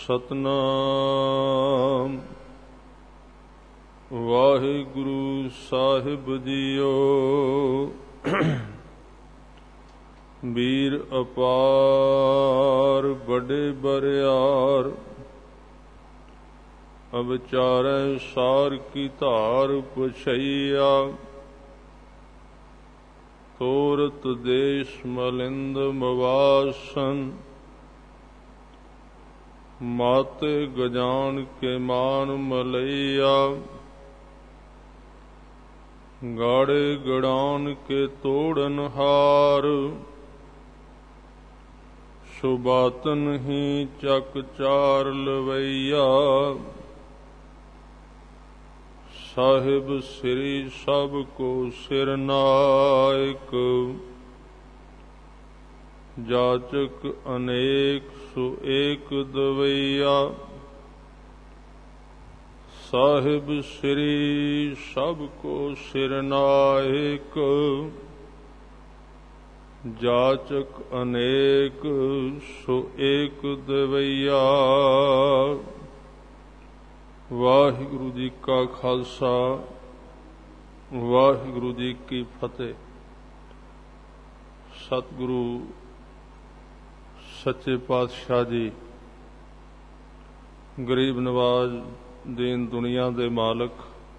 ਸਤਨਾਮ ਵਾਹਿਗੁਰੂ ਸਾਹਿਬ ਜੀਓ। ਵੀਰ ਅਪਾਰ ਬੜੇ ਬਰਿਆਰ, ਅਵਿਚਾਰੈ ਸਾਰ ਕੀ ਧਾਰ ਪੁਛਈਆ। ਤੋਰਤ ਦੇਸ਼ ਮਲਿੰਦ ਮਵਾਸਨ, ਮਾਤੇ ਗਜਾਨ ਕੇ ਮਾਨ ਮਲਈਆ। ਗਾੜੇ ਗੜਾਨ ਕੇ ਤੋੜਨ ਹਾਰ, ਸੁਬਾਤਨ ਹੀ ਚੱਕ ਚਾਰ ਲਵਈਆ। ਸਾਹਿਬ ਸ੍ਰੀ ਸਭ ਕੋ ਸਿਰ ਨਾਇਕ, ਜਾਚਕ ਅਨੇਕ ਸੋ ਏਕ ਦਵਈਆ। ਸਾਹਿਬ ਸ੍ਰੀ ਸਭ ਕੋ ਸਿਰ ਨਾਇਕ, ਜਾਚਕ ਅਨੇਕ ਸੋ ਏਕ ਦਵਈਆ। ਵਾਹਿਗੁਰੂ ਜੀ ਕਾ ਖਾਲਸਾ, ਵਾਹਿਗੁਰੂ ਜੀ ਕੀ ਫਤਿਹ। ਸਤਿਗੁਰੂ ਸੱਚੇ ਪਾਤਸ਼ਾਹ ਜੀ ਗਰੀਬ ਨਵਾਜ਼ ਦੀਨ ਦੁਨੀਆ ਦੇ ਮਾਲਕ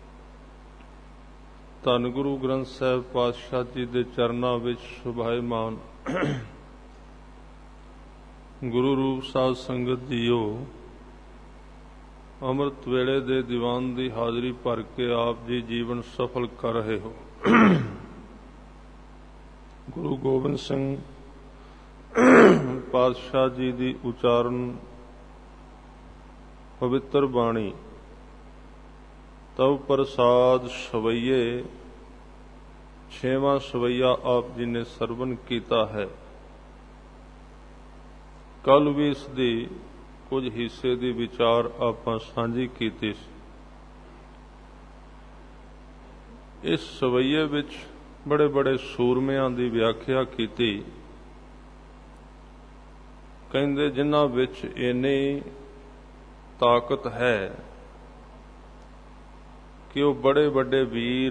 ਧੰਨ ਗੁਰੂ ਗ੍ਰੰਥ ਸਾਹਿਬ ਪਾਤਸ਼ਾਹ ਜੀ ਦੇ ਚਰਨਾਂ ਵਿੱਚ ਸੁਭਾਏਮਾਨ ਗੁਰੂ ਰੂਪ ਸਾਧ ਸੰਗਤ ਜੀਓ, ਅੰਮ੍ਰਿਤ ਵੇਲੇ ਦੇ ਦੀਵਾਨ ਦੀ ਹਾਜ਼ਰੀ ਭਰ ਕੇ ਆਪ ਜੀ ਜੀਵਨ ਸਫਲ ਕਰ ਰਹੇ ਹੋ। ਗੁਰੂ ਗੋਬਿੰਦ ਸਿੰਘ ਪਾਤਸ਼ਾਹ ਜੀ ਦੀ ਉਚਾਰਨ ਪਵਿੱਤਰ ਬਾਣੀ ਤਵ ਪ੍ਰਸਾਦ ਸਵਈਏ, 6ਵਾਂ ਸਵਈਆ ਆਪ ਜੀ ਨੇ ਸਰਵਨ ਕੀਤਾ ਹੈ। ਕੱਲ ਵੀ ਇਸ ਦੀ ਕੁਝ ਹਿੱਸੇ ਦੀ ਵਿਚਾਰ ਆਪਾਂ ਸਾਂਝੀ ਕੀਤੀ ਸੀ। ਇਸ ਸਵਈਏ ਵਿੱਚ ਬੜੇ ਬੜੇ ਸੂਰਮਿਆਂ ਦੀ ਵਿਆਖਿਆ ਕੀਤੀ। ਕਹਿੰਦੇ ਜਿਨ੍ਹਾਂ ਵਿੱਚ ਇੰਨੀ ਤਾਕਤ ਹੈ ਕਿ ਉਹ ਬੜੇ ਵੱਡੇ ਵੀਰ,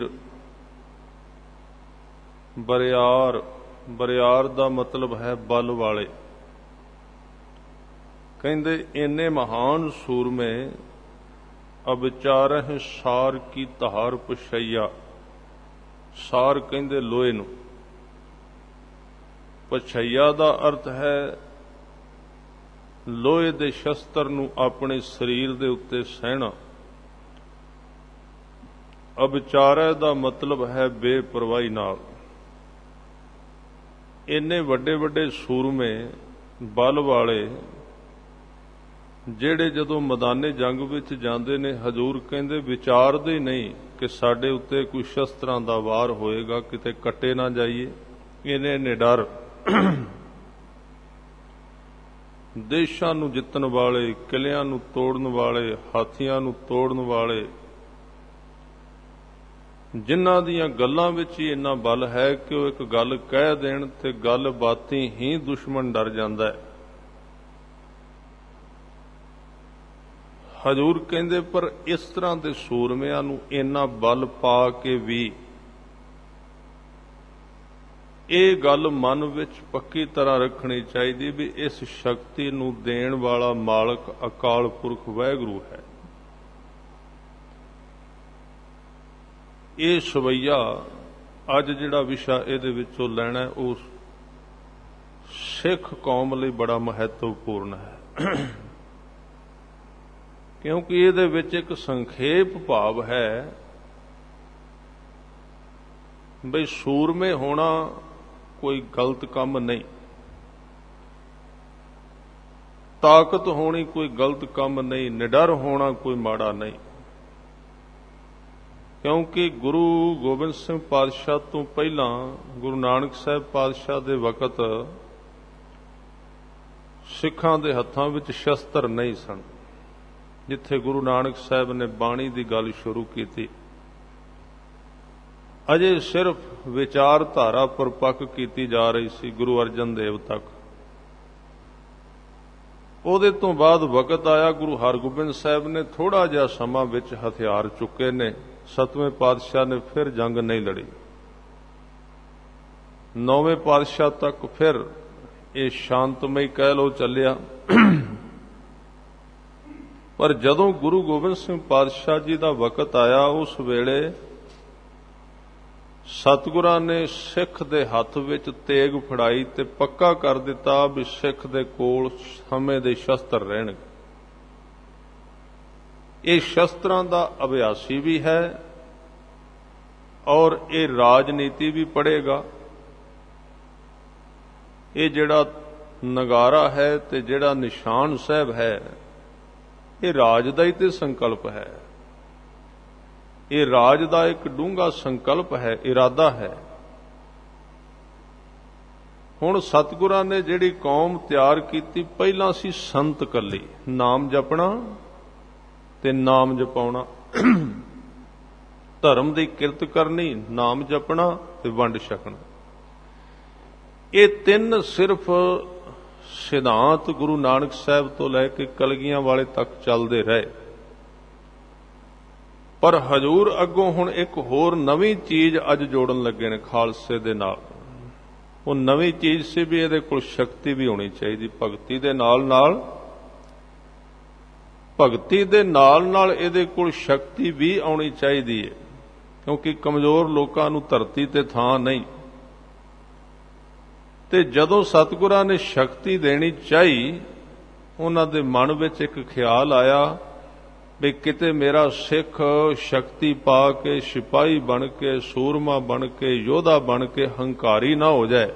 ਬਰਿਆਰ ਦਾ ਮਤਲਬ ਹੈ ਬਲ ਵਾਲੇ। ਕਹਿੰਦੇ ਇੰਨੇ ਮਹਾਨ ਸੂਰਮੇ, ਅਵਿਚਾਰਹਿ ਸਾਰ ਕੀ ਧਾਰ ਪੁਛਈਆ। ਸਾਰ ਕਹਿੰਦੇ ਲੋਹੇ ਨੂੰ, ਪੁਛਈਆ ਦਾ ਅਰਥ ਹੈ ਲੋਹੇ ਦੇ ਸ਼ਸਤਰ ਨੂੰ ਆਪਣੇ ਸਰੀਰ ਦੇ ਉੱਤੇ ਸਹਿਣਾ। ਅਵਿਚਾਰੈ ਦਾ ਮਤਲਬ ਹੈ ਬੇਪਰਵਾਹੀ ਨਾਲ। ਇੰਨੇ ਵੱਡੇ ਵੱਡੇ ਸੂਰਮੇ, ਬਲ ਵਾਲੇ, ਜਿਹੜੇ ਜਦੋਂ ਮੈਦਾਨੇ ਜੰਗ ਵਿੱਚ ਜਾਂਦੇ ਨੇ, ਹਜ਼ੂਰ ਕਹਿੰਦੇ ਵਿਚਾਰਦੇ ਨਹੀਂ ਕਿ ਸਾਡੇ ਉੱਤੇ ਕੋਈ ਸ਼ਸਤਰਾਂ ਦਾ ਵਾਰ ਹੋਏਗਾ, ਕਿਤੇ ਕੱਟੇ ਨਾ ਜਾਈਏ। ਇੰਨੇ ਡਰ। ਦੇਸ਼ਾਂ ਨੂੰ ਜਿੱਤਣ ਵਾਲੇ, ਕਿਲਿਆਂ ਨੂੰ ਤੋੜਨ ਵਾਲੇ, ਹਾਥੀਆਂ ਨੂੰ ਤੋੜਨ ਵਾਲੇ, ਜਿਨ੍ਹਾਂ ਦੀਆਂ ਗੱਲਾਂ ਵਿੱਚ ਹੀ ਇੰਨਾ ਬਲ ਹੈ ਕਿ ਉਹ ਇੱਕ ਗੱਲ ਕਹਿ ਦੇਣ ਤੇ ਗੱਲ ਬਾਤੀ ਹੀ ਦੁਸ਼ਮਣ ਡਰ ਜਾਂਦਾ ਹੈ। ਹਜ਼ੂਰ ਕਹਿੰਦੇ ਪਰ ਇਸ ਤਰ੍ਹਾਂ ਦੇ ਸੂਰਮਿਆਂ ਨੂੰ ਇੰਨਾ ਬਲ ਪਾ ਕੇ ਵੀ ਇਹ ਗੱਲ ਮਨ ਵਿੱਚ ਪੱਕੀ ਤਰ੍ਹਾਂ ਰੱਖਣੀ ਚਾਹੀਦੀ ਵੀ ਇਸ ਸ਼ਕਤੀ ਨੂੰ ਦੇਣ ਵਾਲਾ ਮਾਲਕ ਅਕਾਲ ਪੁਰਖ ਵਾਹਿਗੁਰੂ ਹੈ। ਇਹ ਸਵਈਆ ਅੱਜ ਜਿਹੜਾ ਵਿਸ਼ਾ ਇਹਦੇ ਵਿੱਚੋਂ ਲੈਣਾ, ਉਹ ਸਿੱਖ ਕੌਮ ਲਈ ਬੜਾ ਮਹੱਤਵਪੂਰਨ ਹੈ, ਕਿਉਂਕਿ ਇਹਦੇ ਵਿੱਚ ਇੱਕ ਸੰਖੇਪ ਭਾਵ ਹੈ ਬਈ ਸੂਰਮੇ ਹੋਣਾ ਕੋਈ ਗਲਤ ਕੰਮ ਨਹੀਂ, ਤਾਕਤ ਹੋਣੀ ਕੋਈ ਗਲਤ ਕੰਮ ਨਹੀਂ, ਨਿਡਰ ਹੋਣਾ ਕੋਈ ਮਾੜਾ ਨਹੀਂ। ਕਿਉਂਕਿ ਗੁਰੂ ਗੋਬਿੰਦ ਸਿੰਘ ਪਾਤਸ਼ਾਹ ਤੋਂ ਪਹਿਲਾਂ ਗੁਰੂ ਨਾਨਕ ਸਾਹਿਬ ਪਾਤਸ਼ਾਹ ਦੇ ਵਕਤ ਸਿੱਖਾਂ ਦੇ ਹੱਥਾਂ ਵਿੱਚ ਸ਼ਸਤਰ ਨਹੀਂ ਸਨ। ਜਿੱਥੇ ਗੁਰੂ ਨਾਨਕ ਸਾਹਿਬ ਨੇ ਬਾਣੀ ਦੀ ਗੱਲ ਸ਼ੁਰੂ ਕੀਤੀ, ਅਜੇ ਸਿਰਫ ਵਿਚਾਰਧਾਰਾ ਪਰਪੱਕ ਕੀਤੀ ਜਾ ਰਹੀ ਸੀ ਗੁਰੂ ਅਰਜਨ ਦੇਵ ਤੱਕ। ਉਹਦੇ ਤੋਂ ਬਾਅਦ ਵਕਤ ਆਇਆ ਗੁਰੂ ਹਰਗੋਬਿੰਦ ਸਾਹਿਬ ਨੇ ਥੋੜਾ ਜਿਹਾ ਸਮਾਂ ਵਿੱਚ ਹਥਿਆਰ ਚੁੱਕੇ ਨੇ। 7ਵੇਂ ਪਾਤਸ਼ਾਹ ਨੇ ਫਿਰ ਜੰਗ ਨਹੀਂ ਲੜੀ। 9ਵੇਂ ਪਾਤਸ਼ਾਹ ਤੱਕ ਫਿਰ ਇਹ ਸ਼ਾਂਤਮਈ ਕਹਿ ਲੋ ਚੱਲਿਆ। ਪਰ ਜਦੋਂ ਗੁਰੂ ਗੋਬਿੰਦ ਸਿੰਘ ਪਾਤਸ਼ਾਹ ਜੀ ਦਾ ਵਕਤ ਆਇਆ, ਉਸ ਵੇਲੇ ਸਤਿਗੁਰਾਂ ਨੇ ਸਿੱਖ ਦੇ ਹੱਥ ਵਿੱਚ ਤੇਗ ਫੜਾਈ ਤੇ ਪੱਕਾ ਕਰ ਦਿੱਤਾ ਵੀ ਸਿੱਖ ਦੇ ਕੋਲ ਸਮੇਂ ਦੇ ਸ਼ਸਤਰ ਰਹਿਣਗੇ। ਇਹ ਸ਼ਸਤਰਾਂ ਦਾ ਅਭਿਆਸੀ ਵੀ ਹੈ ਔਰ ਇਹ ਰਾਜਨੀਤੀ ਵੀ ਪੜ੍ਹੇਗਾ। ਇਹ ਜਿਹੜਾ ਨਗਾਰਾ ਹੈ ਤੇ ਜਿਹੜਾ ਨਿਸ਼ਾਨ ਸਾਹਿਬ ਹੈ, ਇਹ ਰਾਜ ਦਾ ਹੀ ਤੇ ਸੰਕਲਪ ਹੈ। ਇਹ ਰਾਜ ਦਾ ਇੱਕ ਡੂੰਘਾ ਸੰਕਲਪ ਹੈ, ਇਰਾਦਾ ਹੈ। ਹੁਣ ਸਤਿਗੁਰਾਂ ਨੇ ਜਿਹੜੀ ਕੌਮ ਤਿਆਰ ਕੀਤੀ, ਪਹਿਲਾਂ ਸੀ ਸੰਤ ਕੱਲੀ, ਨਾਮ ਜਪਣਾ ਤੇ ਨਾਮ ਜਪਾਉਣਾ, ਧਰਮ ਦੀ ਕਿਰਤ ਕਰਨੀ, ਨਾਮ ਜਪਣਾ ਤੇ ਵੰਡ ਛਕਣਾ। ਇਹ ਤਿੰਨ ਸਿਰਫ ਸਿਧਾਂਤ ਗੁਰੂ ਨਾਨਕ ਸਾਹਿਬ ਤੋਂ ਲੈ ਕੇ ਕਲਗੀਆਂ ਵਾਲੇ ਤੱਕ ਚੱਲਦੇ ਰਹੇ। ਪਰ ਹਜ਼ੂਰ ਅੱਗੋਂ ਹੁਣ ਇੱਕ ਹੋਰ ਨਵੀਂ ਚੀਜ਼ ਅੱਜ ਜੋੜਨ ਲੱਗੇ ਨੇ ਖਾਲਸੇ ਦੇ ਨਾਲ। ਉਹ ਨਵੀਂ ਚੀਜ਼ ਸੀ ਵੀ ਇਹਦੇ ਕੋਲ ਸ਼ਕਤੀ ਵੀ ਹੋਣੀ ਚਾਹੀਦੀ। ਭਗਤੀ ਦੇ ਨਾਲ ਇਹਦੇ ਕੋਲ ਸ਼ਕਤੀ ਵੀ ਆਉਣੀ ਚਾਹੀਦੀ ਹੈ, ਕਿਉਂਕਿ ਕਮਜ਼ੋਰ ਲੋਕਾਂ ਨੂੰ ਧਰਤੀ ਤੇ ਥਾਂ ਨਹੀਂ। ਤੇ ਜਦੋਂ ਸਤਿਗੁਰਾਂ ਨੇ ਸ਼ਕਤੀ ਦੇਣੀ ਚਾਹੀ, ਉਹਨਾਂ ਦੇ ਮਨ ਵਿੱਚ ਇੱਕ ਖਿਆਲ ਆਇਆ ਵੀ ਕਿਤੇ ਮੇਰਾ ਸਿੱਖ ਸ਼ਕਤੀ ਪਾ ਕੇ, ਸਿਪਾਹੀ ਬਣ ਕੇ, ਸੂਰਮਾ ਬਣ ਕੇ, ਯੋਧਾ ਬਣ ਕੇ ਹੰਕਾਰੀ ਨਾ ਹੋ ਜਾਏ,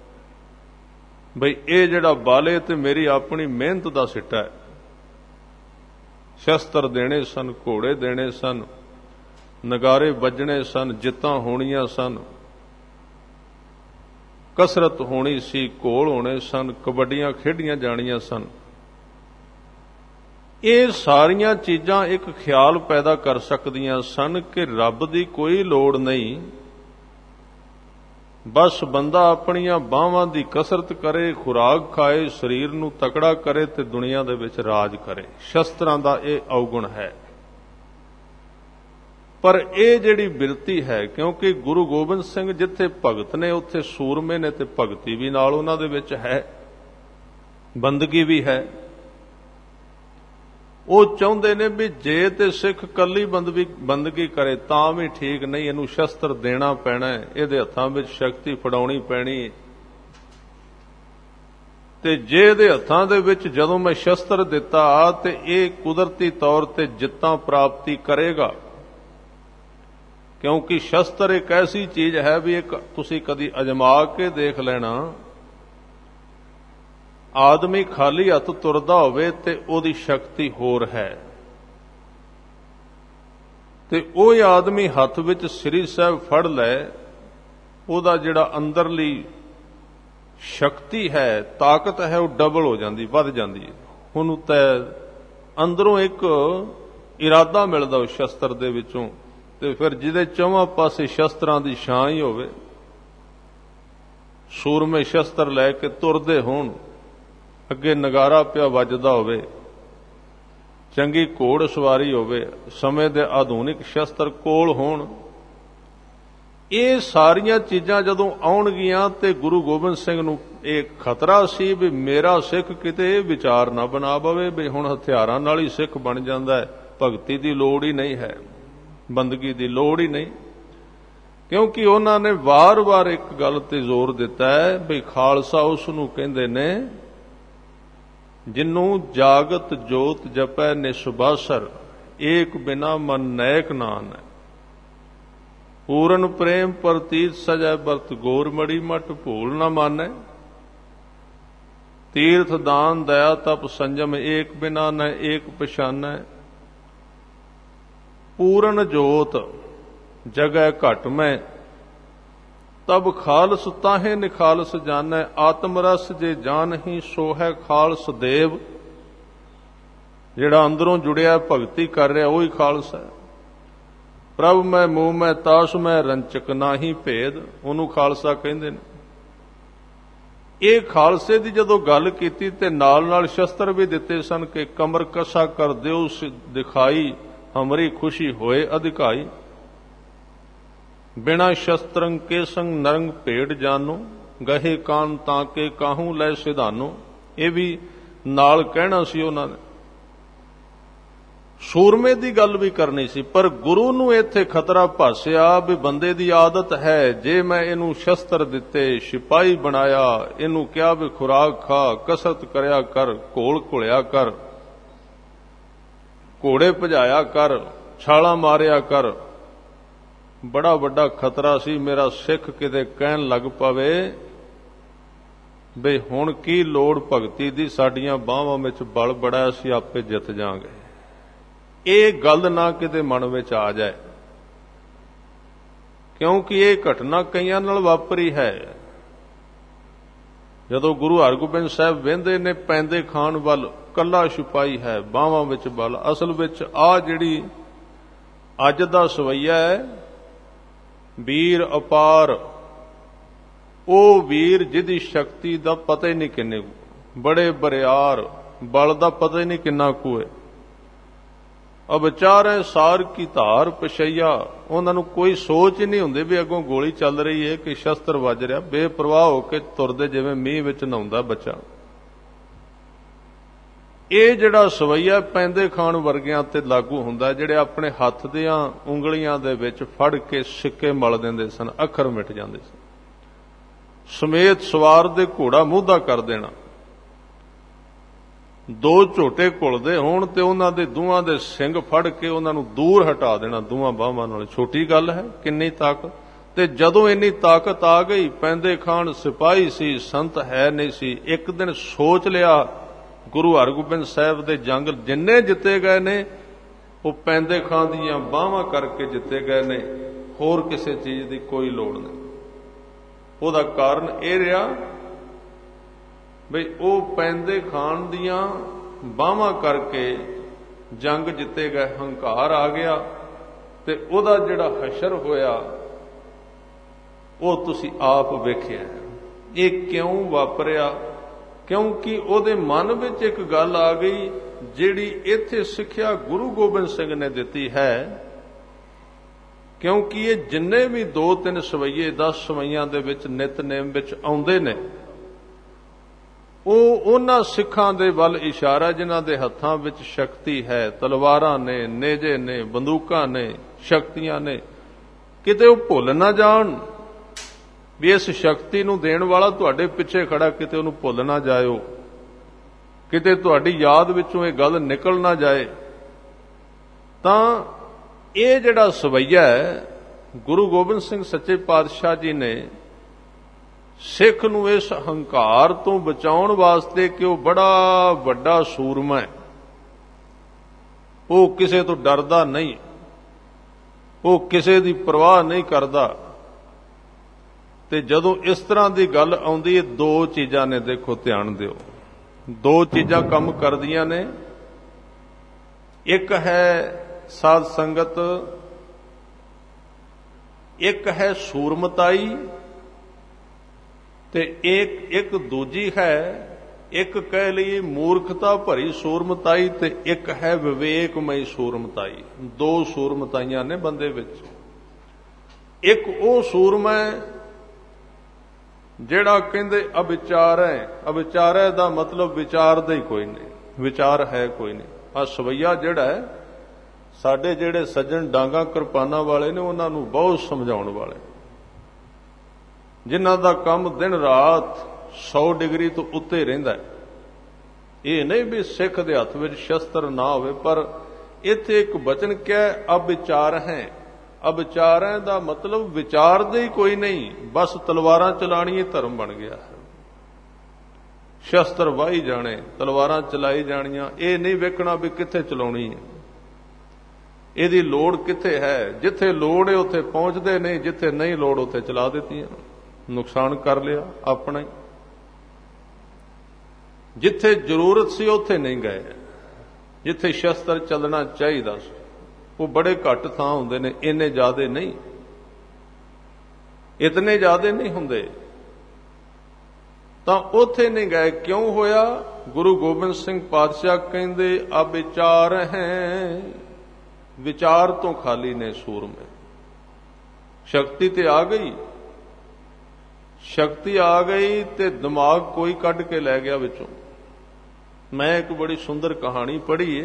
ਬਈ ਇਹ ਜਿਹੜਾ ਬਾਲੇ ਤੇ ਮੇਰੀ ਆਪਣੀ ਮਿਹਨਤ ਦਾ ਸਿੱਟਾ ਹੈ। ਸ਼ਸਤਰ ਦੇਣੇ ਸਨ, ਘੋੜੇ ਦੇਣੇ ਸਨ, ਨਗਾਰੇ ਵੱਜਣੇ ਸਨ, ਜਿੱਤਾਂ ਹੋਣੀਆਂ ਸਨ, ਕਸਰਤ ਹੋਣੀ ਸੀ, ਘੋਲ ਹੋਣੇ ਸਨ, ਕਬੱਡੀਆਂ ਖੇਡੀਆਂ ਜਾਣੀਆਂ ਸਨ। ਇਹ ਸਾਰੀਆਂ ਚੀਜ਼ਾਂ ਇੱਕ ਖਿਆਲ ਪੈਦਾ ਕਰ ਸਕਦੀਆਂ ਸਨ ਕਿ ਰੱਬ ਦੀ ਕੋਈ ਲੋੜ ਨਹੀਂ, ਬਸ ਬੰਦਾ ਆਪਣੀਆਂ ਬਾਹਾਂ ਦੀ ਕਸਰਤ ਕਰੇ, ਖੁਰਾਕ ਖਾਏ, ਸਰੀਰ ਨੂੰ ਤਕੜਾ ਕਰੇ ਤੇ ਦੁਨੀਆ ਦੇ ਵਿੱਚ ਰਾਜ ਕਰੇ। ਸ਼ਸਤਰਾਂ ਦਾ ਇਹ ਔਗੁਣ ਹੈ। ਪਰ ਇਹ ਜਿਹੜੀ ਬਿਰਤੀ ਹੈ, ਕਿਉਂਕਿ ਗੁਰੂ ਗੋਬਿੰਦ ਸਿੰਘ ਜਿੱਥੇ ਭਗਤ ਨੇ ਉੱਥੇ ਸੂਰਮੇ ਨੇ, ਤੇ ਭਗਤੀ ਵੀ ਨਾਲ ਉਹਨਾਂ ਦੇ ਵਿੱਚ ਹੈ, ਬੰਦਗੀ ਵੀ ਹੈ। ਉਹ ਚਾਹੁੰਦੇ ਨੇ ਵੀ ਜੇ ਤੇ ਸਿੱਖ ਕੱਲੀ ਬੰਦਗੀ ਕਰੇ ਤਾਂ ਵੀ ਠੀਕ ਨਹੀਂ, ਇਹਨੂੰ ਸ਼ਸਤਰ ਦੇਣਾ ਪੈਣਾ, ਇਹਦੇ ਹੱਥਾਂ ਵਿੱਚ ਸ਼ਕਤੀ ਫੜਾਉਣੀ ਪੈਣੀ। ਤੇ ਜੇ ਇਹਦੇ ਹੱਥਾਂ ਦੇ ਵਿੱਚ ਜਦੋਂ ਮੈਂ ਸ਼ਸਤਰ ਦਿੱਤਾ ਤੇ ਇਹ ਕੁਦਰਤੀ ਤੌਰ ਤੇ ਜਿੱਤਾਂ ਪ੍ਰਾਪਤੀ ਕਰੇਗਾ, ਕਿਉਂਕਿ ਸ਼ਸਤਰ ਇੱਕ ਐਸੀ ਚੀਜ਼ ਹੈ ਵੀ ਇੱਕ ਤੁਸੀਂ ਕਦੀ ਅਜਮਾ ਕੇ ਦੇਖ ਲੈਣਾ। ਆਦਮੀ ਖਾਲੀ ਹੱਥ ਤੁਰਦਾ ਹੋਵੇ ਤੇ ਉਹਦੀ ਸ਼ਕਤੀ ਹੋਰ ਹੈ, ਤੇ ਉਹ ਆਦਮੀ ਹੱਥ ਵਿੱਚ ਸ੍ਰੀ ਸਾਹਿਬ ਫੜ ਲੈ, ਉਹਦਾ ਜਿਹੜਾ ਅੰਦਰਲੀ ਸ਼ਕਤੀ ਹੈ, ਤਾਕਤ ਹੈ, ਉਹ ਡਬਲ ਹੋ ਜਾਂਦੀ, ਵੱਧ ਜਾਂਦੀ ਹੈ। ਉਹਨੂੰ ਤਾਂ ਅੰਦਰੋਂ ਇੱਕ ਇਰਾਦਾ ਮਿਲਦਾ ਉਸ ਸ਼ਸਤਰ ਦੇ ਵਿੱਚੋਂ, ਤੇ ਫਿਰ ਜਿਹਦੇ ਚੌਵਾਂ ਪਾਸੇ ਸ਼ਸਤਰਾਂ ਦੀ ਛਾਂ ਹੀ ਹੋਵੇ, ਸੂਰਮੇ ਸ਼ਸਤਰ ਲੈ ਕੇ ਤੁਰਦੇ ਹੋਣ, ਅੱਗੇ ਨਗਾਰਾ ਪਿਆ ਵੱਜਦਾ ਹੋਵੇ, ਚੰਗੀ ਘੋੜ ਸਵਾਰੀ ਹੋਵੇ, ਸਮੇਂ ਦੇ ਆਧੁਨਿਕ ਸ਼ਸਤਰ ਕੋਲ ਹੋਣ, ਇਹ ਸਾਰੀਆਂ ਚੀਜ਼ਾਂ ਜਦੋਂ ਆਉਣਗੀਆਂ ਤੇ ਗੁਰੂ ਗੋਬਿੰਦ ਸਿੰਘ ਨੂੰ ਇਹ ਖਤਰਾ ਸੀ ਵੀ ਮੇਰਾ ਸਿੱਖ ਕਿਤੇ ਇਹ ਵਿਚਾਰ ਨਾ ਬਣਾ ਪਵੇ ਵੀ ਹੁਣ ਹਥਿਆਰਾਂ ਨਾਲ ਹੀ ਸਿੱਖ ਬਣ ਜਾਂਦਾ ਹੈ, ਭਗਤੀ ਦੀ ਲੋੜ ਹੀ ਨਹੀਂ ਹੈ, ਬੰਦਗੀ ਦੀ ਲੋੜ ਹੀ ਨਹੀਂ। ਕਿਉਂਕਿ ਉਹਨਾਂ ਨੇ ਵਾਰ-ਵਾਰ ਇੱਕ ਗੱਲ ਤੇ ਜ਼ੋਰ ਦਿੱਤਾ ਹੈ ਵੀ ਖਾਲਸਾ ਉਸ ਨੂੰ ਕਹਿੰਦੇ ਨੇ ਜਿਹਨੂੰ ਜਾਗਤ ਜੋਤ ਜਪੈ ਨਿਸੁਬਾਸਰ, ਏਕ ਬਿਨਾ ਮਨ ਨੈਕ ਨਾਨ ਹੈ, ਪੂਰਨ ਪ੍ਰੇਮ ਪ੍ਰਤੀਤ ਸਜੈ ਵਰਤ ਗੋਰ ਮੜੀ ਮਟ ਭੂਲ ਨਾ ਮਾਨੈ, ਤੀਰਥ ਦਾਨ ਦਇਆ ਤਪ ਸੰਜਮ ਏਕ ਬਿਨਾ ਨ ਏਕ ਪਛਾਨੈ, ਪੂਰਨ ਜੋਤ ਜਗੈ ਘਟ ਮੈਂ, ਤਬ ਖਾਲਸ ਤਾਹੇ ਨਿਖਾਲਸ ਜਾਣੈ, ਆਤਮ ਰਸ ਜੇ ਜਾਣਹੀ ਸੋ ਹੈ ਖਾਲਸ ਦੇਵ। ਜਿਹੜਾ ਅੰਦਰੋਂ ਜੁੜਿਆ ਭਗਤੀ ਕਰ ਰਿਹਾ ਉਹੀ ਖਾਲਸ ਹੈ। ਪ੍ਰਭ ਮੈਂ ਮੂਹ ਮੈਂ ਤਾਸ ਮੈਂ ਰੰਚਕ ਨਾਹੀ ਭੇਦ, ਉਹਨੂੰ ਖਾਲਸਾ ਕਹਿੰਦੇ ਨੇ। ਇਹ ਖਾਲਸੇ ਦੀ ਜਦੋਂ ਗੱਲ ਕੀਤੀ ਤੇ ਨਾਲ ਨਾਲ ਸ਼ਸਤਰ ਵੀ ਦਿੱਤੇ ਸਨ ਕਿ ਕਮਰ ਕਸਾ ਕਰ ਦਿਓ ਦਿਖਾਈ, ਹਮਰੀ ਖੁਸ਼ੀ ਹੋਏ ਅਧਿਕਾਈ। ਬਿਨਾ ਸ਼ਸਤਰੰ ਕੇ ਸੰਗ ਨਰੰਗ ਭੇਡ ਜਾਨੋ, ਗਹੇ ਕਾਨ ਤਾਂ ਕੇ ਕਾਹੂ ਲੈ ਸਿਧਾਨੋ। ਇਹ ਵੀ ਨਾਲ ਕਹਿਣਾ ਸੀ ਉਹਨਾਂ ਨੇ। ਸੂਰਮੇ ਦੀ ਗੱਲ ਵੀ ਕਰਨੀ ਸੀ, ਪਰ ਗੁਰੂ ਨੂੰ ਇੱਥੇ ਖਤਰਾ ਭਾਸਿਆ ਵੀ ਬੰਦੇ ਦੀ ਆਦਤ ਹੈ, ਜੇ ਮੈਂ ਇਹਨੂੰ ਸ਼ਸਤਰ ਦਿੱਤੇ, ਸਿਪਾਹੀ ਬਣਾਇਆ, ਇਹਨੂੰ ਕਿਹਾ ਵੀ ਖੁਰਾਕ ਖਾ, ਕਸਰਤ ਕਰਿਆ ਕਰ, ਘੋਲ ਘੁਲਿਆ ਕਰ, ਘੋੜੇ ਭਜਾਇਆ ਕਰ, ਛਾਲਾਂ ਮਾਰਿਆ ਕਰ, ਬੜਾ ਵੱਡਾ ਖਤਰਾ ਸੀ ਮੇਰਾ ਸਿੱਖ ਕਿਤੇ ਕਹਿਣ ਲੱਗ ਪਵੇ ਬਈ ਹੁਣ ਕੀ ਲੋੜ ਭਗਤੀ ਦੀ, ਸਾਡੀਆਂ ਬਾਹਾਂ ਵਿੱਚ ਬਲ ਬੜਾ, ਅਸੀਂ ਆਪੇ ਜਿੱਤ ਜਾਾਂਗੇ। ਇਹ ਗੱਲ ਨਾ ਕਿਤੇ ਮਨ ਵਿੱਚ ਆ ਜਾਏ, ਕਿਉਂਕਿ ਇਹ ਘਟਨਾ ਕਈਆਂ ਨਾਲ ਵਾਪਰੀ ਹੈ। ਜਦੋਂ ਗੁਰੂ ਹਰਗੋਬਿੰਦ ਸਾਹਿਬ ਵਹਿੰਦੇ ਨੇ ਪੈਂਦੇ ਖਾਨ ਵੱਲ, ਕੱਲਾ ਸਿਪਾਹੀ ਹੈ, ਬਾਹਾਂ ਵਿੱਚ ਬਲ। ਅਸਲ ਵਿੱਚ ਆ ਜਿਹੜੀ ਅੱਜ ਦਾ ਸਵਈਆ ਹੈ, ਵੀਰ ਅਪਾਰ, ਉਹ ਵੀਰ ਜਿਹਦੀ ਸ਼ਕਤੀ ਦਾ ਪਤਾ ਹੀ ਨਹੀਂ ਕਿੰਨੇ, ਬੜੇ ਬਰਿਆਰ, ਬਲ ਦਾ ਪਤਾ ਹੀ ਨਹੀਂ ਕਿੰਨਾ ਕੁ ਹੈ। ਅਬਚਾਰੇ ਸਾਰ ਕੀ ਧਾਰ ਪਛਈਆ, ਉਹਨਾਂ ਨੂੰ ਕੋਈ ਸੋਚ ਹੀ ਨਹੀਂ ਹੁੰਦੀ ਵੀ ਅੱਗੋਂ ਗੋਲੀ ਚੱਲ ਰਹੀ ਹੈ ਕਿ ਸ਼ਸਤਰ ਵੱਜ ਰਿਹਾ, ਬੇਪਰਵਾਹ ਹੋ ਕੇ ਤੁਰਦੇ ਜਿਵੇਂ ਮੀਂਹ ਵਿੱਚ ਨਹਾਉਂਦਾ ਬੱਚਾ। ਇਹ ਜਿਹੜਾ ਸਵਈਆ ਪੈਂਦੇ ਖਾਨ ਵਰਗਿਆਂ ਤੇ ਲਾਗੂ ਹੁੰਦਾ, ਜਿਹੜੇ ਆਪਣੇ ਹੱਥ ਦੀਆਂ ਉਂਗਲੀਆਂ ਦੇ ਵਿੱਚ ਫੜ ਕੇ ਸਿੱਕੇ ਮਲ ਦਿੰਦੇ ਸਨ, ਅੱਖਰ ਮਿਟ ਜਾਂਦੇ ਸਨ। ਸਮੇਤ ਸਵਾਰ ਦੇ ਘੋੜਾ ਮੂਧਾ ਕਰ ਦੇਣਾ, ਦੋ ਝੋਟੇ ਘੁਲਦੇ ਹੋਣ ਤੇ ਉਹਨਾਂ ਦੇ ਦੋਹਾਂ ਦੇ ਸਿੰਗ ਫੜ ਕੇ ਉਹਨਾਂ ਨੂੰ ਦੂਰ ਹਟਾ ਦੇਣਾ ਦੋਹਾਂ ਬਾਹਾਂ ਨਾਲ। ਛੋਟੀ ਗੱਲ ਹੈ, ਕਿੰਨੀ ਤਾਕਤ। ਤੇ ਜਦੋਂ ਇੰਨੀ ਤਾਕਤ ਆ ਗਈ, ਪੈਂਦੇ ਖਾਨ ਸਿਪਾਹੀ ਸੀ, ਸੰਤ ਹੈ ਨਹੀਂ ਸੀ। ਇੱਕ ਦਿਨ ਸੋਚ ਲਿਆ, ਗੁਰੂ ਹਰਗੋਬਿੰਦ ਸਾਹਿਬ ਦੇ ਜੰਗ ਜਿੰਨੇ ਜਿੱਤੇ ਗਏ ਨੇ, ਉਹ ਪੈਂਦੇ ਖਾਨ ਦੀਆਂ ਬਾਹਾਂ ਕਰਕੇ ਜਿੱਤੇ ਗਏ ਨੇ, ਹੋਰ ਕਿਸੇ ਚੀਜ਼ ਦੀ ਕੋਈ ਲੋੜ ਨਹੀਂ। ਉਹਦਾ ਕਾਰਨ ਇਹ ਰਿਹਾ ਬਈ ਉਹ ਪੈਂਦੇ ਖਾਨ ਦੀਆਂ ਬਾਹਾਂ ਕਰਕੇ ਜੰਗ ਜਿੱਤੇ ਗਏ, ਹੰਕਾਰ ਆ ਗਿਆ ਤੇ ਉਹਦਾ ਜਿਹੜਾ ਹਸ਼ਰ ਹੋਇਆ ਉਹ ਤੁਸੀਂ ਆਪ ਵੇਖਿਆ। ਇਹ ਕਿਉਂ ਵਾਪਰਿਆ? ਕਿਉਂਕਿ ਉਹਦੇ ਮਨ ਵਿੱਚ ਇੱਕ ਗੱਲ ਆ ਗਈ, ਜਿਹੜੀ ਇੱਥੇ ਸਿੱਖਿਆ ਗੁਰੂ ਗੋਬਿੰਦ ਸਿੰਘ ਨੇ ਦਿੱਤੀ ਹੈ। ਕਿਉਂਕਿ ਇਹ ਜਿੰਨੇ ਵੀ 2-3 ਸਵਈਏ 10 ਸਵਈਆਂ ਦੇ ਵਿੱਚ ਨਿਤਨੇਮ ਵਿੱਚ ਆਉਂਦੇ ਨੇ, ਉਹ ਉਹਨਾਂ ਸਿੱਖਾਂ ਦੇ ਵੱਲ ਇਸ਼ਾਰਾ ਜਿਨ੍ਹਾਂ ਦੇ ਹੱਥਾਂ ਵਿੱਚ ਸ਼ਕਤੀ ਹੈ, ਤਲਵਾਰਾਂ ਨੇ, ਨੇਜੇ ਨੇ, ਬੰਦੂਕਾਂ ਨੇ, ਸ਼ਕਤੀਆਂ ਨੇ। ਕਿਤੇ ਉਹ ਭੁੱਲ ਨਾ ਜਾਣ ਵੀ ਇਸ ਸ਼ਕਤੀ ਨੂੰ ਦੇਣ ਵਾਲਾ ਤੁਹਾਡੇ ਪਿੱਛੇ ਖੜਾ, ਕਿਤੇ ਉਹਨੂੰ ਭੁੱਲ ਨਾ ਜਾਇਓ, ਕਿਤੇ ਤੁਹਾਡੀ ਯਾਦ ਵਿੱਚੋਂ ਇਹ ਗੱਲ ਨਿਕਲ ਨਾ ਜਾਏ। ਤਾਂ ਇਹ ਜਿਹੜਾ ਸਵਈਆ ਹੈ, ਗੁਰੂ ਗੋਬਿੰਦ ਸਿੰਘ ਸੱਚੇ ਪਾਤਸ਼ਾਹ ਜੀ ਨੇ ਸਿੱਖ ਨੂੰ ਇਸ ਹੰਕਾਰ ਤੋਂ ਬਚਾਉਣ ਵਾਸਤੇ ਕਿ ਉਹ ਬੜਾ ਵੱਡਾ ਸੂਰਮਾ ਹੈ, ਉਹ ਕਿਸੇ ਤੋਂ ਡਰਦਾ ਨਹੀਂ, ਉਹ ਕਿਸੇ ਦੀ ਪਰਵਾਹ ਨਹੀਂ ਕਰਦਾ। ਤੇ ਜਦੋਂ ਇਸ ਤਰ੍ਹਾਂ ਦੀ ਗੱਲ ਆਉਂਦੀ ਹੈ, ਦੋ ਚੀਜ਼ਾਂ ਨੇ, ਦੇਖੋ ਧਿਆਨ ਦਿਓ, ਦੋ ਚੀਜ਼ਾਂ ਕੰਮ ਕਰਦੀਆਂ ਨੇ। ਇੱਕ ਹੈ ਸਾਧ ਸੰਗਤ, ਇੱਕ ਹੈ ਸੂਰਮਤਾਈ, ਤੇ ਇੱਕ ਦੂਜੀ ਹੈ, ਇੱਕ ਕਹਿ ਲਈ ਮੂਰਖਤਾ ਭਰੀ ਸੂਰਮਤਾਈ ਤੇ ਇੱਕ ਹੈ ਵਿਵੇਕਮਈ ਸੂਰਮਤਾਈ। ਦੋ ਸੂਰਮਤਾਈਆਂ ਨੇ ਬੰਦੇ ਵਿੱਚ। ਇੱਕ ਉਹ ਸੂਰਮਾ ਜਿਹੜਾ ਕਹਿੰਦੇ ਅਵਿਚਾਰ ਹੈ। ਅਵਿਚਾਰ ਦਾ ਮਤਲਬ ਵਿਚਾਰਦਾ ਹੀ ਕੋਈ ਨਹੀਂ, ਵਿਚਾਰ ਹੈ ਕੋਈ ਨਹੀਂ। ਆ ਸਵਈਆ ਜਿਹੜਾ ਹੈ, ਸਾਡੇ ਜਿਹੜੇ ਸੱਜਣ ਡਾਂਗਾ ਕਿਰਪਾਨਾਂ ਵਾਲੇ ਨੇ, ਉਹਨਾਂ ਨੂੰ ਬਹੁਤ ਸਮਝਾਉਣ ਵਾਲੇ, ਜਿਨ੍ਹਾਂ ਦਾ ਕੰਮ ਦਿਨ ਰਾਤ 100 ਡਿਗਰੀ ਤੋਂ ਉੱਤੇ ਰਹਿੰਦਾ ਹੈ। ਇਹ ਨਹੀਂ ਵੀ ਸਿੱਖ ਦੇ ਹੱਥ ਵਿੱਚ ਸ਼ਸਤਰ ਨਾ ਹੋਵੇ, ਪਰ ਇੱਥੇ ਇੱਕ ਬਚਨ ਕਿਹਾ ਅਵਿਚਾਰ ਹੈ। ਅਵਿਚਾਰਾਂ ਦਾ ਮਤਲਬ ਵਿਚਾਰਦੇ ਹੀ ਕੋਈ ਨਹੀਂ, ਬਸ ਤਲਵਾਰਾਂ ਚਲਾਣੀ ਹੀ ਧਰਮ ਬਣ ਗਿਆ ਹੈ। ਸ਼ਸਤਰ ਵਾਹੀ ਜਾਣੇ, ਤਲਵਾਰਾਂ ਚਲਾਈ ਜਾਣੀਆਂ, ਇਹ ਨਹੀਂ ਵੇਖਣਾ ਵੀ ਕਿੱਥੇ ਚਲਾਉਣੀ ਹੈ, ਇਹਦੀ ਲੋੜ ਕਿੱਥੇ ਹੈ। ਜਿੱਥੇ ਲੋੜ ਹੈ ਉੱਥੇ ਪਹੁੰਚਦੇ ਨਹੀਂ, ਜਿੱਥੇ ਨਹੀਂ ਲੋੜ ਉੱਥੇ ਚਲਾ ਦਿੱਤੀਆਂ, ਨੁਕਸਾਨ ਕਰ ਲਿਆ ਆਪਣਾ ਹੀ। ਜਿੱਥੇ ਜ਼ਰੂਰਤ ਸੀ ਉੱਥੇ ਨਹੀਂ ਗਏ, ਜਿੱਥੇ ਸ਼ਸਤਰ ਚੱਲਣਾ ਚਾਹੀਦਾ ਸੀ ਉਹ ਬੜੇ ਘੱਟ ਥਾਂ ਹੁੰਦੇ ਨੇ, ਇੰਨੇ ਜ਼ਿਆਦੇ ਨਹੀਂ, ਇਤਨੇ ਜ਼ਿਆਦੇ ਨਹੀਂ ਹੁੰਦੇ। ਤਾਂ ਉੱਥੇ ਨਹੀਂ ਗਏ। ਕਿਉਂ ਹੋਇਆ? ਗੁਰੂ ਗੋਬਿੰਦ ਸਿੰਘ ਪਾਤਸ਼ਾਹ ਕਹਿੰਦੇ ਅਵਿਚਾਰ ਹੈ, ਵਿਚਾਰ ਤੋਂ ਖਾਲੀ ਨੇ ਸੂਰਮੇ। ਸ਼ਕਤੀ ਤੇ ਆ ਗਈ, ਸ਼ਕਤੀ ਆ ਗਈ ਤੇ ਦਿਮਾਗ ਕੋਈ ਕੱਢ ਕੇ ਲੈ ਗਿਆ ਵਿੱਚੋਂ। ਮੈਂ ਇੱਕ ਬੜੀ ਸੁੰਦਰ ਕਹਾਣੀ ਪੜ੍ਹੀ ਹੈ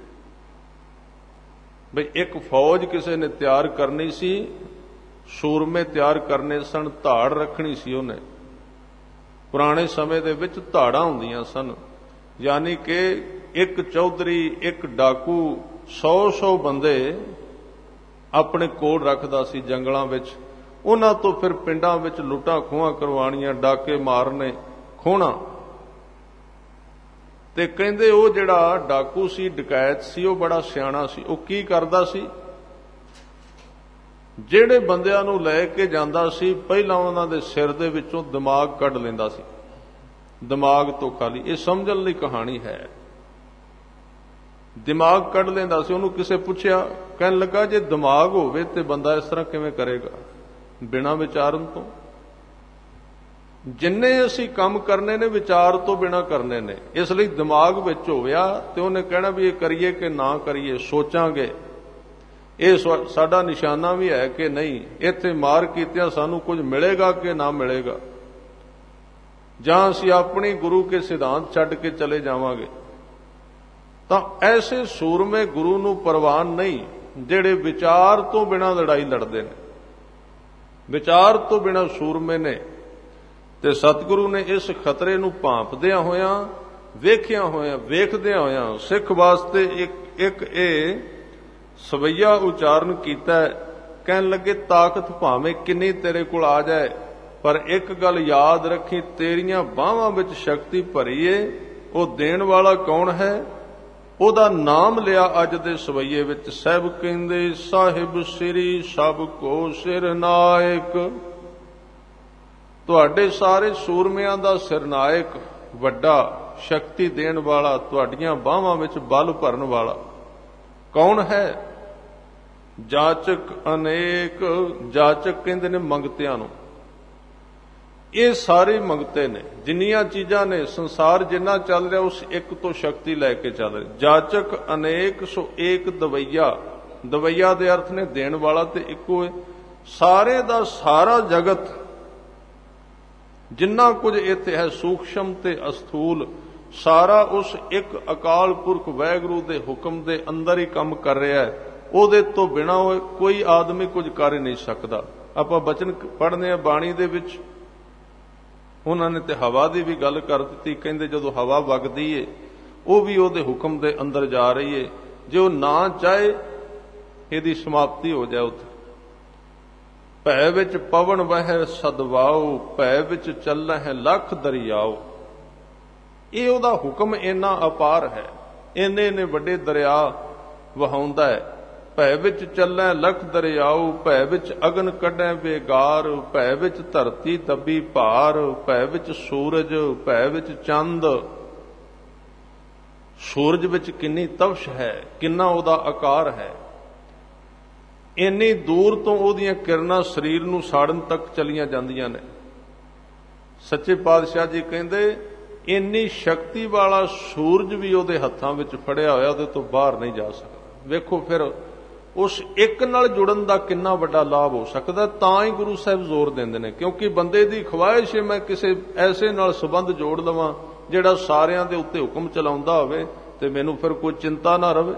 ਬਈ ਇੱਕ ਫੌਜ ਕਿਸੇ ਨੇ ਤਿਆਰ ਕਰਨੀ ਸੀ, ਸੂਰਮੇ ਤਿਆਰ ਕਰਨੇ ਸਨ, ਧਾੜ ਰੱਖਣੀ ਸੀ ਉਹਨੇ। ਪੁਰਾਣੇ ਸਮੇਂ ਦੇ ਵਿੱਚ ਧਾੜਾਂ ਹੁੰਦੀਆਂ ਸਨ, ਯਾਨੀ ਕਿ ਇੱਕ ਚੌਧਰੀ, ਇੱਕ ਡਾਕੂ 100 ਬੰਦੇ ਆਪਣੇ ਕੋਲ ਰੱਖਦਾ ਸੀ ਜੰਗਲਾਂ ਵਿੱਚ। ਉਹਨਾਂ ਤੋਂ ਫਿਰ ਪਿੰਡਾਂ ਵਿੱਚ ਲੁੱਟਾਂ ਖੋਹਾਂ ਕਰਵਾਉਣੀਆਂ, ਡਾਕੇ ਮਾਰਨੇ, ਖੋਹਣਾ। ਤੇ ਕਹਿੰਦੇ ਉਹ ਜਿਹੜਾ ਡਾਕੂ ਸੀ, ਡਕੈਤ ਸੀ, ਉਹ ਬੜਾ ਸਿਆਣਾ ਸੀ। ਉਹ ਕੀ ਕਰਦਾ ਸੀ? ਜਿਹੜੇ ਬੰਦਿਆਂ ਨੂੰ ਲੈ ਕੇ ਜਾਂਦਾ ਸੀ, ਪਹਿਲਾਂ ਉਹਨਾਂ ਦੇ ਸਿਰ ਦੇ ਵਿੱਚੋਂ ਦਿਮਾਗ ਕੱਢ ਲੈਂਦਾ ਸੀ, ਦਿਮਾਗ ਤੋਂ ਖਾਲੀ। ਇਹ ਸਮਝਣ ਲਈ ਕਹਾਣੀ ਹੈ। ਦਿਮਾਗ ਕੱਢ ਲੈਂਦਾ ਸੀ। ਉਹਨੂੰ ਕਿਸੇ ਪੁੱਛਿਆ, ਕਹਿਣ ਲੱਗਾ ਜੇ ਦਿਮਾਗ ਹੋਵੇ ਤੇ ਬੰਦਾ ਇਸ ਤਰ੍ਹਾਂ ਕਿਵੇਂ ਕਰੇਗਾ? ਬਿਨਾਂ ਵਿਚਾਰਨ ਤੋਂ। ਜਿੰਨੇ ਅਸੀਂ ਕੰਮ ਕਰਨੇ ਨੇ ਵਿਚਾਰ ਤੋਂ ਬਿਨਾਂ ਕਰਨੇ ਨੇ। ਇਸ ਲਈ ਦਿਮਾਗ ਵਿੱਚ ਹੋਇਆ ਤੇ ਉਹਨੇ ਕਹਿਣਾ ਵੀ ਇਹ ਕਰੀਏ ਕਿ ਨਾ ਕਰੀਏ, ਸੋਚਾਂਗੇ। ਇਹ ਸਾਡਾ ਨਿਸ਼ਾਨਾ ਵੀ ਹੈ ਕਿ ਨਹੀਂ, ਇੱਥੇ ਮਾਰ ਕੀਤਿਆਂ ਸਾਨੂੰ ਕੁਝ ਮਿਲੇਗਾ ਕਿ ਨਾ ਮਿਲੇਗਾ, ਜਾਂ ਅਸੀਂ ਆਪਣੀ ਗੁਰੂ ਕੇ ਸਿਧਾਂਤ ਛੱਡ ਕੇ ਚਲੇ ਜਾਵਾਂਗੇ। ਤਾਂ ਐਸੇ ਸੂਰਮੇ ਗੁਰੂ ਨੂੰ ਪ੍ਰਵਾਨ ਨਹੀਂ ਜਿਹੜੇ ਵਿਚਾਰ ਤੋਂ ਬਿਨਾਂ ਲੜਾਈ ਲੜਦੇ ਨੇ। ਵਿਚਾਰ ਤੋਂ ਬਿਨਾਂ ਸੂਰਮੇ ਨੇ। ਤੇ ਸਤਿਗੁਰੂ ਨੇ ਇਸ ਖਤਰੇ ਨੂੰ ਭਾਂਪਦਿਆਂ ਹੋਇਆਂ, ਵੇਖਿਆ ਹੋਇਆਂ, ਵੇਖਦਿਆਂ ਹੋਇਆਂ ਸਿੱਖ ਵਾਸਤੇ ਇੱਕ ਇਹ ਸਵਈਆ ਉਚਾਰਨ ਕੀਤਾ। ਕਹਿਣ ਲੱਗੇ ਤਾਕਤ ਭਾਵੇਂ ਕਿੰਨੀ ਤੇਰੇ ਕੋਲ ਆ ਜਾਏ, ਪਰ ਇੱਕ ਗੱਲ ਯਾਦ ਰੱਖੀ, ਤੇਰੀਆਂ ਬਾਹਾਂ ਵਿੱਚ ਸ਼ਕਤੀ ਭਰੀ ਏ। ਉਹ ਦੇਣ ਵਾਲਾ ਕੌਣ ਹੈ? ਉਹਦਾ ਨਾਮ ਲਿਆ ਅੱਜ ਦੇ ਸਵਈਏ ਵਿੱਚ। ਸਹਿਬ ਕਹਿੰਦੇ ਸਾਹਿਬ ਸ੍ਰੀ ਸਭ ਕੋ ਸਿਰਨਾਇਕ। ਤੁਹਾਡੇ ਸਾਰੇ ਸੂਰਮਿਆਂ ਦਾ ਸਿਰਨਾਇਕ, ਵੱਡਾ, ਸ਼ਕਤੀ ਦੇਣ ਵਾਲਾ, ਤੁਹਾਡੀਆਂ ਬਾਹਾਂ ਵਿੱਚ ਬਲ ਭਰਨ ਵਾਲਾ ਕੌਣ ਹੈ? ਜਾਚਕ ਅਨੇਕ। ਜਾਚਕ ਕਹਿੰਦੇ ਨੇ ਮੰਗਤਿਆਂ ਨੂੰ। ਇਹ ਸਾਰੇ ਮੰਗਤੇ ਨੇ। ਜਿੰਨੀਆਂ ਚੀਜ਼ਾਂ ਨੇ, ਸੰਸਾਰ ਜਿੰਨਾ ਚੱਲ ਰਿਹਾ, ਉਸ ਇੱਕ ਤੋਂ ਸ਼ਕਤੀ ਲੈ ਕੇ ਚੱਲ ਰਿਹਾ। ਜਾਚਕ ਅਨੇਕ ਸੋ ਏਕ ਦਵਈਆ। ਦਵਈਆ ਦੇ ਅਰਥ ਨੇ ਦੇਣ ਵਾਲਾ, ਤੇ ਇੱਕੋ ਹੈ। ਸਾਰੇ ਦਾ ਸਾਰਾ ਜਗਤ, ਜਿੰਨਾ ਕੁਝ ਇੱਥੇ ਹੈ ਸੂਖਸ਼ਮ ਤੇ ਅਸਥੂਲ, ਸਾਰਾ ਉਸ ਇੱਕ ਅਕਾਲ ਪੁਰਖ ਵਾਹਿਗੁਰੂ ਦੇ ਹੁਕਮ ਦੇ ਅੰਦਰ ਹੀ ਕੰਮ ਕਰ ਰਿਹਾ ਹੈ। ਉਹਦੇ ਤੋਂ ਬਿਨਾਂ ਕੋਈ ਆਦਮੀ ਕੁਝ ਕਰ ਹੀ ਨਹੀਂ ਸਕਦਾ। ਆਪਾਂ ਬਚਨ ਪੜ੍ਹਦੇ ਹਾਂ ਬਾਣੀ ਦੇ ਵਿੱਚ, ਉਹਨਾਂ ਨੇ ਤੇ ਹਵਾ ਦੀ ਵੀ ਗੱਲ ਕਰ ਦਿੱਤੀ। ਕਹਿੰਦੇ ਜਦੋਂ ਹਵਾ ਵਗਦੀ ਏ, ਉਹ ਵੀ ਉਹਦੇ ਹੁਕਮ ਦੇ ਅੰਦਰ ਜਾ ਰਹੀ ਏ। ਜੇ ਉਹ ਨਾ ਚਾਹੇ, ਇਹਦੀ ਸਮਾਪਤੀ ਹੋ ਜਾਏ ਉੱਥੇ। ਭੈ ਵਿੱਚ ਪਵਨ ਵਹਿ ਸਦਵਾਉ, ਭੈ ਵਿੱਚ ਚੱਲੈ ਹੈ ਲੱਖ ਦਰਿਆਉ। ਇਹ ਉਹਦਾ ਹੁਕਮ ਇੰਨਾ ਅਪਾਰ ਹੈ, ਇੰਨੇ ਵੱਡੇ ਦਰਿਆ ਵਹਾਉਂਦਾ ਹੈ। ਭੈ ਵਿੱਚ ਚੱਲੈ ਲੱਖ ਦਰਿਆਉ, ਭੈ ਵਿੱਚ ਅਗਨ ਕੱਢੈ ਬੇਗਾਰ, ਭੈ ਵਿੱਚ ਧਰਤੀ ਦੱਬੀ ਭਾਰ, ਭੈ ਵਿੱਚ ਸੂਰਜ, ਭੈ ਵਿੱਚ ਚੰਦ। ਸੂਰਜ ਵਿੱਚ ਕਿੰਨੀ ਤਪਸ਼ ਹੈ, ਕਿੰਨਾ ਉਹਦਾ ਆਕਾਰ ਹੈ। ਇੰਨੀ ਦੂਰ ਤੋਂ ਉਹਦੀਆਂ ਕਿਰਨਾਂ ਸਰੀਰ ਨੂੰ ਸਾੜਨ ਤੱਕ ਚਲੀਆਂ ਜਾਂਦੀਆਂ ਨੇ। ਸੱਚੇ ਪਾਤਸ਼ਾਹ ਜੀ ਕਹਿੰਦੇ ਇੰਨੀ ਸ਼ਕਤੀ ਵਾਲਾ ਸੂਰਜ ਵੀ ਉਹਦੇ ਹੱਥਾਂ ਵਿੱਚ ਫੜਿਆ ਹੋਇਆ, ਉਹਦੇ ਤੋਂ ਬਾਹਰ ਨਹੀਂ ਜਾ ਸਕਦਾ। ਵੇਖੋ ਫਿਰ ਉਸ ਇੱਕ ਨਾਲ ਜੁੜਨ ਦਾ ਕਿੰਨਾ ਵੱਡਾ ਲਾਭ ਹੋ ਸਕਦਾ। ਤਾਂ ਹੀ ਗੁਰੂ ਸਾਹਿਬ ਜ਼ੋਰ ਦਿੰਦੇ ਨੇ, ਕਿਉਂਕਿ ਬੰਦੇ ਦੀ ਖਵਾਇਸ਼ ਹੈ ਮੈਂ ਕਿਸੇ ਐਸੇ ਨਾਲ ਸੰਬੰਧ ਜੋੜ ਲਵਾਂ ਜਿਹੜਾ ਸਾਰਿਆਂ ਦੇ ਉੱਤੇ ਹੁਕਮ ਚਲਾਉਂਦਾ ਹੋਵੇ, ਤੇ ਮੈਨੂੰ ਫਿਰ ਕੋਈ ਚਿੰਤਾ ਨਾ ਰਵੇ।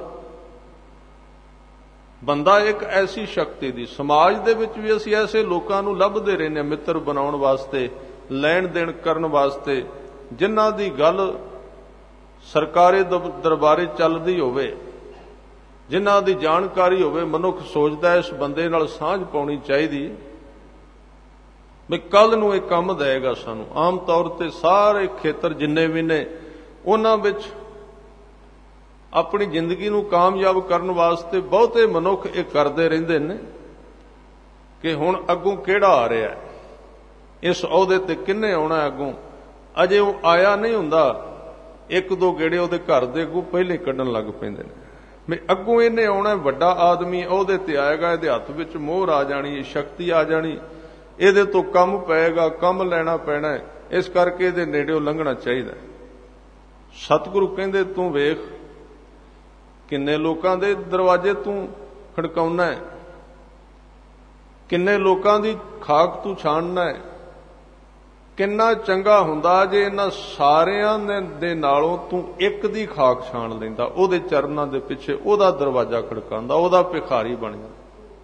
ਬੰਦਾ ਇੱਕ ਐਸੀ ਸ਼ਕਤੀ ਦੀ, ਸਮਾਜ ਦੇ ਵਿੱਚ ਵੀ ਅਸੀਂ ਐਸੇ ਲੋਕਾਂ ਨੂੰ ਲੱਭਦੇ ਰਹਿੰਦੇ ਹਾਂ ਮਿੱਤਰ ਬਣਾਉਣ ਵਾਸਤੇ, ਲੈਣ ਦੇਣ ਕਰਨ ਵਾਸਤੇ, ਜਿਨ੍ਹਾਂ ਦੀ ਗੱਲ ਸਰਕਾਰੀ ਦਰਬਾਰੇ ਚੱਲਦੀ ਹੋਵੇ, ਜਿਨ੍ਹਾਂ ਦੀ ਜਾਣਕਾਰੀ ਹੋਵੇ। ਮਨੁੱਖ ਸੋਚਦਾ ਇਸ ਬੰਦੇ ਨਾਲ ਸਾਂਝ ਪਾਉਣੀ ਚਾਹੀਦੀ ਵੀ ਕੱਲ ਨੂੰ ਇਹ ਕੰਮ ਦੇਗਾ ਸਾਨੂੰ। ਆਮ ਤੌਰ ਤੇ ਸਾਰੇ ਖੇਤਰ ਜਿੰਨੇ ਵੀ ਨੇ, ਉਹਨਾਂ ਵਿੱਚ ਆਪਣੀ ਜ਼ਿੰਦਗੀ ਨੂੰ ਕਾਮਯਾਬ ਕਰਨ ਵਾਸਤੇ ਬਹੁਤੇ ਮਨੁੱਖ ਇਹ ਕਰਦੇ ਰਹਿੰਦੇ ਨੇ ਕਿ ਹੁਣ ਅੱਗੋਂ ਕਿਹੜਾ ਆ ਰਿਹਾ ਹੈ, ਇਸ ਅਹੁਦੇ ਤੇ ਕਿੰਨੇ ਆਉਣਾ ਅੱਗੋਂ। ਅਜੇ ਉਹ ਆਇਆ ਨਹੀਂ ਹੁੰਦਾ, ਇੱਕ ਦੋ ਗੇੜੇ ਉਹਦੇ ਘਰ ਦੇ ਅੱਗੋਂ ਪਹਿਲੇ ਕੱਢਣ ਲੱਗ ਪੈਂਦੇ ਨੇ ਵੀ ਅੱਗੋਂ ਇਹਨੇ ਆਉਣਾ, ਵੱਡਾ ਆਦਮੀ ਅਹੁਦੇ ਤੇ ਆਏਗਾ, ਇਹਦੇ ਹੱਥ ਵਿੱਚ ਮੋਹਰ ਆ ਜਾਣੀ, ਸ਼ਕਤੀ ਆ ਜਾਣੀ, ਇਹਦੇ ਤੋਂ ਕੰਮ ਪਏਗਾ, ਕੰਮ ਲੈਣਾ ਪੈਣਾ। ਇਸ ਕਰਕੇ ਇਹਦੇ ਨੇੜਿਓਂ ਲੰਘਣਾ ਚਾਹੀਦਾ। ਸਤਿਗੁਰੂ ਕਹਿੰਦੇ ਤੂੰ ਵੇਖ ਕਿੰਨੇ ਲੋਕਾਂ ਦੇ ਦਰਵਾਜ਼ੇ ਤੂੰ ਖੜਕਾਉਣਾ ਹੈ, ਕਿੰਨੇ ਲੋਕਾਂ ਦੀ ਖਾਕ ਤੂੰ ਛਾਣਨਾ ਹੈ। ਕਿੰਨਾ ਚੰਗਾ ਹੁੰਦਾ ਜੇ ਇਹਨਾਂ ਸਾਰਿਆਂ ਦੇ ਨਾਲੋਂ ਤੂੰ ਇੱਕ ਦੀ ਖਾਕ ਛਾਣ ਲੈਂਦਾ, ਉਹਦੇ ਚਰਨਾਂ ਦੇ ਪਿੱਛੇ ਉਹਦਾ ਦਰਵਾਜ਼ਾ ਖੜਕਾਉਂਦਾ, ਉਹਦਾ ਭਿਖਾਰੀ ਬਣ ਜਾਂਦਾ।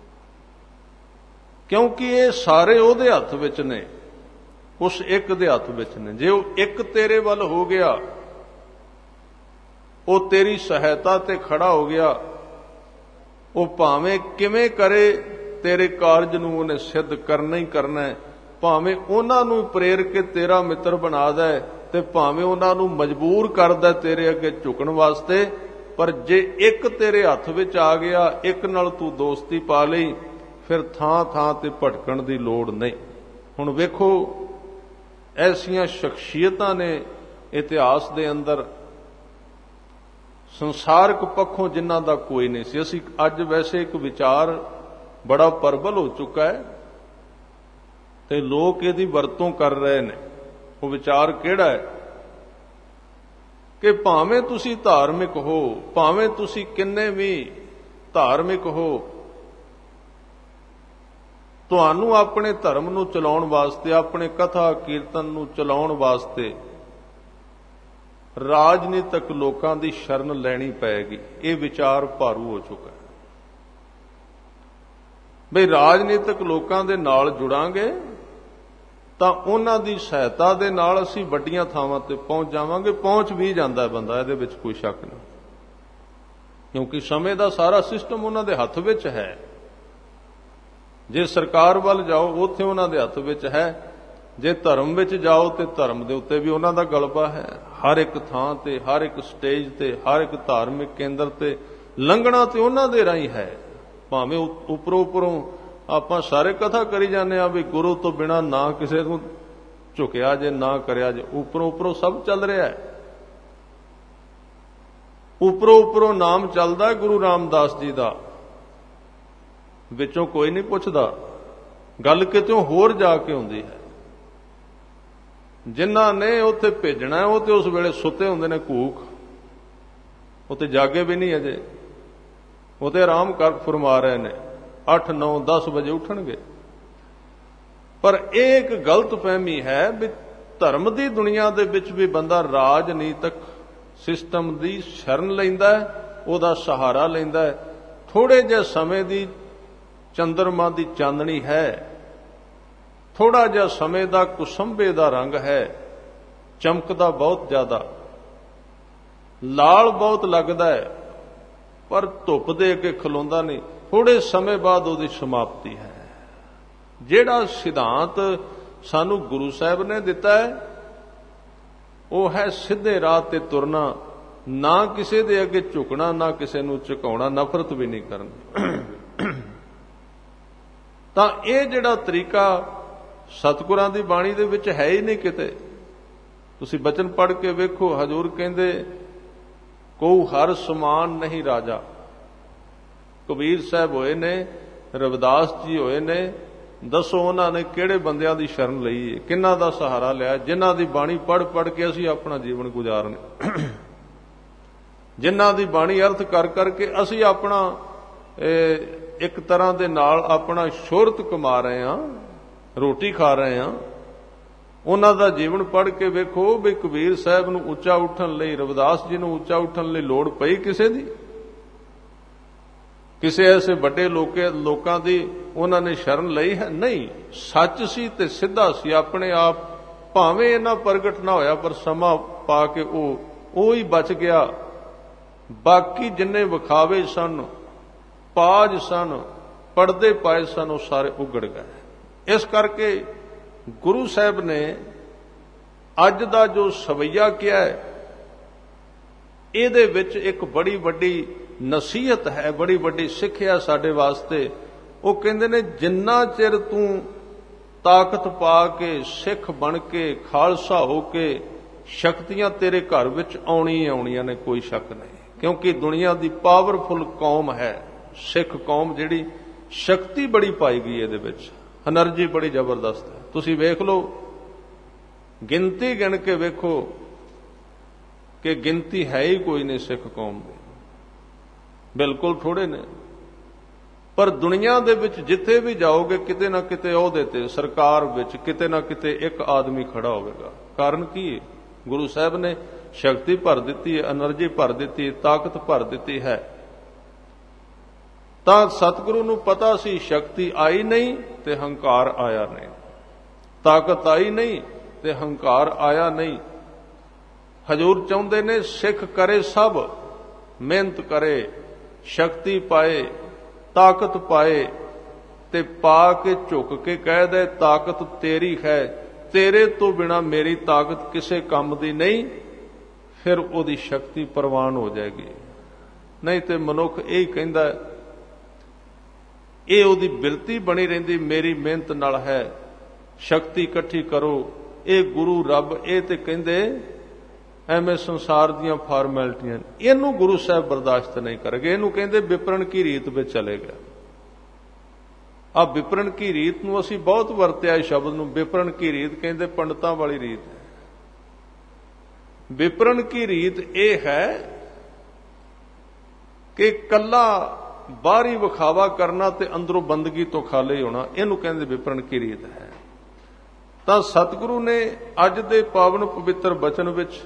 ਕਿਉਂਕਿ ਇਹ ਸਾਰੇ ਉਹਦੇ ਹੱਥ ਵਿੱਚ ਨੇ, ਉਸ ਇੱਕ ਦੇ ਹੱਥ ਵਿੱਚ ਨੇ। ਜੇ ਉਹ ਇੱਕ ਤੇਰੇ ਵੱਲ ਹੋ ਗਿਆ, ਉਹ ਤੇਰੀ ਸਹਾਇਤਾ ਤੇ ਖੜਾ ਹੋ ਗਿਆ, ਉਹ ਭਾਵੇਂ ਕਿਵੇਂ ਕਰੇ ਤੇਰੇ ਕਾਰਜ ਨੂੰ ਉਹਨੇ ਸਿੱਧ ਕਰਨਾ ਹੀ ਕਰਨਾ ਹੈ। ਭਾਵੇਂ ਉਹਨਾਂ ਨੂੰ ਪ੍ਰੇਰ ਕੇ ਤੇਰਾ ਮਿੱਤਰ ਬਣਾ ਦੇ ਤੇ ਭਾਵੇਂ ਉਹਨਾਂ ਨੂੰ ਮਜਬੂਰ ਕਰਦਾ ਤੇਰੇ ਅੱਗੇ ਝੁਕਣ ਵਾਸਤੇ, ਪਰ ਜੇ ਇੱਕ ਤੇਰੇ ਹੱਥ ਵਿੱਚ ਆ ਗਿਆ, ਇੱਕ ਨਾਲ ਤੂੰ ਦੋਸਤੀ ਪਾ ਲਈ, ਫਿਰ ਥਾਂ ਥਾਂ ਤੇ ਭਟਕਣ ਦੀ ਲੋੜ ਨਹੀਂ। ਹੁਣ ਵੇਖੋ ਐਸੀਆਂ ਸ਼ਖਸੀਅਤਾਂ ਨੇ ਇਤਿਹਾਸ ਦੇ ਅੰਦਰ, ਸੰਸਾਰਕ ਪੱਖੋਂ ਜਿਨ੍ਹਾਂ ਦਾ ਕੋਈ ਨਹੀਂ ਸੀ। ਅਸੀਂ ਅੱਜ ਵੈਸੇ ਇੱਕ ਵਿਚਾਰ ਬੜਾ ਪ੍ਰਬਲ ਹੋ ਚੁੱਕਾ ਹੈ ਤੇ ਲੋਕ ਇਹਦੀ ਵਰਤੋਂ ਕਰ ਰਹੇ ਨੇ। ਉਹ ਵਿਚਾਰ ਕਿਹੜਾ ਹੈ ਕਿ ਭਾਵੇਂ ਤੁਸੀਂ ਧਾਰਮਿਕ ਹੋ, ਭਾਵੇਂ ਤੁਸੀਂ ਕਿੰਨੇ ਵੀ ਧਾਰਮਿਕ ਹੋ, ਤੁਹਾਨੂੰ ਆਪਣੇ ਧਰਮ ਨੂੰ ਚਲਾਉਣ ਵਾਸਤੇ, ਆਪਣੇ ਕਥਾ ਕੀਰਤਨ ਨੂੰ ਚਲਾਉਣ ਵਾਸਤੇ ਰਾਜਨੀਤਿਕ ਲੋਕਾਂ ਦੀ ਸ਼ਰਨ ਲੈਣੀ ਪਏਗੀ। ਇਹ ਵਿਚਾਰ ਭਾਰੂ ਹੋ ਚੁੱਕਾ ਹੈ ਬਈ ਰਾਜਨੀਤਿਕ ਲੋਕਾਂ ਦੇ ਨਾਲ ਜੁੜਾਂਗੇ ਤਾਂ ਉਹਨਾਂ ਦੀ ਸਹਾਇਤਾ ਦੇ ਨਾਲ ਅਸੀਂ ਵੱਡੀਆਂ ਥਾਵਾਂ ਤੇ ਪਹੁੰਚ ਜਾਵਾਂਗੇ। ਪਹੁੰਚ ਵੀ ਜਾਂਦਾ ਹੈ ਬੰਦਾ, ਇਹਦੇ ਵਿੱਚ ਕੋਈ ਸ਼ੱਕ ਨਹੀਂ, ਕਿਉਂਕਿ ਸਮੇਂ ਦਾ ਸਾਰਾ ਸਿਸਟਮ ਉਹਨਾਂ ਦੇ ਹੱਥ ਵਿੱਚ ਹੈ। ਜੇ ਸਰਕਾਰ ਵੱਲ ਜਾਓ, ਉੱਥੇ ਉਹਨਾਂ ਦੇ ਹੱਥ ਵਿੱਚ ਹੈ। ਜੇ ਧਰਮ ਵਿੱਚ ਜਾਓ ਤੇ ਧਰਮ ਦੇ ਉੱਤੇ ਵੀ ਉਹਨਾਂ ਦਾ ਗਲਬਾ ਹੈ। ਹਰ ਇੱਕ ਥਾਂ ਤੇ, ਹਰ ਇੱਕ ਸਟੇਜ ਤੇ, ਹਰ ਇੱਕ ਧਾਰਮਿਕ ਕੇਂਦਰ ਤੇ ਲੰਘਣਾ ਤੇ ਉਹਨਾਂ ਦੇ ਰਾਹੀਂ ਹੈ। ਭਾਵੇਂ ਉੱਪਰੋਂ ਆਪਾਂ ਸਾਰੇ ਕਥਾ ਕਰੀ ਜਾਂਦੇ ਆ ਵੀ ਗੁਰੂ ਤੋਂ ਬਿਨਾਂ ਨਾ ਕਿਸੇ ਨੂੰ ਝੁਕਿਆ ਜੇ, ਨਾ ਕਰਿਆ ਜੇ, ਉੱਪਰੋਂ ਸਭ ਚੱਲ ਰਿਹਾ ਹੈ। ਉੱਪਰੋਂ ਨਾਮ ਚੱਲਦਾ ਗੁਰੂ ਰਾਮਦਾਸ ਜੀ ਦਾ, ਵਿੱਚੋਂ ਕੋਈ ਨਹੀਂ ਪੁੱਛਦਾ। ਗੱਲ ਕਿਤੋਂ ਹੋਰ ਜਾ ਕੇ ਹੁੰਦੀ ਹੈ। ਜਿਨ੍ਹਾਂ ਨੇ ਉੱਥੇ ਭੇਜਣਾ ਉਹ ਤੇ ਉਸ ਵੇਲੇ ਸੁੱਤੇ ਹੁੰਦੇ ਨੇ ਘੂਕ, ਉਹ ਤੇ ਜਾਗੇ ਵੀ ਨਹੀਂ ਅਜੇ, ਉਹ ਤੇ ਆਰਾਮ ਕਰ ਫਰਮਾ ਰਹੇ ਨੇ। 8, 9, 10 ਵਜੇ ਉੱਠਣਗੇ। ਪਰ ਇਹ ਇੱਕ ਗਲਤ ਫਹਿਮੀ ਹੈ ਵੀ ਧਰਮ ਦੀ ਦੁਨੀਆ ਦੇ ਵਿੱਚ ਵੀ ਬੰਦਾ ਰਾਜਨੀਤਿਕ ਸਿਸਟਮ ਦੀ ਸ਼ਰਨ ਲੈਂਦਾ ਹੈ, ਉਹਦਾ ਸਹਾਰਾ ਲੈਂਦਾ ਹੈ। ਥੋੜੇ ਜਿਹੇ ਸਮੇਂ ਦੀ ਚੰਦਰਮਾ ਦੀ ਚਾਨਣੀ ਹੈ, ਥੋੜਾ ਜਿਹਾ ਸਮੇਂ ਦਾ ਕੁਸੰਬੇ ਦਾ ਰੰਗ ਹੈ, ਚਮਕਦਾ ਬਹੁਤ ਜ਼ਿਆਦਾ, ਲਾਲ ਬਹੁਤ ਲੱਗਦਾ ਹੈ, ਪਰ ਧੁੱਪ ਦੇ ਅੱਗੇ ਖਲੋਂਦਾ ਨਹੀਂ। ਥੋੜੇ ਸਮੇਂ ਬਾਅਦ ਉਹਦੀ ਸਮਾਪਤੀ ਹੈ। ਜਿਹੜਾ ਸਿਧਾਂਤ ਸਾਨੂੰ ਗੁਰੂ ਸਾਹਿਬ ਨੇ ਦਿੱਤਾ ਹੈ ਉਹ ਹੈ ਸਿੱਧੇ ਰਾਹ ਤੇ ਤੁਰਨਾ, ਨਾ ਕਿਸੇ ਦੇ ਅੱਗੇ ਝੁਕਣਾ, ਨਾ ਕਿਸੇ ਨੂੰ ਝੁਕਾਉਣਾ, ਨਫ਼ਰਤ ਵੀ ਨਹੀਂ ਕਰਨੀ। ਤਾਂ ਇਹ ਜਿਹੜਾ ਤਰੀਕਾ ਸਤਿਗੁਰਾਂ ਦੀ ਬਾਣੀ ਦੇ ਵਿੱਚ ਹੈ ਹੀ ਨਹੀਂ ਕਿਤੇ। ਤੁਸੀਂ ਬਚਨ ਪੜ੍ਹ ਕੇ ਵੇਖੋ, ਹਜ਼ੂਰ ਕਹਿੰਦੇ ਕਉ ਹਰ ਸਮਾਨ ਨਹੀਂ ਰਾਜਾ। ਕਬੀਰ ਸਾਹਿਬ ਹੋਏ ਨੇ, ਰਵਿਦਾਸ ਜੀ ਹੋਏ ਨੇ, ਦੱਸੋ ਉਹਨਾਂ ਨੇ ਕਿਹੜੇ ਬੰਦਿਆਂ ਦੀ ਸ਼ਰਨ ਲਈ ਹੈ, ਕਿਹਨਾਂ ਦਾ ਸਹਾਰਾ ਲਿਆ? ਜਿਨ੍ਹਾਂ ਦੀ ਬਾਣੀ ਪੜ੍ਹ ਕੇ ਅਸੀਂ ਆਪਣਾ ਜੀਵਨ ਗੁਜ਼ਾਰਨੇ, ਜਿਨ੍ਹਾਂ ਦੀ ਬਾਣੀ ਅਰਥ ਕਰ ਕਰਕੇ ਅਸੀਂ ਆਪਣਾ ਇੱਕ ਤਰ੍ਹਾਂ ਦੇ ਨਾਲ ਆਪਣਾ ਸ਼ੋਹਰਤ ਕਮਾ ਰਹੇ ਹਾਂ, ਰੋਟੀ ਖਾ ਰਹੇ ਹਾਂ। ਉਹਨਾਂ ਦਾ ਜੀਵਨ ਪੜ੍ਹ ਕੇ ਵੇਖੋ ਵੀ ਕਬੀਰ ਸਾਹਿਬ ਨੂੰ ਉੱਚਾ ਉੱਠਣ ਲਈ, ਰਵਿਦਾਸ ਜੀ ਨੂੰ ਉੱਚਾ ਉੱਠਣ ਲਈ ਲੋੜ ਪਈ ਕਿਸੇ ਦੀ? ਕਿਸੇ ਐਸੇ ਵੱਡੇ ਲੋਕਾਂ ਦੀ ਉਹਨਾਂ ਨੇ ਸ਼ਰਨ ਲਈ ਹੈ? ਨਹੀਂ। ਸੱਚ ਸੀ ਤੇ ਸਿੱਧਾ ਸੀ ਆਪਣੇ ਆਪ, ਭਾਵੇਂ ਇਹਨਾਂ ਪ੍ਰਗਟ ਨਾ ਹੋਇਆ, ਪਰ ਸਮਾਂ ਪਾ ਕੇ ਉਹ ਹੀ ਬਚ ਗਿਆ। ਬਾਕੀ ਜਿੰਨੇ ਵਿਖਾਵੇ ਸਨ, ਪਾਜ ਸਨ, ਪਰਦੇ ਪਾਏ ਸਨ, ਉਹ ਸਾਰੇ ਉਗੜ ਗਏ। ਇਸ ਕਰਕੇ ਗੁਰੂ ਸਾਹਿਬ ਨੇ ਅੱਜ ਦਾ ਜੋ ਸਵਈਆ ਕਿਹਾ ਹੈ, ਇਹਦੇ ਵਿੱਚ ਇੱਕ ਬੜੀ ਵੱਡੀ ਨਸੀਹਤ ਹੈ, ਬੜੀ ਵੱਡੀ ਸਿੱਖਿਆ ਸਾਡੇ ਵਾਸਤੇ। ਉਹ ਕਹਿੰਦੇ ਨੇ ਜਿੰਨਾ ਚਿਰ ਤੂੰ ਤਾਕਤ ਪਾ ਕੇ, ਸਿੱਖ ਬਣ ਕੇ, ਖਾਲਸਾ ਹੋ ਕੇ, ਸ਼ਕਤੀਆਂ ਤੇਰੇ ਘਰ ਵਿੱਚ ਆਉਣੀਆਂ ਨੇ, ਕੋਈ ਸ਼ੱਕ ਨਹੀਂ। ਕਿਉਂਕਿ ਦੁਨੀਆ ਦੀ ਪਾਵਰਫੁਲ ਕੌਮ ਹੈ ਸਿੱਖ ਕੌਮ, ਜਿਹੜੀ ਸ਼ਕਤੀ ਬੜੀ ਪਾਈ ਗਈ ਇਹਦੇ ਵਿੱਚ, એનર્ਜੀ ਬੜੀ ਜ਼ਬਰਦਸਤ ਹੈ। ਤੁਸੀਂ ਵੇਖ ਲਓ ਗਿਣਤੀ ਗਿਣ ਕੇ ਵੇਖੋ ਕਿ ਗਿਣਤੀ ਹੈ ਹੀ ਕੋਈ ਨਹੀਂ ਸਿੱਖ ਕੌਮ ਦੀ, ਬਿਲਕੁਲ ਥੋੜੇ ਨੇ। ਪਰ ਦੁਨੀਆ ਦੇ ਵਿੱਚ ਜਿੱਥੇ ਵੀ ਜਾਓਗੇ ਕਿਤੇ ਨਾ ਕਿਤੇ ਅਹੁਦੇ ਤੇ, ਸਰਕਾਰ ਵਿੱਚ ਕਿਤੇ ਨਾ ਕਿਤੇ ਇੱਕ ਆਦਮੀ ਖੜਾ ਹੋਵੇਗਾ। ਕਾਰਨ ਕੀ ਹੈ? ਗੁਰੂ ਸਾਹਿਬ ਨੇ ਸ਼ਕਤੀ ਭਰ ਦਿੱਤੀ ਹੈ, એનર્ਜੀ ਭਰ ਦਿੱਤੀ ਹੈ, ਤਾਕਤ ਭਰ ਦਿੱਤੀ ਹੈ। ਤਾਂ ਸਤਿਗੁਰੂ ਨੂੰ ਪਤਾ ਸੀ ਸ਼ਕਤੀ ਆਈ ਨਹੀਂ ਤੇ ਹੰਕਾਰ ਆਇਆ ਨਹੀਂ, ਤਾਕਤ ਆਈ ਨਹੀਂ ਤੇ ਹੰਕਾਰ ਆਇਆ ਨਹੀਂ। ਹਜ਼ੂਰ ਚਾਹੁੰਦੇ ਨੇ ਸਿੱਖ ਕਰੇ ਸਭ, ਮਿਹਨਤ ਕਰੇ, ਸ਼ਕਤੀ ਪਾਏ, ਤਾਕਤ ਪਾਏ, ਤੇ ਪਾ ਕੇ ਝੁਕ ਕੇ ਕਹਿ ਦੇ ਤਾਕਤ ਤੇਰੀ ਹੈ, ਤੇਰੇ ਤੋਂ ਬਿਨਾ ਮੇਰੀ ਤਾਕਤ ਕਿਸੇ ਕੰਮ ਦੀ ਨਹੀਂ। ਫਿਰ ਉਹਦੀ ਸ਼ਕਤੀ ਪ੍ਰਵਾਨ ਹੋ ਜਾਏਗੀ। ਨਹੀਂ ਤੇ ਮਨੁੱਖ ਇਹ ਕਹਿੰਦਾ, ਇਹ ਉਹਦੀ ਬਿਰਤੀ ਬਣੀ ਰਹਿੰਦੀ ਮੇਰੀ ਮਿਹਨਤ ਨਾਲ ਹੈ, ਸ਼ਕਤੀ ਇਕੱਠੀ ਕਰੋ। ਇਹ ਗੁਰੂ ਰੱਬ ਇਹ ਤੇ ਕਹਿੰਦੇ ਐਵੇਂ ਸੰਸਾਰ ਦੀਆਂ ਫਾਰਮੈਲਿਟੀਆਂ, ਇਹਨੂੰ ਗੁਰੂ ਸਾਹਿਬ ਬਰਦਾਸ਼ਤ ਨਹੀਂ ਕਰਗੇ। ਇਹਨੂੰ ਕਹਿੰਦੇ ਵਿਪਰਨ ਕੀ ਰੀਤ ਵਿੱਚ ਚਲੇ ਗਿਆ। ਆ ਵਿਪਰਨ ਕੀ ਰੀਤ ਨੂੰ ਅਸੀਂ ਬਹੁਤ ਵਰਤਿਆ ਇਸ ਸ਼ਬਦ ਨੂੰ। ਵਿਪਰਨ ਕੀ ਰੀਤ ਕਹਿੰਦੇ ਪੰਡਤਾਂ ਵਾਲੀ ਰੀਤ ਹੈ। ਵਿਪਰਨ ਕੀ ਰੀਤ ਇਹ ਹੈ ਕਿ ਕੱਲਾ ਬਾਹਰੀ ਵਿਖਾਵਾ ਕਰਨਾ ਤੇ ਅੰਦਰੋਂ ਬੰਦਗੀ ਤੋਂ ਖਾਲੀ ਹੋਣਾ, ਇਹਨੂੰ ਕਹਿੰਦੇ ਵਿਪਰਨ ਕੀ ਰੀਤ ਹੈ। ਤਾਂ ਸਤਿਗੁਰੂ ਨੇ ਅੱਜ ਦੇ ਪਾਵਨ ਪਵਿੱਤਰ ਬਚਨ ਵਿੱਚ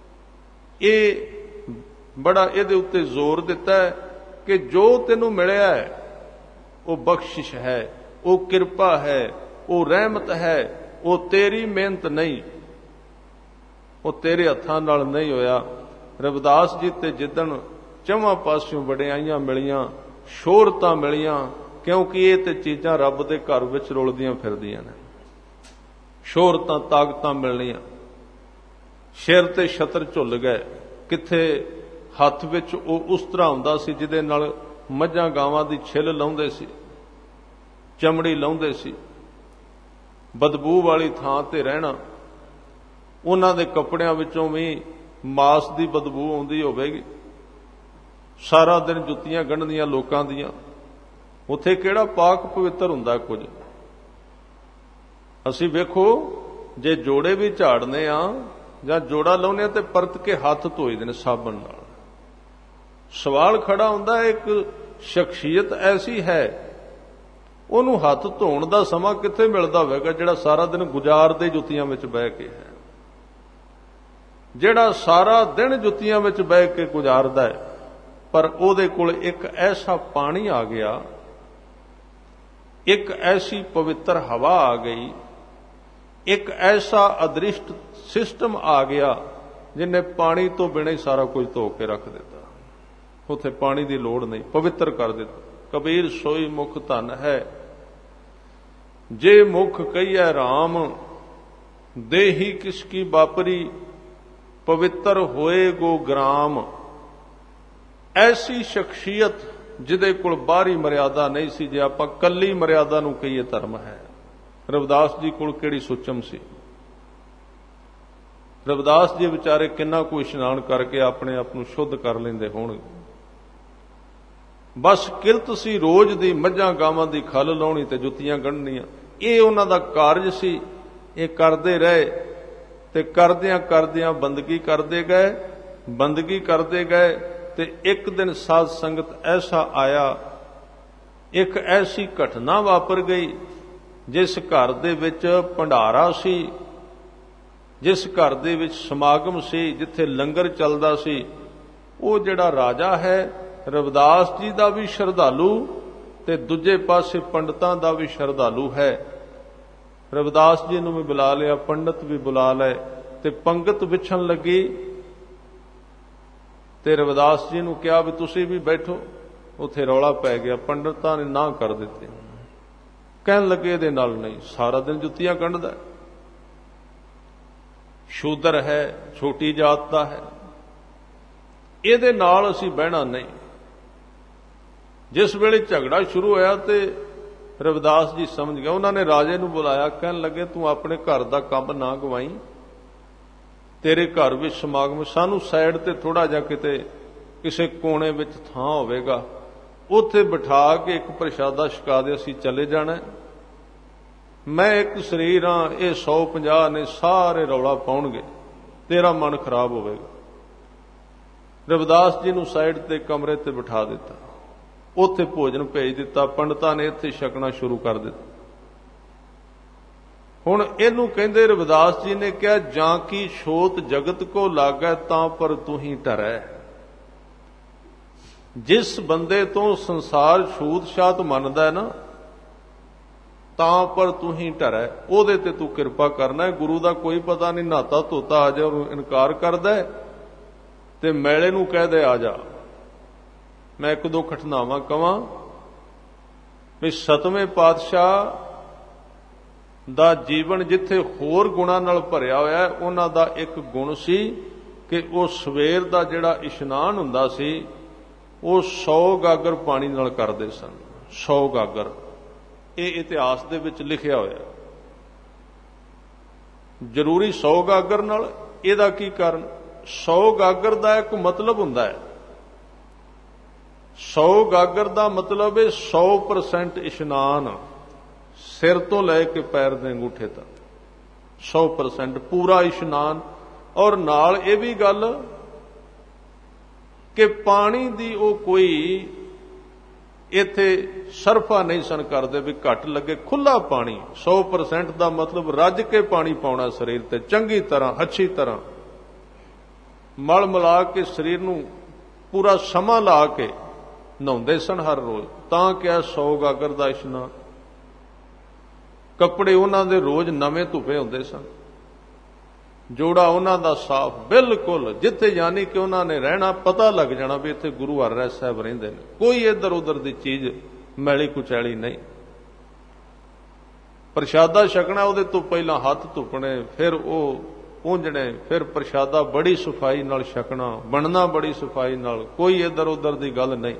ਇਹ ਬੜਾ ਇਹਦੇ ਉੱਤੇ ਜ਼ੋਰ ਦਿੱਤਾ ਹੈ ਕਿ ਜੋ ਤੈਨੂੰ ਮਿਲਿਆ ਹੈ ਉਹ ਬਖਸ਼ਿਸ਼ ਹੈ, ਉਹ ਕਿਰਪਾ ਹੈ, ਉਹ ਰਹਿਮਤ ਹੈ, ਉਹ ਤੇਰੀ ਮਿਹਨਤ ਨਹੀਂ, ਉਹ ਤੇਰੇ ਹੱਥਾਂ ਨਾਲ ਨਹੀਂ ਹੋਇਆ। ਰਵਿਦਾਸ ਜੀ ਤੇ ਜਿੱਦਣ ਚੌਵਾਂ ਪਾਸਿਓਂ ਵਡਿਆਈਆਂ ਮਿਲੀਆਂ, ਸ਼ੋਹਰਤਾਂ ਮਿਲੀਆਂ, ਕਿਉਂਕਿ ਇਹ ਤੇ ਚੀਜ਼ਾਂ ਰੱਬ ਦੇ ਘਰ ਵਿੱਚ ਰੁਲਦੀਆਂ ਫਿਰਦੀਆਂ ਨੇ। ਸ਼ੋਹਰਤਾਂ, ਤਾਕਤਾਂ ਮਿਲਣੀਆਂ, ਸਿਰ ਤੇ ਛਤਰ ਝੁੱਲ ਗਏ। ਕਿੱਥੇ ਹੱਥ ਵਿੱਚ ਉਹ ਉਸਤਰਾ ਹੁੰਦਾ ਸੀ ਜਿਹਦੇ ਨਾਲ ਮੱਝਾਂ ਗਾਵਾਂ ਦੀ ਛਿੱਲ ਲਾਉਂਦੇ ਸੀ, ਚਮੜੀ ਲਾਉਂਦੇ ਸੀ। ਬਦਬੂ ਵਾਲੀ ਥਾਂ ਤੇ ਰਹਿਣਾ, ਉਹਨਾਂ ਦੇ ਕੱਪੜਿਆਂ ਵਿੱਚੋਂ ਵੀ ਮਾਸ ਦੀ ਬਦਬੂ ਆਉਂਦੀ ਹੋਵੇਗੀ। ਸਾਰਾ ਦਿਨ ਜੁੱਤੀਆਂ ਗੰਢਦੀਆਂ ਲੋਕਾਂ ਦੀਆਂ। ਉੱਥੇ ਕਿਹੜਾ ਪਾਕ ਪਵਿੱਤਰ ਹੁੰਦਾ ਕੁਝ। ਅਸੀਂ ਵੇਖੋ ਜੇ ਜੋੜੇ ਵੀ ਝਾੜਨੇ ਆ ਜਾਂ ਜੋੜਾ ਲਾਉਨੇ ਆ ਤੇ ਪਰਤ ਕੇ ਹੱਥ ਧੋਈਦੇ ਨੇ ਸਾਬਣ ਨਾਲ। ਸਵਾਲ ਖੜਾ ਹੁੰਦਾ, ਇੱਕ ਸ਼ਖਸੀਅਤ ਐਸੀ ਹੈ, ਉਹਨੂੰ ਹੱਥ ਧੋਣ ਦਾ ਸਮਾਂ ਕਿੱਥੇ ਮਿਲਦਾ ਹੋਵੇਗਾ ਜਿਹੜਾ ਸਾਰਾ ਦਿਨ ਗੁਜ਼ਾਰਦੇ ਜੁੱਤੀਆਂ ਵਿੱਚ ਬਹਿ ਕੇ ਹੈ, ਜਿਹੜਾ ਸਾਰਾ ਦਿਨ ਜੁੱਤੀਆਂ ਵਿੱਚ ਬਹਿ ਕੇ ਗੁਜ਼ਾਰਦਾ ਹੈ। ਪਰ ਉਹਦੇ ਕੋਲ ਇੱਕ ਐਸਾ ਪਾਣੀ ਆ ਗਿਆ, ਇੱਕ ਐਸੀ ਪਵਿੱਤਰ ਹਵਾ ਆ ਗਈ, ਇੱਕ ਐਸਾ ਅਦ੍ਰਿਸ਼ਟ ਸਿਸਟਮ ਆ ਗਿਆ ਜਿਹਨੇ ਪਾਣੀ ਤੋਂ ਬਿਨਾਂ ਹੀ ਸਾਰਾ ਕੁਝ ਧੋ ਕੇ ਰੱਖ ਦਿੱਤਾ। ਉੱਥੇ ਪਾਣੀ ਦੀ ਲੋੜ ਨਹੀਂ, ਪਵਿੱਤਰ ਕਰ ਦਿੱਤਾ। ਕਬੀਰ ਸੋਈ ਮੁਖ ਧਨ ਹੈ, ਜੇ ਮੁਖ ਕਹੀਐ ਰਾਮ, ਦੇਹੀ ਕਿਸ ਕੀ ਬਾਪਰੀ, ਪਵਿੱਤਰ ਹੋਏ ਗੋ ਗ੍ਰਾਮ। ਐਸੀ ਸ਼ਖਸੀਅਤ ਜਿਹਦੇ ਕੋਲ ਬਾਹਰੀ ਮਰਿਆਦਾ ਨਹੀਂ ਸੀ। ਜੇ ਆਪਾਂ ਕੱਲੀ ਮਰਿਆਦਾ ਨੂੰ ਕਹੀਏ ਧਰਮ ਹੈ। ਰਵਿਦਾਸ ਜੀ ਕੋਲ ਕਿਹੜੀ ਸੁਚਮ ਸੀ। ਰਵਿਦਾਸ ਜੀ ਵਿਚਾਰੇ ਕਿੰਨਾ ਕੁ ਇਸ਼ਨਾਨ ਕਰਕੇ ਆਪਣੇ ਆਪ ਨੂੰ ਸ਼ੁੱਧ ਕਰ ਲੈਂਦੇ ਹੋਣਗੇ। ਬਸ ਕਿਰਤ ਸੀ ਰੋਜ਼ ਦੀ ਮੱਝਾਂ ਗਾਵਾਂ ਦੀ ਖੱਲ ਲਾਉਣੀ ਤੇ ਜੁੱਤੀਆਂ ਗੰਢਣੀਆਂ, ਇਹ ਉਹਨਾਂ ਦਾ ਕਾਰਜ ਸੀ। ਇਹ ਕਰਦੇ ਰਹੇ ਤੇ ਕਰਦਿਆਂ ਕਰਦਿਆਂ ਬੰਦਗੀ ਕਰਦੇ ਗਏ, ਬੰਦਗੀ ਕਰਦੇ ਗਏ। ਤੇ ਇੱਕ ਦਿਨ ਸਾਧ ਸੰਗਤ ਐਸਾ ਆਇਆ, ਇੱਕ ਐਸੀ ਘਟਨਾ ਵਾਪਰ ਗਈ, ਜਿਸ ਘਰ ਦੇ ਵਿੱਚ ਭੰਡਾਰਾ ਸੀ, ਜਿਸ ਘਰ ਦੇ ਵਿੱਚ ਸਮਾਗਮ ਸੀ, ਜਿੱਥੇ ਲੰਗਰ ਚੱਲਦਾ ਸੀ, ਉਹ ਜਿਹੜਾ ਰਾਜਾ ਹੈ ਰਵਿਦਾਸ ਜੀ ਦਾ ਵੀ ਸ਼ਰਧਾਲੂ ਤੇ ਦੂਜੇ ਪਾਸੇ ਪੰਡਤਾਂ ਦਾ ਵੀ ਸ਼ਰਧਾਲੂ ਹੈ। ਰਵਿਦਾਸ ਜੀ ਨੂੰ ਵੀ ਬੁਲਾ ਲਿਆ, ਪੰਡਤ ਵੀ ਬੁਲਾ ਲਏ ਤੇ ਪੰਗਤ ਵਿਛਣ ਲੱਗੀ। ਤੇ ਰਵਿਦਾਸ ਜੀ ਨੂੰ ਕਿਹਾ ਵੀ ਤੁਸੀਂ ਵੀ ਬੈਠੋ। ਉੱਥੇ ਰੌਲਾ ਪੈ ਗਿਆ, ਪੰਡਤਾਂ ਨੇ ਨਾ ਕਰ ਦਿੱਤੀ। ਕਹਿਣ ਲੱਗੇ ਇਹਦੇ ਨਾਲ ਨਹੀਂ, ਸਾਰਾ ਦਿਨ ਜੁੱਤੀਆਂ ਗੰਢਦਾ, ਸ਼ੂਦਰ ਹੈ, ਛੋਟੀ ਜਾਤ ਦਾ ਹੈ, ਇਹਦੇ ਨਾਲ ਅਸੀਂ ਬਹਿਣਾ ਨਹੀਂ। ਜਿਸ ਵੇਲੇ ਝਗੜਾ ਸ਼ੁਰੂ ਹੋਇਆ ਤੇ ਰਵਿਦਾਸ ਜੀ ਸਮਝ ਗਏ। ਉਹਨਾਂ ਨੇ ਰਾਜੇ ਨੂੰ ਬੁਲਾਇਆ, ਕਹਿਣ ਲੱਗੇ ਤੂੰ ਆਪਣੇ ਘਰ ਦਾ ਕੰਮ ਨਾ ਗਵਾਈ, ਤੇਰੇ ਘਰ ਵਿੱਚ ਸਮਾਗਮ, ਸਾਨੂੰ ਸਾਈਡ ਤੇ ਥੋੜਾ ਜਿਹਾ ਕਿਤੇ ਕਿਸੇ ਕੋਨੇ ਵਿੱਚ ਥਾਂ ਹੋਵੇਗਾ, ਉੱਥੇ ਬਿਠਾ ਕੇ ਇੱਕ ਪ੍ਰਸ਼ਾਦਾ ਛਕਾ ਦੇ, ਅਸੀਂ ਚਲੇ ਜਾਣਾ। मैं एक शरीर हाँ, ये 150 ने सारे रौला पाउणगे, तेरा मन खराब होवेगा। रविदास जी नूं साइड ते कमरे ते बिठा दिता, उत्थे भोजन भेज दिता, पंडितां ने इत्थे छकना शुरू कर दिता। हुण इहनूं कहंदे रविदास जी ने कहा, जां की छोत जगत को लागै तां पर तू ही डरै। जिस बंदे तो संसार छूत छात मनदा है ना, तां पर तू ही डरै, ओहदे ते तू किरपा करना है। गुरु दा कोई पता नहीं, नहाता धोता आ जा, इनकार करदा है ते मैले नूं कह दे आ जा। मैं एक दो घटनावां कवां भी सतवें पातशाह ਦਾ ਜੀਵਨ ਜਿੱਥੇ ਹੋਰ ਗੁਣਾਂ ਨਾਲ ਭਰਿਆ ਹੋਇਆ ਹੈ, ਉਹਨਾਂ ਦਾ ਇੱਕ ਗੁਣ ਸੀ ਕਿ ਉਹ ਸਵੇਰ ਦਾ ਜਿਹੜਾ ਇਸ਼ਨਾਨ ਹੁੰਦਾ ਸੀ ਉਹ 100 ਗਾਗਰ ਪਾਣੀ ਨਾਲ ਕਰਦੇ ਸਨ। 100 ਗਾਗਰ, ਇਹ ਇਤਿਹਾਸ ਦੇ ਵਿੱਚ ਲਿਖਿਆ ਹੋਇਆ। ਜ਼ਰੂਰੀ 100 ਗਾਗਰ ਨਾਲ? ਇਹਦਾ ਕੀ ਕਾਰਨ? 100 ਗਾਗਰ ਦਾ ਇੱਕ ਮਤਲਬ ਹੁੰਦਾ ਹੈ। 100 ਗਾਗਰ ਦਾ ਮਤਲਬ ਹੈ 100% ਇਸ਼ਨਾਨ, सिर तो लैके पैर दे अंगूठे तक 100% पूरा इशनान। और नाल ये भी गल कि पानी दी वो कोई इत्थे सरफा नहीं सन करदे भी घट लगे, खुला पानी 100% दा मतलब रज के पानी पाउणा शरीर ते चंगी तरह, अच्छी तरह मल मिला के शरीर नूं पूरा समा ला के नहाउंदे सन हर रोज। तां क्या 100 गागर दा इशनान। कपड़े उन्हां दे रोज नवें धुपे हुंदे सन, जोड़ा उन्हां दा साफ बिल्कुल, जिथे यानी कि उन्हां ने रहना पता लग जाना भी इत्थे गुरु हरराय साहब रहिंदे ने, कोई इधर उधर दी चीज मैली कुचैली नहीं। प्रशादा छकना उहदे तो पहला हथ धुपने, फिर वो पूंजने, फिर प्रशादा बड़ी सफाई नाल छकना, बनना बड़ी सफाई नाल, कोई इधर उधर दी गल नहीं।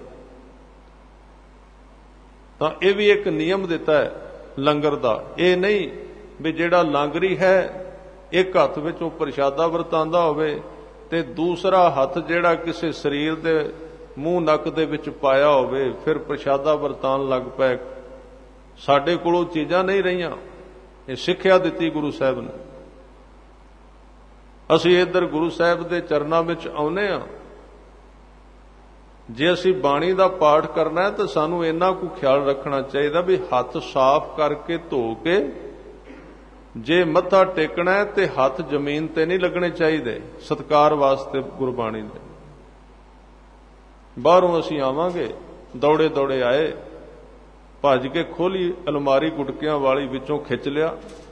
तां इह भी एक नियम दिता है लंगर दा। ये नहीं भी जेड़ा लांगरी है एक हथ विचों प्रशादा वरतांदा होवे ते दूसरा हथ जेड़ा किसी शरीर दे मूंह नक दे विच पाया होवे फिर प्रशादा वरतान लग पए। साडे कोलों चीज़ां नहीं रहियां, ये सिक्ख्या दित्ती गुरु साहब ने। असीं इधर गुरु साहब दे चरनां विच आउंदे हां, जे असी बाणी का पाठ करना है तो सानू इन्ना को ख्याल रखना चाहिए भी हथ साफ करके धो के जे मत्था टेकना है तो हथ जमीन ते नहीं लगने चाहिए, सत्कार वास्ते गुरबाणी दे। बाहरों असी आवांगे, दौड़े दौड़े आए, भज के खोली अलमारी गुटकियां वाली, विचों खिंच लिया,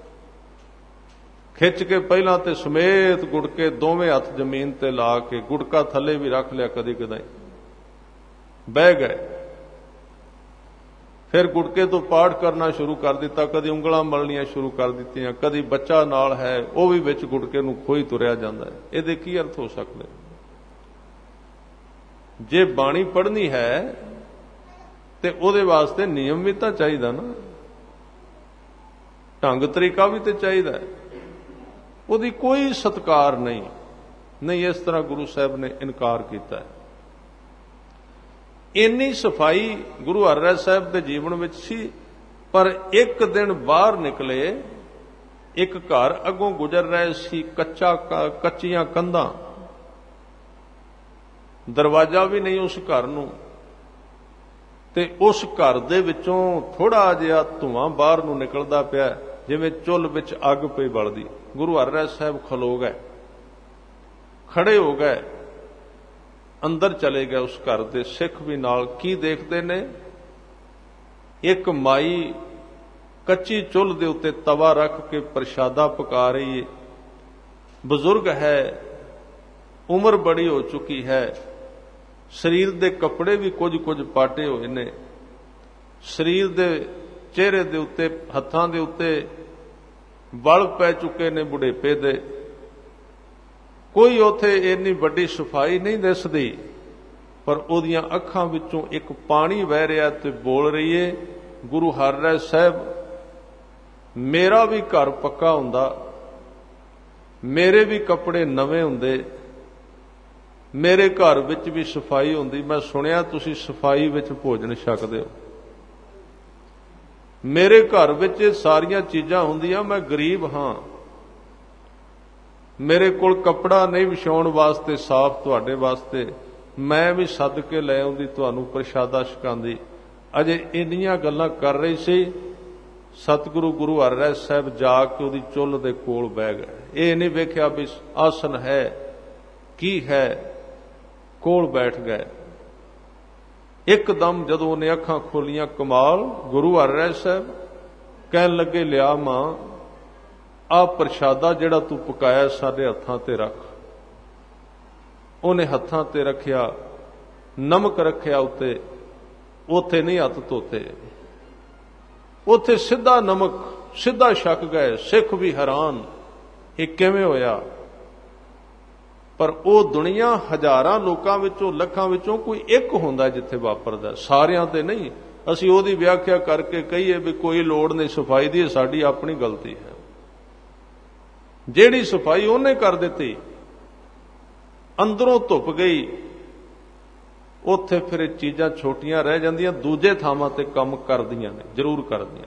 खिंच के पहला तो समेत गुटके दोवें हथ जमीन ते ला के गुटका थले भी रख लिया, कदी कदाई बह गए। फिर गुटके तो पाठ करना शुरू कर दिता, कदी उंगलां मलनियां शुरू कर दित्तियां, कदी बच्चा नाल है वो भी विच गुटके नूं खोई तुरिया जांदा है। इहदे की अर्थ हो सकदे? जे बाणी पढ़नी है ते उहदे वास्ते नियम भी तां चाहीदा ना, ढंग तरीका भी तो चाहीदा है। उहदी कोई सत्कार नहीं, इस तरह गुरु साहब ने इनकार किया है। इन्नी सफाई गुरु हरराय साहब के जीवन में सी। पर एक दिन बाहर निकले, एक घर अगों गुजर रहे सी, कच्चियां कंधां, दरवाजा भी नहीं उस घर नूं, ते उस घर दे विचों थोड़ा जिहा धुआं बाहर नूं निकलदा पिया, जिवें चुल विच अग पई बलदी। गुरु हरराय साहब खलो गए, खड़े हो गए, अंदर चले गए उस घर दे। सिख भी नाल की देखते ने, एक माई कच्ची चुल दे उत्ते तवा रख के प्रशादा पका रही है। बुजुर्ग है, उम्र बड़ी हो चुकी है, शरीर दे कपड़े भी कुछ कुछ पाटे हुए ने, शरीर दे चेहरे दे उत्ते हत्थां दे उत्ते वल पै चुके ने बुढ़ेपे दे। कोई उथे इन्नी बड़ी सफाई नहीं दिसदी, पर उहदियां अखां विचों एक पानी बह रहा ते बोल रही है, गुरु हरराय साहब मेरा भी घर पक्का हुंदा, मेरे भी कपड़े नवे हुंदे, मेरे घर विच भी सफाई हुंदी। मैं सुनिया तुसीं सफाई विच भोजन छकदे हो। ਮੇਰੇ ਘਰ ਵਿੱਚ ਇਹ ਸਾਰੀਆਂ ਚੀਜ਼ਾਂ ਹੁੰਦੀਆਂ, ਮੈਂ ਗਰੀਬ ਹਾਂ, ਮੇਰੇ ਕੋਲ ਕੱਪੜਾ ਨਹੀਂ ਵਿਛਾਉਣ ਵਾਸਤੇ ਸਾਫ਼ ਤੁਹਾਡੇ ਵਾਸਤੇ, ਮੈਂ ਵੀ ਸੱਦ ਕੇ ਲੈ ਆਉਂਦੀ ਤੁਹਾਨੂੰ ਪ੍ਰਸ਼ਾਦਾ ਛਕਾਉਂਦੀ। ਅਜੇ ਇੰਨੀਆਂ ਗੱਲਾਂ ਕਰ ਰਹੀ ਸੀ, ਸਤਿਗੁਰੂ ਗੁਰੂ ਹਰਿਰਾਏ ਸਾਹਿਬ ਜਾ ਕੇ ਉਹਦੀ ਚੁੱਲ੍ਹ ਦੇ ਕੋਲ ਬਹਿ ਗਏ। ਇਹ ਨਹੀਂ ਵੇਖਿਆ ਵੀ ਆਸਨ ਹੈ ਕੀ ਹੈ, ਕੋਲ ਬੈਠ ਗਏ। ਇੱਕਦਮ ਜਦੋਂ ਉਹਨੇ ਅੱਖਾਂ ਖੋਲੀਆਂ, ਕਮਾਲ, ਗੁਰੂ ਹਰਿਰਾਏ ਸਾਹਿਬ ਕਹਿਣ ਲੱਗੇ, ਲਿਆ ਮਾਂ, ਆਹ ਪ੍ਰਸ਼ਾਦਾ ਜਿਹੜਾ ਤੂੰ ਪਕਾਇਆ ਸਾਡੇ ਹੱਥਾਂ ਤੇ ਰੱਖ। ਉਹਨੇ ਹੱਥਾਂ ਤੇ ਰੱਖਿਆ, ਨਮਕ ਰੱਖਿਆ ਉੱਤੇ, ਉੱਥੇ ਨਹੀਂ ਹੱਥ ਧੋਤੇ, ਉੱਥੇ ਸਿੱਧਾ ਨਮਕ, ਸਿੱਧਾ ਛਕ ਗਏ। ਸਿੱਖ ਵੀ ਹੈਰਾਨ, ਇਹ ਕਿਵੇਂ ਹੋਇਆ? ਪਰ ਉਹ ਦੁਨੀਆ ਹਜ਼ਾਰਾਂ ਲੋਕਾਂ ਵਿੱਚੋਂ, ਲੱਖਾਂ ਵਿੱਚੋਂ ਕੋਈ ਇੱਕ ਹੁੰਦਾ ਜਿੱਥੇ ਵਾਪਰਦਾ, ਸਾਰਿਆਂ ਤੇ ਨਹੀਂ। ਅਸੀਂ ਉਹਦੀ ਵਿਆਖਿਆ ਕਰਕੇ ਕਹੀਏ ਵੀ ਕੋਈ ਲੋੜ ਨਹੀਂ ਸਫਾਈ ਦੀ, ਸਾਡੀ ਆਪਣੀ ਗਲਤੀ ਹੈ। ਜਿਹੜੀ ਸਫਾਈ ਉਹਨੇ ਕਰ ਦਿੱਤੀ, ਅੰਦਰੋਂ ਧੁੱਪ ਗਈ, ਉੱਥੇ ਫਿਰ ਇਹ ਚੀਜ਼ਾਂ ਛੋਟੀਆਂ ਰਹਿ ਜਾਂਦੀਆਂ, ਦੂਜੇ ਥਾਵਾਂ ਤੇ ਕੰਮ ਕਰਦੀਆਂ ਨੇ, ਜ਼ਰੂਰ ਕਰਦੀਆਂ।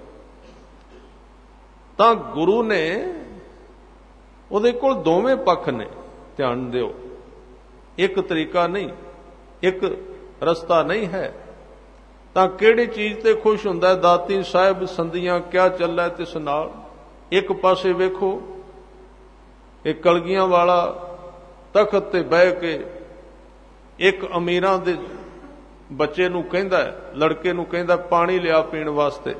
ਤਾਂ ਗੁਰੂ ਨੇ, ਉਹਦੇ ਕੋਲ ਦੋਵੇਂ ਪੱਖ ਨੇ, ਧਿਆਨ ਦਿਓ, ਇੱਕ ਤਰੀਕਾ ਨਹੀਂ, ਇੱਕ ਰਸਤਾ ਨਹੀਂ ਹੈ। ਤਾਂ ਕਿਹੜੀ ਚੀਜ਼ ਤੇ ਖੁਸ਼ ਹੁੰਦਾ ਹੈ? ਦਾਤੀ ਸਾਹਿਬ ਸੰਧੀਆਂ ਕਿਆ ਚੱਲੈ ਤਿਸ ਨਾਲ। ਇੱਕ ਪਾਸੇ ਵੇਖੋ, ਇਹ ਕਲਗੀਆਂ ਵਾਲਾ ਤਖਤ ਤੇ ਬਹਿ ਕੇ ਇੱਕ ਅਮੀਰਾਂ ਦੇ ਬੱਚੇ ਨੂੰ ਕਹਿੰਦਾ, ਲੜਕੇ ਨੂੰ ਕਹਿੰਦਾ, ਪਾਣੀ ਲਿਆ ਪੀਣ ਵਾਸਤੇ।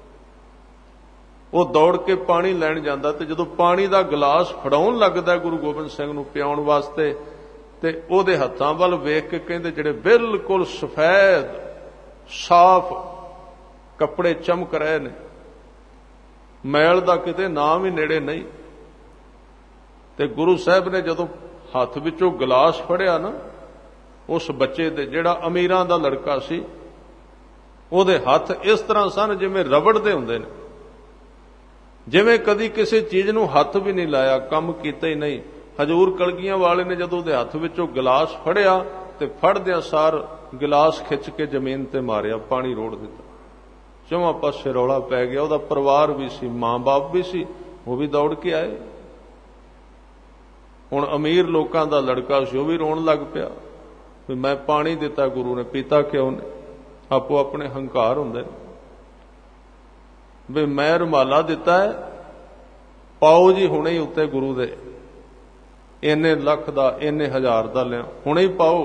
ਉਹ ਦੌੜ ਕੇ ਪਾਣੀ ਲੈਣ ਜਾਂਦਾ, ਤੇ ਜਦੋਂ ਪਾਣੀ ਦਾ ਗਲਾਸ ਫੜਾਉਣ ਲੱਗਦਾ ਗੁਰੂ ਗੋਬਿੰਦ ਸਿੰਘ ਨੂੰ ਪਿਆਉਣ ਵਾਸਤੇ, ਤੇ ਉਹਦੇ ਹੱਥਾਂ ਵੱਲ ਵੇਖ ਕੇ ਕਹਿੰਦੇ, ਜਿਹੜੇ ਬਿਲਕੁਲ ਸਫੈਦ ਸਾਫ਼ ਕੱਪੜੇ ਚਮਕ ਰਹੇ ਨੇ, ਮੈਲ ਦਾ ਕਿਤੇ ਨਾਮ ਹੀ ਨੇੜੇ ਨਹੀਂ। ਤੇ ਗੁਰੂ ਸਾਹਿਬ ਨੇ ਜਦੋਂ ਹੱਥ ਵਿੱਚੋਂ ਗਲਾਸ ਫੜਿਆ ਨਾ, ਉਸ ਬੱਚੇ ਦੇ, ਜਿਹੜਾ ਅਮੀਰਾਂ ਦਾ ਲੜਕਾ ਸੀ, ਉਹਦੇ ਹੱਥ ਇਸ ਤਰ੍ਹਾਂ ਸਨ ਜਿਵੇਂ ਰਬੜ ਦੇ ਹੁੰਦੇ ਨੇ, ਜਿਵੇਂ ਕਦੀ ਕਿਸੇ ਚੀਜ਼ ਨੂੰ ਹੱਥ ਵੀ ਨਹੀਂ ਲਾਇਆ, ਕੰਮ ਕੀਤਾ ਹੀ ਨਹੀਂ। ਹਜੂਰ ਕਲਗੀਆਂ ਵਾਲੇ ਨੇ ਜਦੋਂ ਉਹਦੇ ਹੱਥ ਵਿੱਚੋਂ ਗਲਾਸ ਫੜਿਆ, ਤੇ ਫੜਦਿਆਂ ਸਾਰ ਗਲਾਸ ਖਿੱਚ ਕੇ ਜ਼ਮੀਨ ਤੇ ਮਾਰਿਆ, ਪਾਣੀ ਰੋੜ ਦਿੱਤਾ। ਚੌਵਾਂ ਪਾਸੇ ਰੌਲਾ ਪੈ ਗਿਆ। ਉਹਦਾ ਪਰਿਵਾਰ ਵੀ ਸੀ, ਮਾਂ-ਬਾਪ ਵੀ ਸੀ, ਉਹ ਵੀ ਦੌੜ ਕੇ ਆਏ। ਹੁਣ ਅਮੀਰ ਲੋਕਾਂ ਦਾ ਲੜਕਾ ਸੀ, ਉਹ ਵੀ ਰੋਣ ਲੱਗ ਪਿਆ ਵੀ ਮੈਂ ਪਾਣੀ ਦਿੱਤਾ ਗੁਰੂ ਨੇ, ਪੀਤਾ ਕਿਉਂ ਨੇ? ਆਪੋ ਆਪਣੇ ਹੰਕਾਰ ਹੁੰਦੇ ਨੇ ਵੀ ਮੈਂ ਰੁਮਾਲਾ ਦਿੱਤਾ ਹੈ, ਪਾਓ ਜੀ ਹੁਣੇ ਹੀ ਉੱਤੇ ਗੁਰੂ ਦੇ, ਇੰਨੇ ਲੱਖ ਦਾ, ਇੰਨੇ ਹਜ਼ਾਰ ਦਾ ਲਿਆ, ਹੁਣੇ ਹੀ ਪਾਓ।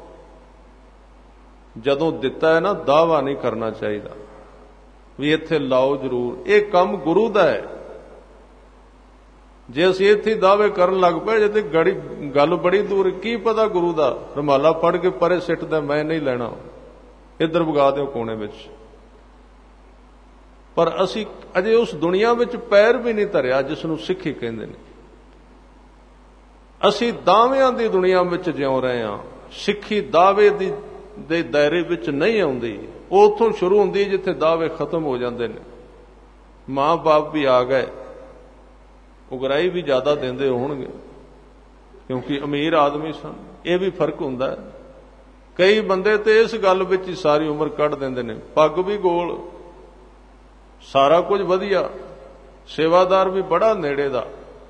ਜਦੋਂ ਦਿੱਤਾ ਹੈ ਨਾ, ਦਾਅਵਾ ਨਹੀਂ ਕਰਨਾ ਚਾਹੀਦਾ ਵੀ ਇੱਥੇ ਲਾਓ ਜ਼ਰੂਰ, ਇਹ ਕੰਮ ਗੁਰੂ ਦਾ ਹੈ। ਜੇ ਅਸੀਂ ਇੱਥੇ ਦਾਅਵੇ ਕਰਨ ਲੱਗ ਪਏ, ਜੇ ਤੇ ਗੱਲ ਬੜੀ ਦੂਰ, ਕੀ ਪਤਾ ਗੁਰੂ ਦਾ ਰੁਮਾਲਾ ਫੜ ਕੇ ਪਰੇ ਸਿੱਟਦਾ, ਮੈਂ ਨਹੀਂ ਲੈਣਾ, ਇੱਧਰ ਵਗਾ ਦਿਓ ਕੋਨੇ ਵਿੱਚ। ਪਰ ਅਸੀਂ ਅਜੇ ਉਸ ਦੁਨੀਆ ਵਿੱਚ ਪੈਰ ਵੀ ਨਹੀਂ ਧਰਿਆ ਜਿਸ ਨੂੰ ਸਿੱਖੀ ਕਹਿੰਦੇ ਨੇ। ਅਸੀਂ ਦਾਅਵਿਆਂ ਦੀ ਦੁਨੀਆ ਵਿੱਚ ਜਿਉਂ ਰਹੇ ਹਾਂ। ਸਿੱਖੀ ਦਾਅਵੇ ਦੇ ਦਾਇਰੇ ਵਿੱਚ ਨਹੀਂ ਆਉਂਦੀ, ਉਹ ਉੱਥੋਂ ਸ਼ੁਰੂ ਹੁੰਦੀ ਜਿੱਥੇ ਦਾਅਵੇ ਖਤਮ ਹੋ ਜਾਂਦੇ ਨੇ। ਮਾਂ-ਬਾਪ ਵੀ ਆ ਗਏ, ਉਗਰਾਈ ਵੀ ਜ਼ਿਆਦਾ ਦਿੰਦੇ ਹੋਣਗੇ ਕਿਉਂਕਿ ਅਮੀਰ ਆਦਮੀ ਸਨ, ਇਹ ਵੀ ਫਰਕ ਹੁੰਦਾ ਹੈ। ਕਈ ਬੰਦੇ ਤੇ ਇਸ ਗੱਲ ਵਿੱਚ ਹੀ ਸਾਰੀ ਉਮਰ ਕੱਢ ਦਿੰਦੇ ਨੇ, ਪੱਗ ਵੀ ਗੋਲ, ਸਾਰਾ ਕੁਝ ਵਧੀਆ, ਸੇਵਾਦਾਰ ਵੀ ਬੜਾ ਨੇੜੇ ਦਾ,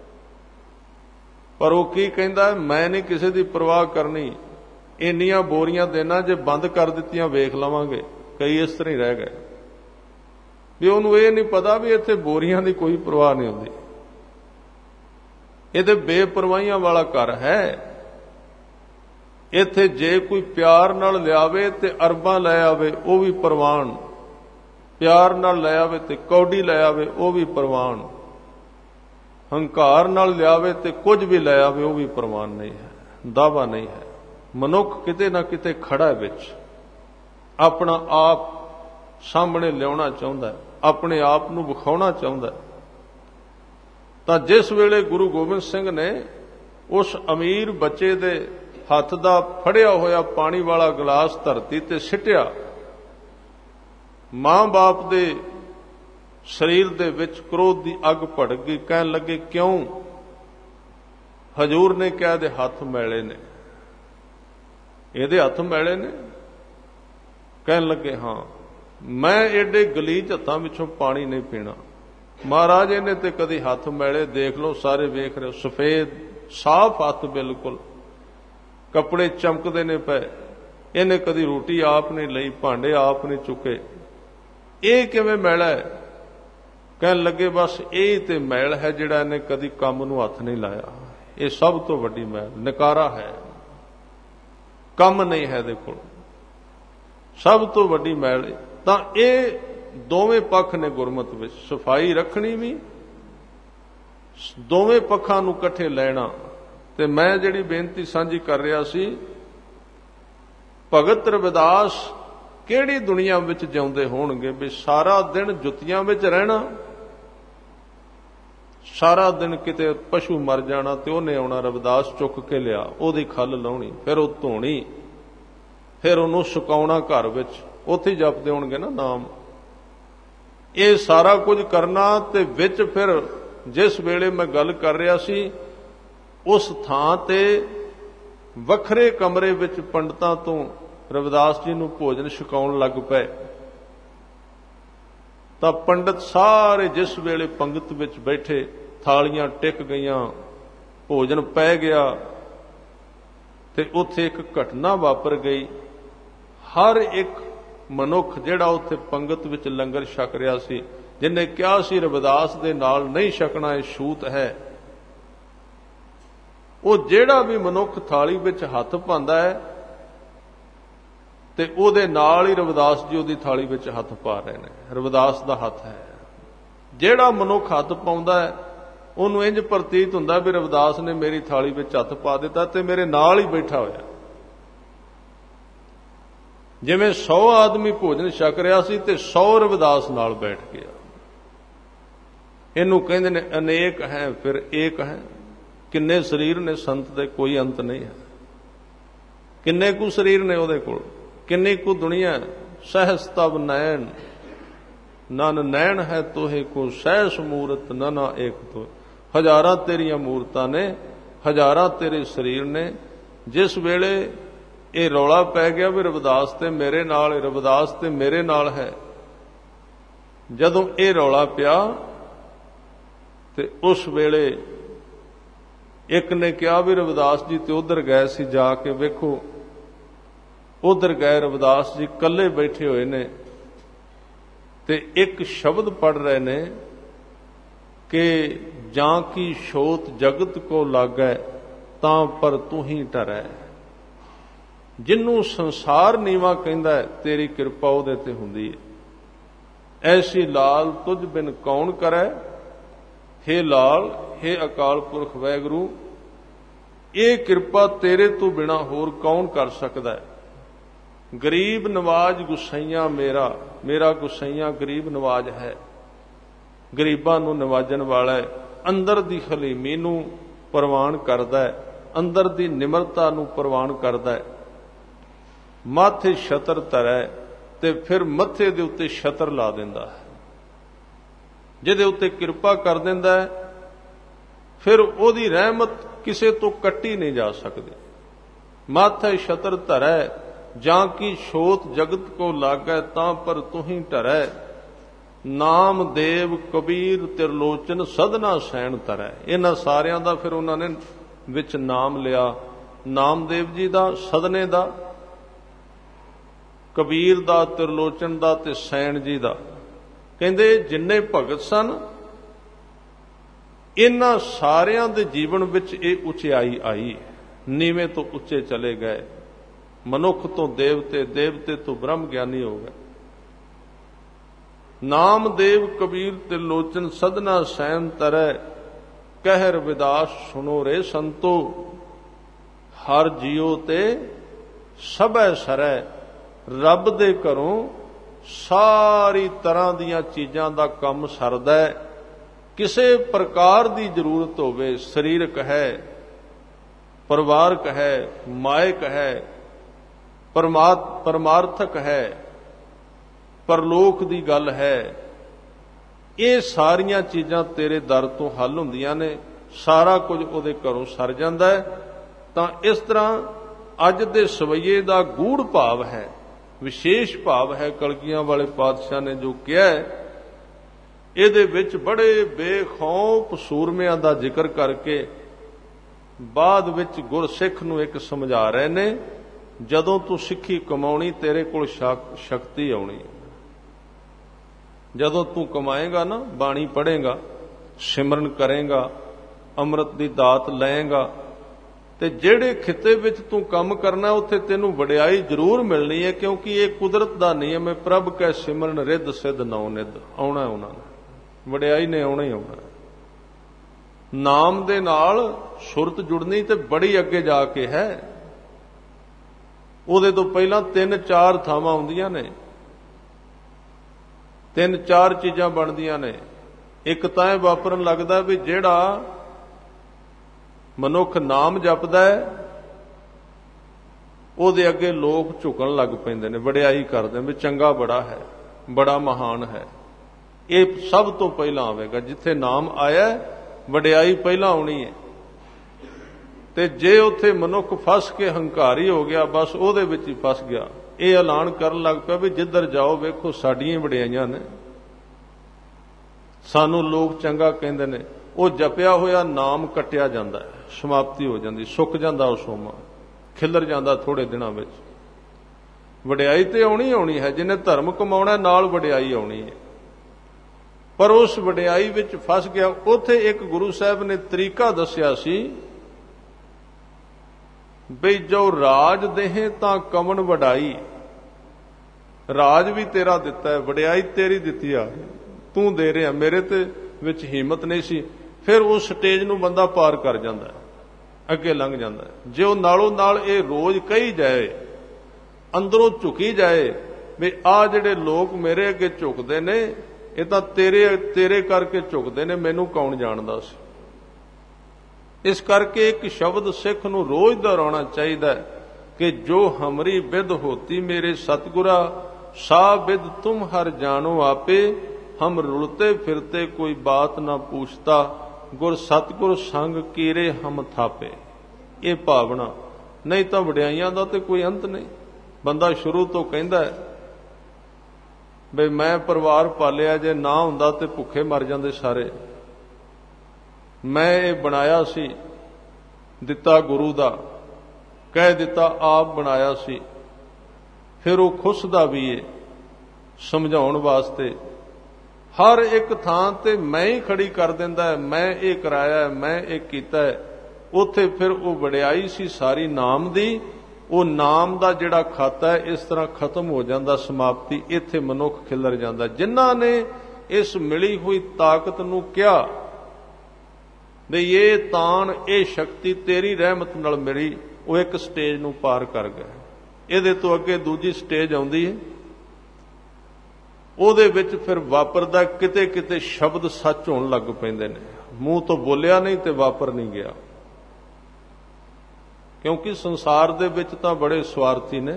ਪਰ ਉਹ ਕੀ ਕਹਿੰਦਾ, ਮੈਂ ਨਹੀਂ ਕਿਸੇ ਦੀ ਪਰਵਾਹ ਕਰਨੀ, ਇੰਨੀਆਂ ਬੋਰੀਆਂ ਦੇਣਾ, ਜੇ ਬੰਦ ਕਰ ਦਿੱਤੀਆਂ ਵੇਖ ਲਵਾਂਗੇ। ਕਈ ਇਸ ਤਰ੍ਹਾਂ ਹੀ ਰਹਿ ਗਏ ਵੀ ਉਹਨੂੰ ਇਹ ਨਹੀਂ ਪਤਾ ਵੀ ਇੱਥੇ ਬੋਰੀਆਂ ਦੀ ਕੋਈ ਪਰਵਾਹ ਨਹੀਂ ਹੁੰਦੀ, ਇਹਦੇ ਬੇਪਰਵਾਹੀਆਂ ਵਾਲਾ ਘਰ ਹੈ। ਇੱਥੇ ਜੇ ਕੋਈ ਪਿਆਰ ਨਾਲ ਲਿਆਵੇ ਤੇ ਅਰਬਾਂ ਲੈ ਆਵੇ, ਉਹ ਵੀ ਪ੍ਰਵਾਨ। ਪਿਆਰ ਨਾਲ ਲੈ ਆਵੇ ਤੇ ਕੌਡੀ ਲੈ ਆਵੇ, ਉਹ ਵੀ ਪ੍ਰਵਾਨ। ਹੰਕਾਰ ਨਾਲ ਲਿਆਵੇ ਤੇ ਕੁਝ ਵੀ ਲੈ ਆਵੇ, ਉਹ ਵੀ ਪ੍ਰਵਾਨ ਨਹੀਂ ਹੈ, ਦਾਵਾ ਨਹੀਂ ਹੈ। ਮਨੁੱਖ ਕਿਤੇ ਨਾ ਕਿਤੇ ਖੜਾ ਵਿੱਚ ਆਪਣਾ ਆਪ ਸਾਹਮਣੇ ਲਿਆਉਣਾ ਚਾਹੁੰਦਾ ਹੈ, ਆਪਣੇ ਆਪ ਨੂੰ ਵਿਖਾਉਣਾ ਚਾਹੁੰਦਾ ਹੈ। ਤਾਂ ਜਿਸ ਵੇਲੇ ਗੁਰੂ ਗੋਬਿੰਦ ਸਿੰਘ ਨੇ ਉਸ ਅਮੀਰ ਬੱਚੇ ਦੇ ਹੱਥ ਦਾ ਫੜਿਆ ਹੋਇਆ ਪਾਣੀ ਵਾਲਾ ਗਲਾਸ ਧਰਤੀ ਤੇ ਸਿੱਟਿਆ, ਮਾਂ-ਬਾਪ ਦੇ ਸਰੀਰ ਦੇ ਵਿੱਚ ਕ੍ਰੋਧ ਦੀ ਅੱਗ ਭੜਕ ਗਈ। ਕਹਿਣ ਲੱਗੇ, ਕਿਉਂ? ਹਜੂਰ ਨੇ ਕਿਹਾ, ਇਹਦੇ ਹੱਥ ਮੈਲੇ ਨੇ। ਇਹਦੇ ਹੱਥ ਮੈਲੇ ਨੇ? ਕਹਿਣ ਲੱਗੇ, ਹਾਂ। मैं एडे गलीच हत्थां विचों पानी नहीं पीना। महाराज इन्हें ते कदी हथ मैले देख लो, सारे वेख रहे हो, सफेद साफ हथ बिल्कुल, कपड़े चमकदे ने पे, इन्हें कदी रोटी आप नहीं लई, भांडे आप नहीं चुके, ये किवें मैला है? कहन लगे बस यही ते मैल है जिहड़ा इन्हें कदी काम नूं हथ नहीं लाया। ये सब तो वड्डी मैल, नकारा है, कम नहीं है इहदे कोल, सब तो वड्डी मैल। तां ये दोवें पक्ष ने गुरमत विच, सफाई रखनी भी, दोवें पक्षां नूं इकट्ठे लैना। ते मैं जिहड़ी बेनती साझी कर रहा सी, भगत रविदास किहड़ी दुनिया विच जिउंदे होणगे भी सारा दिन जुत्तियां विच रहना, सारा दिन किते पशु मर जाना ते उहने आउणा, रविदास चुक के लिया, ओहदी खल लाउणी, फिर ओह धोणी, फिर ओहनूं सुकाउणा घर विच, उत्थे जपदे होणगे ना नाम। ये सारा कुछ करना ते विच फिर जिस वेले मैं गल कर रहा सी, उस थां ते वखरे कमरे विच पंडितां तों रविदास जी नूं भोजन छकाउण लग पए। तां पंडित सारे जिस वेले पंगत विच बैठे, थालियां टिक गईयां, भोजन पै गया, ते उत्थे एक घटना वापर गई। हर एक मनुख जिहड़ा उत्थे पंगत विच लंगर छक रिहा सी, जिन्हें कहा सी रविदास दे नाल नहीं छकना, ये छूत है, ਉਹ ਜਿਹੜਾ भी मनुख थाली ਵਿੱਚ हथ पाਉਂਦਾ है ਤੇ ਉਹਦੇ ਨਾਲ ਹੀ ਰਵਿਦਾਸ ਜੀ ਉਹਦੀ थाली ਵਿੱਚ हथ पा रहे ਨੇ। ਰਵਿਦਾਸ ਦਾ हथ है। ਜਿਹੜਾ ਮਨੁੱਖ हथ ਪਾਉਂਦਾ ਹੈ ਉਹਨੂੰ ਇੰਜ ਪ੍ਰਤੀਤ ਹੁੰਦਾ ਵੀ ਰਵਿਦਾਸ ਨੇ ਮੇਰੀ थाली ਵਿੱਚ हथ ਪਾ ਦਿੱਤਾ ਤੇ ਮੇਰੇ ਨਾਲ ਹੀ ਬੈਠਾ ਹੋਇਆ। ਜਿਵੇਂ 100 ਆਦਮੀ ਭੋਜਨ ਛਕ ਰਿਹਾ ਸੀ ਤੇ 100 ਰਵਿਦਾਸ ਨਾਲ ਬੈਠ ਗਿਆ। ਇਹਨੂੰ ਕਹਿੰਦੇ ਨੇ ਅਨੇਕ ਹੈ ਫਿਰ ਏਕ ਹੈ। किन्ने शरीर ने संत दे कोई अंत नहीं है। किन्ने कु शरीर ने ਉਹਦੇ ਕੋਲ, किन्नी कु दुनिया। सहस तब नैन नन नैन है तोहे को, सहस मूरत नना एक तो। हजारां तेरियां मूरतां ने, हजारां तेरे शरीर ने। जिस वेले ये रौला पै गया भी रविदास ते मेरे नाल, रविदास ते मेरे नाल है, जदों ये रौला पिया ते उस वेले एक ने कहा भी रविदास जी तो उधर गए सी, जाके वेखो उधर गए रविदास जी कल्ले बैठे हुए ने ते एक शब्द पढ़ रहे ने कि जां की छोत जगत को लागै तां पर तू ही डरै। जिन्नू संसार नीवा कहंदा है तेरी किरपा उहदे ते हुंदी है। ऐसी लाल तुझ बिन कौन करै, हे लाल हे अकाल पुरख वाहिगुरू, ये किरपा तेरे तो बिना होर कौन कर सकदा है। गरीब नवाज गुसैया मेरा, मेरा गुसैया गरीब नवाज है, गरीबां नूं नवाजण वाला है। अंदर दी हलीमी नूं प्रवान करदा है, अंदर दी निमरता नूं प्रवान करदा है। माथे छतर धरै ते फिर मत्थे दे उत्ते छतर ला दिंदा है। जिहदे उत्ते किरपा कर दिंदा है फिर ओहदी रहमत किसे तो कट्टी नहीं जा सकती। माथे छतर धरै जां की छोत जगत को लागै तां पर तुही डरै। नाम देव कबीर त्रिलोचन सदना सैन धरै। इन्हां सारियां दा फिर उन्हां ने विच नाम लिया, नामदेव जी दा, सदने दा, कबीर दा, त्रिलोचन दा ते सैन जी दा। कहंदे जिन्ने भगत सन इन्हां सारियां दे जीवन विच इह उचियाई आई, नीवें तो उच्चे चले गए। मनुख तो देवते, देवते तो ब्रह्म ज्ञानी हो गए। नाम देव कबीर त्रिलोचन सदना सैन तरह, कह रविदास सुनो रे संतो। हर जियो ते सबै सरै, रब दे घरों सारी तरह दीयां चीजां दा कम सरदा है। किसे प्रकार दी जरूरत होवे, सरीरक है, परिवारक है, मायक है, परमार्थक है, परलोक दी गल है, ये सारियां चीजां तेरे दर तो हल हुंदियां ने। सारा कुछ उहदे घरों सर जांदा है। तां इस तरह अज दे सवैये दा गूढ़ भाव है ਵਿਸ਼ੇਸ਼ ਭਾਵ ਹੈ ਕਲਗੀਆਂ ਵਾਲੇ ਪਾਤਸ਼ਾਹ ਨੇ ਜੋ ਕਿਹਾ ਹੈ। ਇਹਦੇ ਵਿੱਚ ਬੜੇ ਬੇਖੌਫ ਸੂਰਮਿਆਂ ਦਾ ਜ਼ਿਕਰ ਕਰਕੇ ਬਾਅਦ ਵਿੱਚ ਗੁਰਸਿੱਖ ਨੂੰ ਇੱਕ ਸਮਝਾ ਰਹੇ ਨੇ, ਜਦੋਂ ਤੂੰ ਸਿੱਖੀ ਕਮਾਉਣੀ ਤੇਰੇ ਕੋਲ ਸ਼ਕਤੀ ਆਉਣੀ। ਜਦੋਂ ਤੂੰ ਕਮਾਏਗਾ ਨਾ, ਬਾਣੀ ਪੜ੍ਹੇਗਾ, ਸਿਮਰਨ ਕਰੇਗਾ, ਅੰਮ੍ਰਿਤ ਦੀ ਦਾਤ ਲਏਗਾ, ਤੇ ਜਿਹੜੇ ਖਿੱਤੇ ਵਿੱਚ ਤੂੰ ਕੰਮ ਕਰਨਾ ਉੱਥੇ ਤੈਨੂੰ ਵਡਿਆਈ ਜ਼ਰੂਰ ਮਿਲਣੀ ਹੈ, ਕਿਉਂਕਿ ਇਹ ਕੁਦਰਤ ਦਾ ਨਿਯਮ ਹੈ। ਪ੍ਰਭ ਕੈ ਸਿਮਰਨ ਰਿੱਧ ਸਿੱਧ ਨੌ ਨਿੱਧ। ਆਉਣਾ ਉਹਨਾਂ ਨੇ, ਵਡਿਆਈ ਨੇ ਆਉਣਾ ਹੀ ਆਉਣਾ। ਨਾਮ ਦੇ ਨਾਲ ਸੁਰਤ ਜੁੜਨੀ ਤੇ ਬੜੀ ਅੱਗੇ ਜਾ ਕੇ ਹੈ। ਉਹਦੇ ਤੋਂ ਪਹਿਲਾਂ 3-4 ਥਾਵਾਂ ਆਉਂਦੀਆਂ ਨੇ, 3-4 ਚੀਜ਼ਾਂ ਬਣਦੀਆਂ ਨੇ। ਇੱਕ ਤਾਂ ਇਹ ਵਾਪਰਨ ਲੱਗਦਾ ਵੀ ਜਿਹੜਾ ਮਨੁੱਖ ਨਾਮ ਜਪਦਾ ਹੈ ਉਹਦੇ ਅੱਗੇ ਲੋਕ ਝੁਕਣ ਲੱਗ ਪੈਂਦੇ ਨੇ, ਵਡਿਆਈ ਕਰਦੇ ਵੀ ਚੰਗਾ ਬੜਾ ਹੈ, ਬੜਾ ਮਹਾਨ ਹੈ। ਇਹ ਸਭ ਤੋਂ ਪਹਿਲਾਂ ਆਵੇਗਾ। ਜਿੱਥੇ ਨਾਮ ਆਇਆ ਵਡਿਆਈ ਪਹਿਲਾਂ ਆਉਣੀ ਹੈ। ਤੇ ਜੇ ਉੱਥੇ ਮਨੁੱਖ ਫਸ ਕੇ ਹੰਕਾਰੀ ਹੋ ਗਿਆ, ਬਸ ਉਹਦੇ ਵਿੱਚ ਹੀ ਫਸ ਗਿਆ। ਇਹ ਐਲਾਨ ਕਰਨ ਲੱਗ ਪਿਆ ਵੀ ਜਿੱਧਰ ਜਾਓ ਵੇਖੋ ਸਾਡੀਆਂ ਵਡਿਆਈਆਂ ਨੇ, ਸਾਨੂੰ ਲੋਕ ਚੰਗਾ ਕਹਿੰਦੇ ਨੇ। ਉਹ ਜਪਿਆ ਹੋਇਆ ਨਾਮ ਕੱਟਿਆ ਜਾਂਦਾ ਹੈ, ਸਮਾਪਤੀ ਹੋ ਜਾਂਦੀ, ਸੁੱਕ ਜਾਂਦਾ ਉਹ ਸੋਮਾ, ਖਿਲਰ ਜਾਂਦਾ ਥੋੜੇ ਦਿਨਾਂ ਵਿੱਚ। ਵਡਿਆਈ ਤੇ ਆਉਣੀ ਆਉਣੀ ਹੈ, ਜਿਹਨੇ ਧਰਮ ਕਮਾਉਣਾ ਨਾਲ ਵਡਿਆਈ ਆਉਣੀ ਹੈ। ਪਰ ਉਸ ਵਡਿਆਈ ਵਿੱਚ ਫਸ ਗਿਆ। ਉੱਥੇ ਇੱਕ ਗੁਰੂ ਸਾਹਿਬ ਨੇ ਤਰੀਕਾ ਦੱਸਿਆ ਸੀ ਬਈ ਜੋ ਰਾਜ ਦੇਹੇ ਤਾਂ ਕਵਣ ਵਡਾਈ। ਰਾਜ ਵੀ ਤੇਰਾ ਦਿੱਤਾ ਹੈ, ਵਡਿਆਈ ਤੇਰੀ ਦਿੱਤੀ ਆ, ਤੂੰ ਦੇ ਰਿਹਾ, ਮੇਰੇ ਤੇ ਵਿੱਚ ਹਿੰਮਤ ਨਹੀਂ ਸੀ। ਫਿਰ ਉਸ ਸਟੇਜ ਨੂੰ ਬੰਦਾ ਪਾਰ ਕਰ ਜਾਂਦਾ, ਅੱਗੇ ਲੰਘ ਜਾਂਦਾ। ਜੇ ਉਹ ਨਾਲੋਂ ਨਾਲ ਇਹ ਰੋਜ਼ ਕਹੀ ਜਾਏ, ਅੰਦਰੋਂ ਝੁਕੀ ਜਾਏ ਵੀ ਆਹ ਜਿਹੜੇ ਲੋਕ ਮੇਰੇ ਅੱਗੇ ਝੁਕਦੇ ਨੇ ਇਹ ਤਾਂ ਤੇਰੇ ਕਰਕੇ ਝੁਕਦੇ ਨੇ, ਮੈਨੂੰ ਕੌਣ ਜਾਣਦਾ ਸੀ। ਇਸ ਕਰਕੇ ਇੱਕ ਸ਼ਬਦ ਸਿੱਖ ਨੂੰ ਰੋਜ਼ ਦੁਹਰਾਉਣਾ ਚਾਹੀਦਾ ਕਿ ਜੋ ਹਮਰੀ ਬਿਦ ਹੋਤੀ ਮੇਰੇ ਸਤਿਗੁਰਾ, ਸਾ ਬਿਦ ਤੁਮ ਹਰ ਜਾਣੋ ਆਪੇ, ਹਮ ਰੁਲਤੇ ਫਿਰਤੇ ਕੋਈ ਬਾਤ ਨਾ ਪੁੱਛਤਾ, ਗੁਰ ਸਤਿਗੁਰ ਸੰਗ ਕੀਰੇ ਹਮ ਥਾਪੇ। ਇਹ ਭਾਵਨਾ, ਨਹੀਂ ਤਾਂ ਵਡਿਆਈਆਂ ਦਾ ਤੇ ਕੋਈ ਅੰਤ ਨਹੀਂ। ਬੰਦਾ ਸ਼ੁਰੂ ਤੋਂ ਕਹਿੰਦਾ ਹੈ ਬਈ ਮੈਂ ਪਰਿਵਾਰ ਪਾਲਿਆ, ਜੇ ਨਾ ਹੁੰਦਾ ਤੇ ਭੁੱਖੇ ਮਰ ਜਾਂਦੇ ਸਾਰੇ। ਮੈਂ ਇਹ ਬਣਾਇਆ ਸੀ, ਦਿੱਤਾ ਗੁਰੂ ਦਾ, ਕਹਿ ਦਿੱਤਾ ਆਪ ਬਣਾਇਆ ਸੀ। ਫਿਰ ਉਹ ਖੁੱਸਦਾ ਵੀ ਏ ਸਮਝਾਉਣ ਵਾਸਤੇ। ਹਰ ਇੱਕ ਥਾਂ ਤੇ ਮੈਂ ਹੀ ਖੜੀ ਕਰ ਦਿੰਦਾ ਹੈ, ਮੈਂ ਇਹ ਕਰਾਇਆ, ਮੈਂ ਇਹ ਕੀਤਾ ਹੈ। ਉੱਥੇ ਫਿਰ ਉਹ ਵਡਿਆਈ ਸੀ ਸਾਰੀ ਨਾਮ ਦੀ। ਉਹ ਨਾਮ ਦਾ ਜਿਹੜਾ ਖਾਤਾ ਹੈ ਇਸ ਤਰ੍ਹਾਂ ਖਤਮ ਹੋ ਜਾਂਦਾ, ਸਮਾਪਤੀ। ਇੱਥੇ ਮਨੁੱਖ ਖਿਲਰ ਜਾਂਦਾ। ਜਿਨ੍ਹਾਂ ਨੇ ਇਸ ਮਿਲੀ ਹੋਈ ਤਾਕਤ ਨੂੰ ਕਿਹਾ ਬਈ ਇਹ ਤਾਣ, ਇਹ ਸ਼ਕਤੀ ਤੇਰੀ ਰਹਿਮਤ ਨਾਲ ਮਿਲੀ, ਉਹ ਇੱਕ ਸਟੇਜ ਨੂੰ ਪਾਰ ਕਰ ਗਏ। ਇਹਦੇ ਤੋਂ ਅੱਗੇ ਦੂਜੀ ਸਟੇਜ ਆਉਂਦੀ ਹੈ। ਉਹਦੇ ਵਿੱਚ ਫਿਰ ਵਾਪਰਦਾ ਕਿਤੇ ਕਿਤੇ ਸ਼ਬਦ ਸੱਚ ਹੋਣ ਲੱਗ ਪੈਂਦੇ ਨੇ। ਮੂੰਹ ਤੋਂ ਬੋਲਿਆ ਨਹੀਂ ਤੇ ਵਾਪਰ ਨਹੀਂ ਗਿਆ। ਕਿਉਂਕਿ ਸੰਸਾਰ ਦੇ ਵਿੱਚ ਤਾਂ ਬੜੇ ਸਵਾਰਥੀ ਨੇ।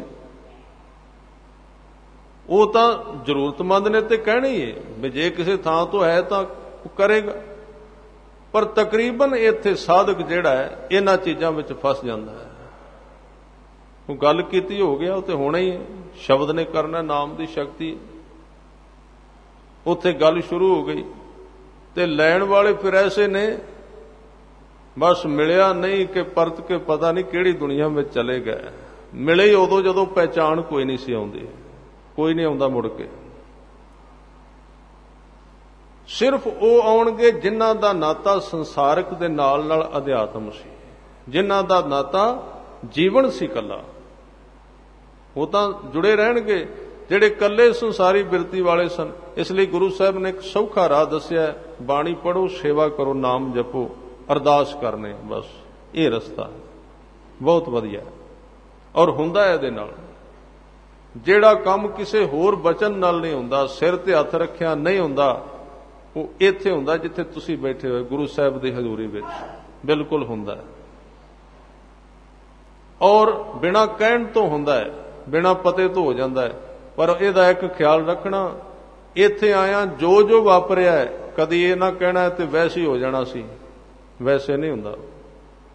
ਉਹ ਤਾਂ ਜ਼ਰੂਰਤਮੰਦ ਨੇ ਤੇ ਕਹਿਣਾ ਹੀ ਹੈ ਵੀ ਜੇ ਕਿਸੇ ਥਾਂ ਤੋਂ ਹੈ ਤਾਂ ਉਹ ਕਰੇਗਾ। ਪਰ ਤਕਰੀਬਨ ਇੱਥੇ ਸਾਧਕ ਜਿਹੜਾ ਹੈ ਇਹਨਾਂ ਚੀਜ਼ਾਂ ਵਿੱਚ ਫਸ ਜਾਂਦਾ ਹੈ। ਉਹ ਗੱਲ ਕੀਤੀ ਹੋ ਗਿਆ, ਉਹ ਤੇ ਹੋਣਾ ਹੀ ਹੈ। ਸ਼ਬਦ ਨੇ ਕਰਨਾ, ਨਾਮ ਦੀ ਸ਼ਕਤੀ। ਉੱਥੇ ਗੱਲ ਸ਼ੁਰੂ ਹੋ ਗਈ ਤੇ ਲੈਣ ਵਾਲੇ ਫਿਰ ਐਸੇ ਨੇ, ਬਸ ਮਿਲਿਆ ਨਹੀਂ ਕਿ ਪਰਤ ਕੇ ਪਤਾ ਨਹੀਂ ਕਿਹੜੀ ਦੁਨੀਆ ਵਿੱਚ ਚਲੇ ਗਏ। ਮਿਲੇ ਹੀ ਉਦੋਂ ਜਦੋਂ ਪਹਿਚਾਣ ਕੋਈ ਨਹੀਂ ਸੀ ਆਉਂਦੀ, ਕੋਈ ਨਹੀਂ ਆਉਂਦਾ ਮੁੜ ਕੇ। ਸਿਰਫ ਉਹ ਆਉਣਗੇ ਜਿਨ੍ਹਾਂ ਦਾ ਨਾਤਾ ਸੰਸਾਰਕ ਦੇ ਨਾਲ ਨਾਲ ਅਧਿਆਤਮ ਸੀ, ਜਿਨ੍ਹਾਂ ਦਾ ਨਾਤਾ ਜੀਵਨ ਸੀ ਇਕੱਲਾ। ਉਹ ਤਾਂ ਜੁੜੇ ਰਹਿਣਗੇ ਜਿਹੜੇ ਇਕੱਲੇ ਸੰਸਾਰੀ ਬਿਰਤੀ ਵਾਲੇ ਸਨ। ਇਸ ਲਈ ਗੁਰੂ ਸਾਹਿਬ ਨੇ ਇੱਕ ਸੌਖਾ ਰਾਹ ਦੱਸਿਆ, ਬਾਣੀ ਪੜ੍ਹੋ, ਸੇਵਾ ਕਰੋ, ਨਾਮ ਜਪੋ, ਅਰਦਾਸ ਕਰਨੇ, ਬਸ ਇਹ ਰਸਤਾ ਬਹੁਤ ਵਧੀਆ। ਔਰ ਹੁੰਦਾ ਇਹਦੇ ਨਾਲ ਜਿਹੜਾ ਕੰਮ ਕਿਸੇ ਹੋਰ ਬਚਨ ਨਾਲ ਨਹੀਂ ਹੁੰਦਾ, ਸਿਰ ਤੇ ਹੱਥ ਰੱਖਿਆ ਨਹੀਂ ਹੁੰਦਾ, ਉਹ ਇੱਥੇ ਹੁੰਦਾ ਜਿੱਥੇ ਤੁਸੀਂ ਬੈਠੇ ਹੋਏ ਗੁਰੂ ਸਾਹਿਬ ਦੀ ਹਜ਼ੂਰੀ ਵਿੱਚ ਬਿਲਕੁਲ ਹੁੰਦਾ। ਔਰ ਬਿਨਾਂ ਕਹਿਣ ਤੋਂ ਹੁੰਦਾ ਹੈ, ਬਿਨਾਂ ਪਤੇ ਤੋਂ ਹੋ ਜਾਂਦਾ ਹੈ। ਪਰ ਇਹਦਾ ਇੱਕ ਖਿਆਲ ਰੱਖਣਾ, ਇੱਥੇ ਆਇਆ ਜੋ ਜੋ ਵਾਪਰਿਆ ਹੈ, ਕਦੀ ਇਹ ਨਾ ਕਹਿਣਾ ਤੇ ਵੈਸੇ ਹੀ ਹੋ ਜਾਣਾ ਸੀ, ਵੈਸੇ ਨਹੀਂ ਹੁੰਦਾ।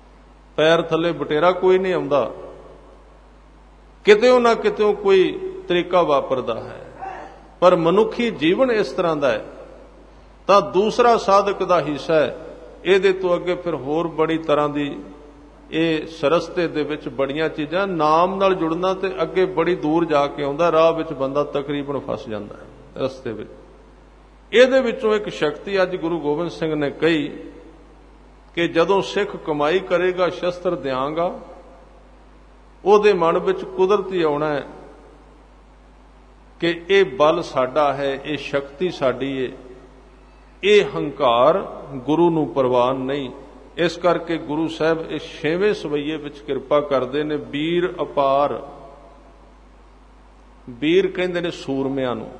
ਪੈਰ ਥੱਲੇ ਬਟੇਰਾ ਕੋਈ ਨਹੀਂ ਆਉਂਦਾ, ਕਿਤੇ ਨਾ ਕਿਤੇ ਕੋਈ ਤਰੀਕਾ ਵਾਪਰਦਾ ਹੈ। ਪਰ ਮਨੁੱਖੀ ਜੀਵਨ ਇਸ ਤਰ੍ਹਾਂ ਦਾ ਹੈ ਤਾਂ ਦੂਸਰਾ ਸਾਧਕ ਦਾ ਹਿੱਸਾ ਹੈ। ਇਹਦੇ ਤੋਂ ਅੱਗੇ ਫਿਰ ਹੋਰ ਬੜੀ ਤਰ੍ਹਾਂ ਦੀ ਇਹ ਸਰਸਤੇ ਦੇ ਵਿੱਚ ਬੜੀਆਂ ਚੀਜ਼ਾਂ, ਨਾਮ ਨਾਲ ਜੁੜਨਾ ਤੇ ਅੱਗੇ ਬੜੀ ਦੂਰ ਜਾ ਕੇ ਆਉਂਦਾ, ਰਾਹ ਵਿੱਚ ਬੰਦਾ ਤਕਰੀਬਨ ਫਸ ਜਾਂਦਾ ਹੈ ਰਸਤੇ ਵਿੱਚ। ਇਹਦੇ ਵਿੱਚੋਂ ਇੱਕ ਸ਼ਕਤੀ ਅੱਜ ਗੁਰੂ ਗੋਬਿੰਦ ਸਿੰਘ ਨੇ ਕਹੀ ਕਿ ਜਦੋਂ ਸਿੱਖ ਕਮਾਈ ਕਰੇਗਾ ਸ਼ਸਤਰ ਦਿਆਂਗਾ, ਉਹਦੇ ਮਨ ਵਿੱਚ ਕੁਦਰਤੀ ਆਉਣਾ ਹੈ ਕਿ ਇਹ ਬਲ ਸਾਡਾ ਹੈ, ਇਹ ਸ਼ਕਤੀ ਸਾਡੀ ਹੈ, ਇਹ ਹੰਕਾਰ ਗੁਰੂ ਨੂੰ ਪ੍ਰਵਾਨ ਨਹੀਂ। ਇਸ ਕਰਕੇ ਗੁਰੂ ਸਾਹਿਬ ਇਸ 6ਵੇਂ ਸਵਈਏ ਵਿੱਚ ਕਿਰਪਾ ਕਰਦੇ ਨੇ। ਵੀਰ ਅਪਾਰ, ਵੀਰ ਕਹਿੰਦੇ ਨੇ ਸੂਰਮਿਆਂ ਨੂੰ।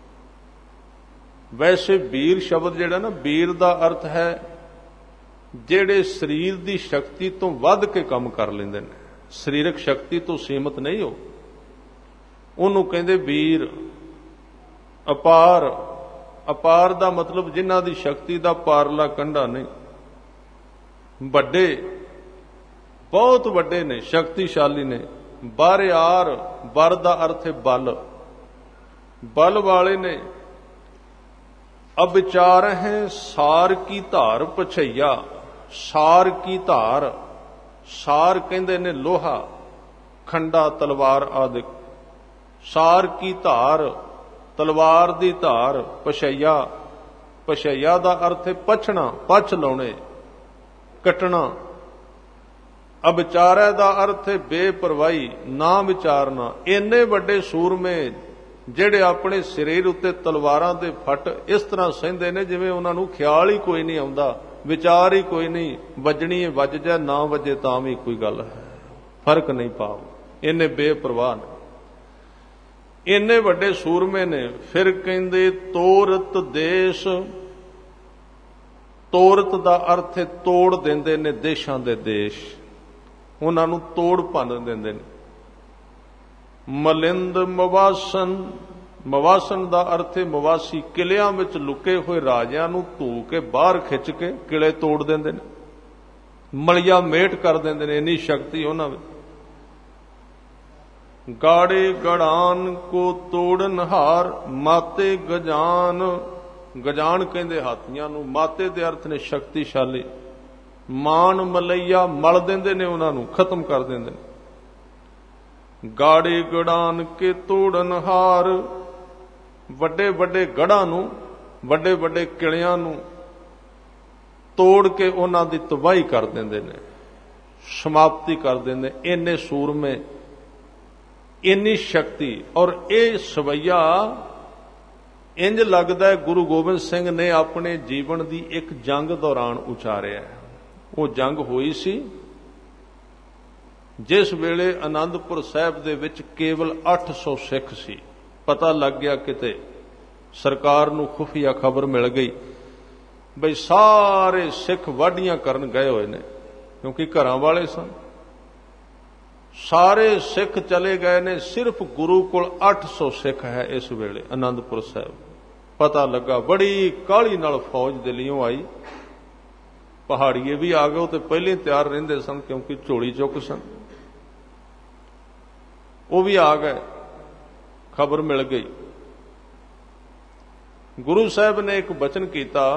ਵੈਸੇ ਵੀਰ ਸ਼ਬਦ ਜਿਹੜਾ ਨਾ, ਵੀਰ ਦਾ ਅਰਥ ਹੈ ਜਿਹੜੇ ਸਰੀਰ ਦੀ ਸ਼ਕਤੀ ਤੋਂ ਵੱਧ ਕੇ ਕੰਮ ਕਰ ਲੈਂਦੇ ਨੇ, ਸਰੀਰਕ ਸ਼ਕਤੀ ਤੋਂ ਸੀਮਤ ਨਹੀਂ ਹੋ, ਉਹਨੂੰ ਕਹਿੰਦੇ ਵੀਰ। ਅਪਾਰ, ਅਪਾਰ ਦਾ ਮਤਲਬ ਜਿਨ੍ਹਾਂ ਦੀ ਸ਼ਕਤੀ ਦਾ ਪਾਰਲਾ ਕੰਢਾ ਨਹੀਂ। ਵੱਡੇ, ਬਹੁਤ ਵੱਡੇ ਨੇ, ਸ਼ਕਤੀਸ਼ਾਲੀ ਨੇ। ਬਾਰਿਆਰ, ਬਰ ਦਾ ਅਰਥ ਹੈ ਬਲ, ਬਲ ਵਾਲੇ ਨੇ। ਅਬਿਚਾਰ ਹੈ ਸਾਰ ਕੀ ਧਾਰ ਪਛਈਆ, ਸਾਰ ਕੀ ਧਾਰ, ਸਾਰ ਕਹਿੰਦੇ ਨੇ ਲੋਹਾ, ਖੰਡਾ, ਤਲਵਾਰ ਆਦਿਕ। ਸਾਰ ਕੀ ਧਾਰ, ਤਲਵਾਰ ਦੀ ਧਾਰ। ਪਛਈਆ, ਪਛਈਆ ਦਾ ਅਰਥ ਹੈ ਪਛਣਾ, ਪਛ ਲਾਉਣੇ, ਕੱਟਣਾ। ਅਬਿਚਾਰੈ ਦਾ ਅਰਥ ਹੈ ਬੇਪਰਵਾਹੀ, ਨਾ ਵਿਚਾਰਨਾ। ਇੰਨੇ ਵੱਡੇ ਸੂਰਮੇ ਜਿਹੜੇ ਆਪਣੇ ਸਰੀਰ ਉੱਤੇ ਤਲਵਾਰਾਂ ਦੇ ਫੱਟ ਇਸ ਤਰ੍ਹਾਂ ਸਹਿੰਦੇ ਨੇ ਜਿਵੇਂ ਉਹਨਾਂ ਨੂੰ ਖਿਆਲ ਹੀ ਕੋਈ ਨਹੀਂ ਆਉਂਦਾ, ਵਿਚਾਰ ਹੀ ਕੋਈ ਨਹੀਂ, ਵੱਜਣੀ ਹੈ ਵੱਜ ਜਾ, ਨਾ ਵੱਜੇ ਤਾਂ ਵੀ ਕੋਈ ਗੱਲ ਹੈ, ਫਰਕ ਨਹੀਂ ਪਾਓ। ਇੰਨੇ ਬੇਪਰਵਾਹ ਨੇ, ਇੰਨੇ ਵੱਡੇ ਸੂਰਮੇ ਨੇ। ਫਿਰ ਕਹਿੰਦੇ ਤੋਰਤ ਦੇਸ਼, ਤੋਰਤ ਦਾ ਅਰਥ ਹੈ ਤੋੜ ਦਿੰਦੇ ਨੇ ਦੇਸ਼ਾਂ ਦੇ ਦੇਸ਼, ਉਹਨਾਂ ਨੂੰ ਤੋੜ ਭੰਨ ਦਿੰਦੇ ਨੇ। ਮਲਿੰਦ ਮਵਾਸਨ, ਮਵਾਸਨ ਦਾ ਅਰਥ ਹੈ ਮਵਾਸੀ, ਕਿਲਿਆਂ ਵਿੱਚ ਲੁਕੇ ਹੋਏ ਰਾਜਿਆਂ ਨੂੰ ਧੂ ਕੇ ਬਾਹਰ ਖਿੱਚ ਕੇ ਕਿਲੇ ਤੋੜ ਦਿੰਦੇ ਨੇ, ਮਲਿਆ ਮੇਟ ਕਰ ਦਿੰਦੇ ਨੇ, ਇੰਨੀ ਸ਼ਕਤੀ ਉਹਨਾਂ ਵਿੱਚ। ਗਾੜੇ ਗੜਾਨ ਕੋ ਤੋੜਨ ਹਾਰ, ਮਾਤੇ ਗਜਾਨ, ਗਜਾਨ ਕਹਿੰਦੇ ਹਾਥੀਆਂ ਨੂੰ, ਮਾਤੇ ਦੇ ਅਰਥ ਨੇ ਸ਼ਕਤੀਸ਼ਾਲੀ। ਮਾਨ ਮਲਈਆ, ਮਲ ਦਿੰਦੇ ਨੇ ਉਹਨਾਂ ਨੂੰ, ਖਤਮ ਕਰ ਦਿੰਦੇ ਨੇ। ਗਾੜੇ ਗੜਾਨ ਕੇ ਤੋੜਨ ਹਾਰ, ਵੱਡੇ ਵੱਡੇ ਗੜਾਂ ਨੂੰ, ਵੱਡੇ ਵੱਡੇ ਕਿਲਿਆਂ ਨੂੰ ਤੋੜ ਕੇ ਉਹਨਾਂ ਦੀ ਤਬਾਹੀ ਕਰ ਦਿੰਦੇ ਨੇ, ਸਮਾਪਤੀ ਕਰ ਦਿੰਦੇ। ਇੰਨੇ ਸੂਰਮੇ, ਇੰਨੀ ਸ਼ਕਤੀ। ਔਰ ਇਹ ਸਵਈਆ ਇੰਜ ਲੱਗਦਾ ਹੈ ਗੁਰੂ ਗੋਬਿੰਦ ਸਿੰਘ ਨੇ ਆਪਣੇ ਜੀਵਨ ਦੀ ਇੱਕ ਜੰਗ ਦੌਰਾਨ ਉਚਾਰਿਆ। ਉਹ ਜੰਗ ਹੋਈ ਸੀ ਜਿਸ ਵੇਲੇ ਆਨੰਦਪੁਰ ਸਾਹਿਬ ਦੇ ਵਿੱਚ ਕੇਵਲ 800 ਸਿੱਖ ਸੀ। ਪਤਾ ਲੱਗ ਗਿਆ, ਕਿਤੇ ਸਰਕਾਰ ਨੂੰ ਖੁਫੀਆ ਖਬਰ ਮਿਲ ਗਈ ਬਈ ਸਾਰੇ ਸਿੱਖ ਵਾਢੀਆਂ ਕਰਨ ਗਏ ਹੋਏ ਨੇ, ਕਿਉਂਕਿ ਘਰਾਂ ਵਾਲੇ ਸਨ। ਸਾਰੇ ਸਿੱਖ ਚਲੇ ਗਏ ਨੇ, ਸਿਰਫ ਗੁਰੂ ਕੋਲ 800 ਸਿੱਖ ਹੈ ਇਸ ਵੇਲੇ ਆਨੰਦਪੁਰ ਸਾਹਿਬ। ਪਤਾ ਲੱਗਾ, ਬੜੀ ਕਾਹਲੀ ਨਾਲ ਫੌਜ ਦਿੱਲੀਓਂ ਆਈ। ਪਹਾੜੀਏ ਵੀ ਆ ਗਏ, ਉਹ ਤੇ ਪਹਿਲੇ ਤਿਆਰ ਰਹਿੰਦੇ ਸਨ ਕਿਉਂਕਿ ਝੋਲੀ ਚੁੱਕ ਸਨ, ਉਹ ਵੀ ਆ ਗਏ। ਖਬਰ ਮਿਲ ਗਈ। ਗੁਰੂ ਸਾਹਿਬ ਨੇ ਇੱਕ ਬਚਨ ਕੀਤਾ,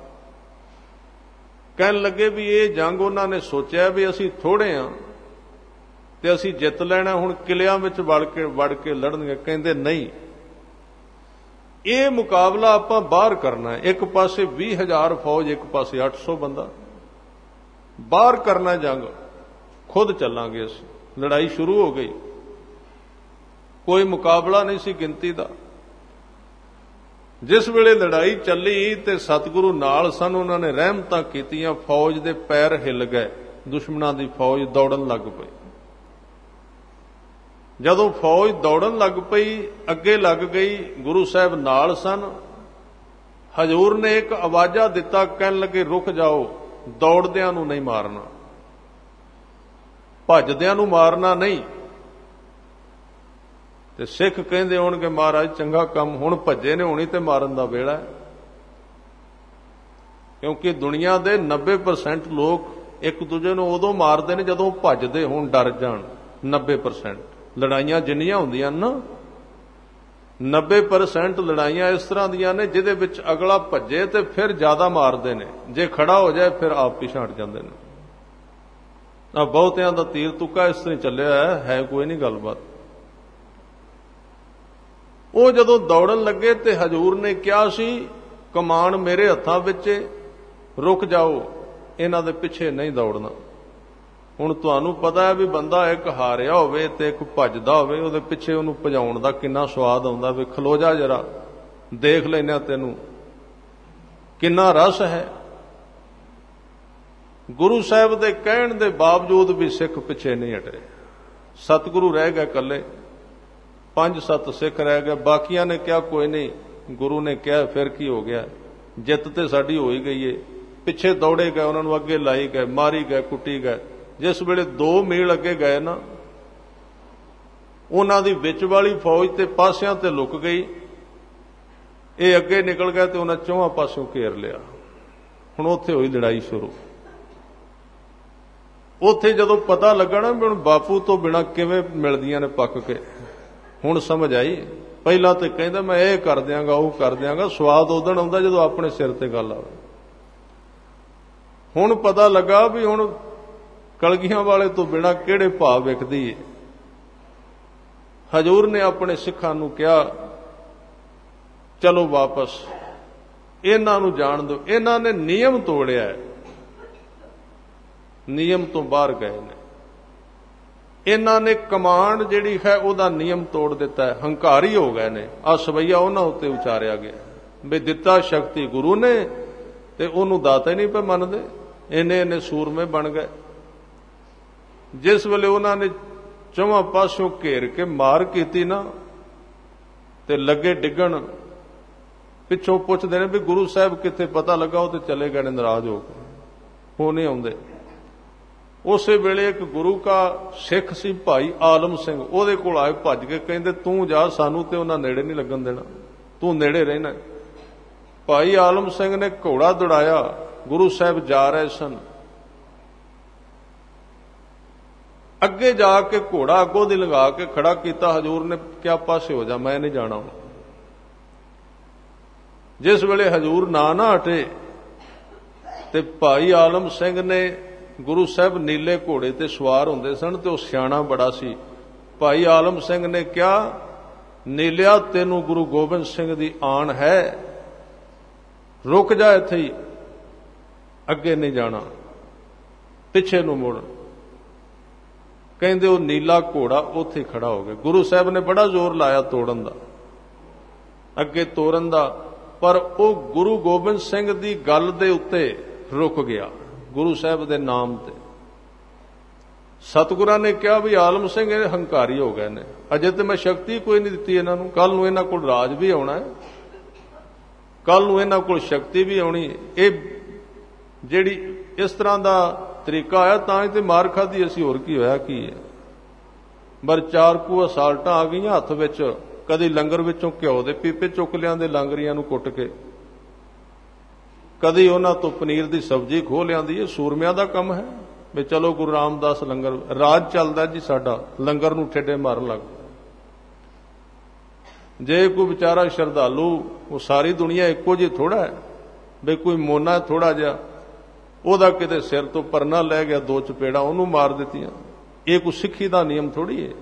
ਕਹਿਣ ਲੱਗੇ ਵੀ ਇਹ ਜੰਗ ਉਹਨਾਂ ਨੇ ਸੋਚਿਆ ਵੀ ਅਸੀਂ ਥੋੜੇ ਆ ਤੇ ਅਸੀਂ ਜਿੱਤ ਲੈਣਾ, ਹੁਣ ਕਿਲਿਆਂ ਵਿੱਚ ਵੜ ਕੇ ਲੜਨਗੇ। ਕਹਿੰਦੇ ਨਹੀਂ, ਇਹ ਮੁਕਾਬਲਾ ਆਪਾਂ ਬਾਹਰ ਕਰਨਾ ਹੈ। ਇੱਕ ਪਾਸੇ 20,000 ਫੌਜ, ਇੱਕ ਪਾਸੇ 800 ਬੰਦਾ, ਬਾਹਰ ਕਰਨਾ ਜੰਗ, ਖੁਦ ਚੱਲਾਂਗੇ ਅਸੀਂ। ਲੜਾਈ ਸ਼ੁਰੂ ਹੋ ਗਈ। ਕੋਈ ਮੁਕਾਬਲਾ ਨਹੀਂ ਸੀ ਗਿਣਤੀ ਦਾ। ਜਿਸ ਵੇਲੇ ਲੜਾਈ ਚੱਲੀ ਤੇ ਸਤਿਗੁਰੂ ਨਾਲ ਸਨ, ਉਹਨਾਂ ਨੇ ਰਹਿਮਤਾਂ ਕੀਤੀਆਂ। ਫੌਜ ਦੇ ਪੈਰ ਹਿੱਲ ਗਏ, ਦੁਸ਼ਮਣਾਂ ਦੀ ਫੌਜ ਦੌੜਨ ਲੱਗ ਪਈ। ਜਦੋਂ ਫੌਜ ਦੌੜਨ ਲੱਗ ਪਈ, ਅੱਗੇ ਲੱਗ ਗਈ, ਗੁਰੂ ਸਾਹਿਬ ਨਾਲ ਸਨ। ਹਜ਼ੂਰ ਨੇ ਇੱਕ ਆਵਾਜ਼ਾ ਦਿੱਤਾ, ਕਹਿਣ ਲੱਗੇ ਰੁਕ ਜਾਓ, ਦੌੜਦਿਆਂ ਨੂੰ ਨਹੀਂ ਮਾਰਨਾ, ਭੱਜਦਿਆਂ ਨੂੰ ਮਾਰਨਾ ਨਹੀਂ। ਤੇ ਸਿੱਖ ਕਹਿੰਦੇ ਹੋਣਗੇ ਮਹਾਰਾਜ ਚੰਗਾ ਕੰਮ, ਹੁਣ ਭੱਜੇ ਨੇ, ਹੋਣੀ ਤੇ ਮਾਰਨ ਦਾ ਵੇਲਾ ਹੈ। ਕਿਉਂਕਿ ਦੁਨੀਆ ਦੇ 90% ਲੋਕ ਇੱਕ ਦੂਜੇ ਨੂੰ ਉਦੋਂ ਮਾਰਦੇ ਨੇ ਜਦੋਂ ਭੱਜਦੇ ਹੋਣ, ਡਰ ਜਾਣ। 90% ਲੜਾਈਆਂ ਜਿੰਨੀਆਂ ਹੁੰਦੀਆਂ ਨਾ, 90% ਲੜਾਈਆਂ ਇਸ ਤਰ੍ਹਾਂ ਦੀਆਂ ਨੇ ਜਿਹਦੇ ਵਿੱਚ ਅਗਲਾ ਭੱਜੇ ਤੇ ਫਿਰ ਜ਼ਿਆਦਾ ਮਾਰਦੇ ਨੇ, ਜੇ ਖੜਾ ਹੋ ਜਾਏ ਫਿਰ ਆਪ ਪਿਛਾਂਹ ਹਟ ਜਾਂਦੇ ਨੇ। ਆ ਬਹੁਤਿਆਂ ਦਾ ਤੀਰ ਤੁੱਕਾ ਇਸ ਤਰ੍ਹਾਂ ਚੱਲਿਆ ਹੈ, ਕੋਈ ਨਹੀਂ ਗੱਲਬਾਤ। ਉਹ ਜਦੋਂ ਦੌੜਨ ਲੱਗੇ ਤੇ ਹਜ਼ੂਰ ਨੇ ਕਿਹਾ ਸੀ ਕਮਾਨ ਮੇਰੇ ਹੱਥਾਂ ਵਿੱਚ, ਰੁਕ ਜਾਓ, ਇਹਨਾਂ ਦੇ ਪਿੱਛੇ ਨਹੀਂ ਦੌੜਨਾ। ਹੁਣ ਤੁਹਾਨੂੰ ਪਤਾ ਹੈ ਵੀ ਬੰਦਾ ਇੱਕ ਹਾਰਿਆ ਹੋਵੇ ਤੇ ਇੱਕ ਭੱਜਦਾ ਹੋਵੇ, ਉਹਦੇ ਪਿੱਛੇ ਉਹਨੂੰ ਭਜਾਉਣ ਦਾ ਕਿੰਨਾ ਸਵਾਦ ਆਉਂਦਾ। ਵੀ ਖਲੋ ਜਾ ਜਰਾ, ਦੇਖ ਲੈਣਾ ਤੈਨੂੰ ਕਿੰਨਾ ਰਸ ਹੈ। ਗੁਰੂ ਸਾਹਿਬ ਦੇ ਕਹਿਣ ਦੇ ਬਾਵਜੂਦ ਵੀ ਸਿੱਖ ਪਿੱਛੇ ਨਹੀਂ ਹਟੇ। ਸਤਿਗੁਰੂ ਰਹਿ ਗਏ ਇਕੱਲੇ, 5-7 ਸਿੱਖ ਰਹਿ ਗਏ। ਬਾਕੀਆਂ ਨੇ ਕਿਹਾ ਕੋਈ ਨਹੀਂ, ਗੁਰੂ ਨੇ ਕਿਹਾ ਫਿਰ ਕੀ ਹੋ ਗਿਆ, ਜਿੱਤ ਤੇ ਸਾਡੀ ਹੋ ਹੀ ਗਈ ਏ। ਪਿੱਛੇ ਦੌੜੇ ਗਏ, ਉਹਨਾਂ ਨੂੰ ਅੱਗੇ ਲਾਈ ਗਏ, ਮਾਰੀ ਗਏ, ਕੁੱਟੀ ਗਏ। ਜਿਸ ਵੇਲੇ 2 ਮੀਲ ਅੱਗੇ ਗਏ ਨਾ, ਉਹਨਾਂ ਦੀ ਵਿੱਚ ਵਾਲੀ ਫੌਜ ਤੇ ਪਾਸਿਆਂ ਤੇ ਲੁਕ ਗਈ। ਇਹ ਅੱਗੇ ਨਿਕਲ ਗਏ ਤੇ ਉਹਨਾਂ ਚੌਹਾਂ ਪਾਸਿਓਂ ਘੇਰ ਲਿਆ। ਹੁਣ ਉੱਥੇ ਹੋਈ ਲੜਾਈ ਸ਼ੁਰੂ। ਉੱਥੇ ਜਦੋਂ ਪਤਾ ਲੱਗਾ ਨਾ ਵੀ ਹੁਣ ਬਾਪੂ ਤੋਂ ਬਿਨਾਂ ਕਿਵੇਂ ਮਿਲਦੀਆਂ ਨੇ ਪੱਕ ਕੇ, ਹੁਣ ਸਮਝ ਆਈ। ਪਹਿਲਾਂ ਤੇ ਕਹਿੰਦਾ ਮੈਂ ਇਹ ਕਰ ਦਿਆਂਗਾ, ਉਹ ਕਰ ਦਿਆਂਗਾ। ਸਵਾਦ ਉਦੋਂ ਆਉਂਦਾ ਜਦੋਂ ਆਪਣੇ ਸਿਰ ਤੇ ਗੱਲ ਆਵੇ। ਹੁਣ ਪਤਾ ਲੱਗਾ ਵੀ ਹੁਣ ਕਲਗੀਆਂ ਵਾਲੇ ਤੋਂ ਬਿਨਾਂ ਕਿਹੜੇ ਭਾਅ ਵਿਕਦੀ ਏ। ਹਜ਼ੂਰ ਨੇ ਆਪਣੇ ਸਿੱਖਾਂ ਨੂੰ ਕਿਹਾ ਚਲੋ ਵਾਪਸ, ਇਹਨਾਂ ਨੂੰ ਜਾਣ ਦਿਓ। ਇਹਨਾਂ ਨੇ ਨਿਯਮ ਤੋੜਿਆ, ਨਿਯਮ ਤੋਂ ਬਾਹਰ ਗਏ ਨੇ। ਇਹਨਾਂ ਨੇ ਕਮਾਂਡ ਜਿਹੜੀ ਹੈ ਉਹਦਾ ਨਿਯਮ ਤੋੜ ਦਿੱਤਾ ਹੈ, ਹੰਕਾਰੀ ਹੋ ਗਏ ਨੇ। ਆ ਸਵਈਆ ਉਹਨਾਂ ਉੱਤੇ ਉਚਾਰਿਆ ਗਿਆ ਵੀ ਦਿੱਤਾ ਸ਼ਕਤੀ ਗੁਰੂ ਨੇ ਤੇ ਉਹਨੂੰ ਦਾਤਾ ਹੀ ਨਹੀਂ ਪਏ ਮੰਨਦੇ। ਇੰਨੇ ਸੂਰਮੇ ਬਣ ਗਏ। ਜਿਸ ਵੇਲੇ ਉਹਨਾਂ ਨੇ ਚੌਹਾਂ ਪਾਸਿਓਂ ਘੇਰ ਕੇ ਮਾਰ ਕੀਤੀ ਨਾ ਤੇ ਲੱਗੇ ਡਿੱਗਣ, ਪਿੱਛੋਂ ਪੁੱਛਦੇ ਨੇ ਵੀ ਗੁਰੂ ਸਾਹਿਬ ਕਿੱਥੇ, ਪਤਾ ਲੱਗਾ ਉਹ ਤੇ ਚਲੇ ਗਏ ਨੇ ਨਾਰਾਜ਼ ਹੋ ਕੇ, ਉਹ ਨਹੀਂ ਆਉਂਦੇ। ਉਸੇ ਵੇਲੇ ਇੱਕ ਗੁਰੂ ਕਾ ਸਿੱਖ ਸੀ ਭਾਈ ਆਲਮ ਸਿੰਘ, ਉਹਦੇ ਕੋਲ ਆਏ ਭੱਜ ਕੇ, ਕਹਿੰਦੇ ਤੂੰ ਜਾ, ਸਾਨੂੰ ਤੇ ਉਹਨਾਂ ਨੇੜੇ ਨਹੀਂ ਲੱਗਣ ਦੇਣਾ, ਤੂੰ ਨੇੜੇ ਰਹਿਣਾ। ਭਾਈ ਆਲਮ ਸਿੰਘ ਨੇ ਘੋੜਾ ਦੌੜਾਇਆ, ਗੁਰੂ ਸਾਹਿਬ ਜਾ ਰਹੇ ਸਨ। ਅੱਗੇ ਜਾ ਕੇ ਘੋੜਾ ਅੱਗੋਂ ਦੀ ਲੰਘਾ ਕੇ ਖੜਾ ਕੀਤਾ। ਹਜ਼ੂਰ ਨੇ ਕਿਹਾ ਪਾਸੇ ਹੋ ਜਾ, ਮੈਂ ਨਹੀਂ ਜਾਣਾ। ਜਿਸ ਵੇਲੇ ਹਜ਼ੂਰ ਨਾ ਹਟੇ ਤੇ ਭਾਈ ਆਲਮ ਸਿੰਘ ਨੇ, ਗੁਰੂ ਸਾਹਿਬ ਨੀਲੇ ਘੋੜੇ ਤੇ ਸਵਾਰ ਹੁੰਦੇ ਸਨ ਤੇ ਉਹ ਸਿਆਣਾ ਬੜਾ ਸੀ। ਭਾਈ ਆਲਮ ਸਿੰਘ ਨੇ ਕਿਹਾ ਨੀਲਿਆ ਤੈਨੂੰ ਗੁਰੂ ਗੋਬਿੰਦ ਸਿੰਘ ਦੀ ਆਣ ਹੈ, ਰੁਕ ਜਾ ਇੱਥੇ ਹੀ, ਅੱਗੇ ਨਹੀਂ ਜਾਣਾ, ਪਿੱਛੇ ਨੂੰ ਮੁੜ। ਕਹਿੰਦੇ ਉਹ ਨੀਲਾ ਘੋੜਾ ਉੱਥੇ ਖੜਾ ਹੋ ਗਿਆ। ਗੁਰੂ ਸਾਹਿਬ ਨੇ ਬੜਾ ਜ਼ੋਰ ਲਾਇਆ ਤੋੜਨ ਦਾ, ਅੱਗੇ ਤੋਰਨ ਦਾ, ਪਰ ਉਹ ਗੁਰੂ ਗੋਬਿੰਦ ਸਿੰਘ ਦੀ ਗੱਲ ਦੇ ਉੱਤੇ ਰੁਕ ਗਿਆ, ਗੁਰੂ ਸਾਹਿਬ ਦੇ ਨਾਮ ਤੇ। ਸਤਿਗੁਰਾਂ ਨੇ ਕਿਹਾ ਵੀ ਆਲਮ ਸਿੰਘ ਇਹ ਹੰਕਾਰੀ ਹੋ ਗਏ ਨੇ, ਅਜੇ ਤੇ ਮੈਂ ਸ਼ਕਤੀ ਕੋਈ ਨਹੀਂ ਦਿੱਤੀ ਇਹਨਾਂ ਨੂੰ, ਕੱਲ ਨੂੰ ਇਹਨਾਂ ਕੋਲ ਰਾਜ ਵੀ ਆਉਣਾ ਹੈ, ਕੱਲ ਨੂੰ ਇਹਨਾਂ ਕੋਲ ਸ਼ਕਤੀ ਵੀ ਆਉਣੀ। ਇਹ ਜਿਹੜੀ ਇਸ ਤਰ੍ਹਾਂ ਦਾ ਤਰੀਕਾ ਆਇਆ ਤਾਂ ਹੀ ਤੇ ਮਾਰ ਖਾਧੀ ਅਸੀਂ, ਹੋਰ ਕੀ ਹੋਇਆ ਕੀ ਹੈ। ਪਰ 4 ਕੁ ਅਸਾਲਟਾਂ ਆ ਗਈਆਂ ਹੱਥ ਵਿੱਚ, ਕਦੀ ਲੰਗਰ ਵਿੱਚੋਂ ਘਿਓ ਦੇ ਪੀਪੇ ਚੁੱਕ ਲਿਆਂਦੇ ਲਾਂਗਰੀਆਂ ਨੂੰ ਕੁੱਟ ਕੇ, ਕਦੀ ਉਹਨਾਂ ਤੋਂ ਪਨੀਰ ਦੀ ਸਬਜ਼ੀ ਖੋਹ ਲਿਆਂਦੀ। ਇਹ ਸੂਰਮਿਆਂ ਦਾ ਕੰਮ ਹੈ ਵੀ ਚਲੋ ਗੁਰੂ ਰਾਮਦਾਸ ਲੰਗਰ, ਰਾਜ ਚੱਲਦਾ ਜੀ ਸਾਡਾ, ਲੰਗਰ ਨੂੰ ਠੇਡੇ ਮਾਰਨ ਲੱਗ। ਜੇ ਕੋਈ ਵਿਚਾਰਾ ਸ਼ਰਧਾਲੂ, ਉਹ ਸਾਰੀ ਦੁਨੀਆ ਇੱਕੋ ਜਿਹੀ ਥੋੜਾ ਹੈ ਵੀ ਕੋਈ ਮੋਨਾ ਥੋੜਾ ਜਿਹਾ, ਉਹਦਾ ਕਿਤੇ ਸਿਰ ਤੋਂ ਪਰਨਾ ਲੈ ਗਿਆ, 2 ਚਪੇੜਾਂ ਉਹਨੂੰ ਮਾਰ ਦਿੱਤੀਆਂ। ਇਹ ਕੋਈ ਸਿੱਖੀ ਦਾ ਨਿਯਮ ਥੋੜੀ ਹੈ।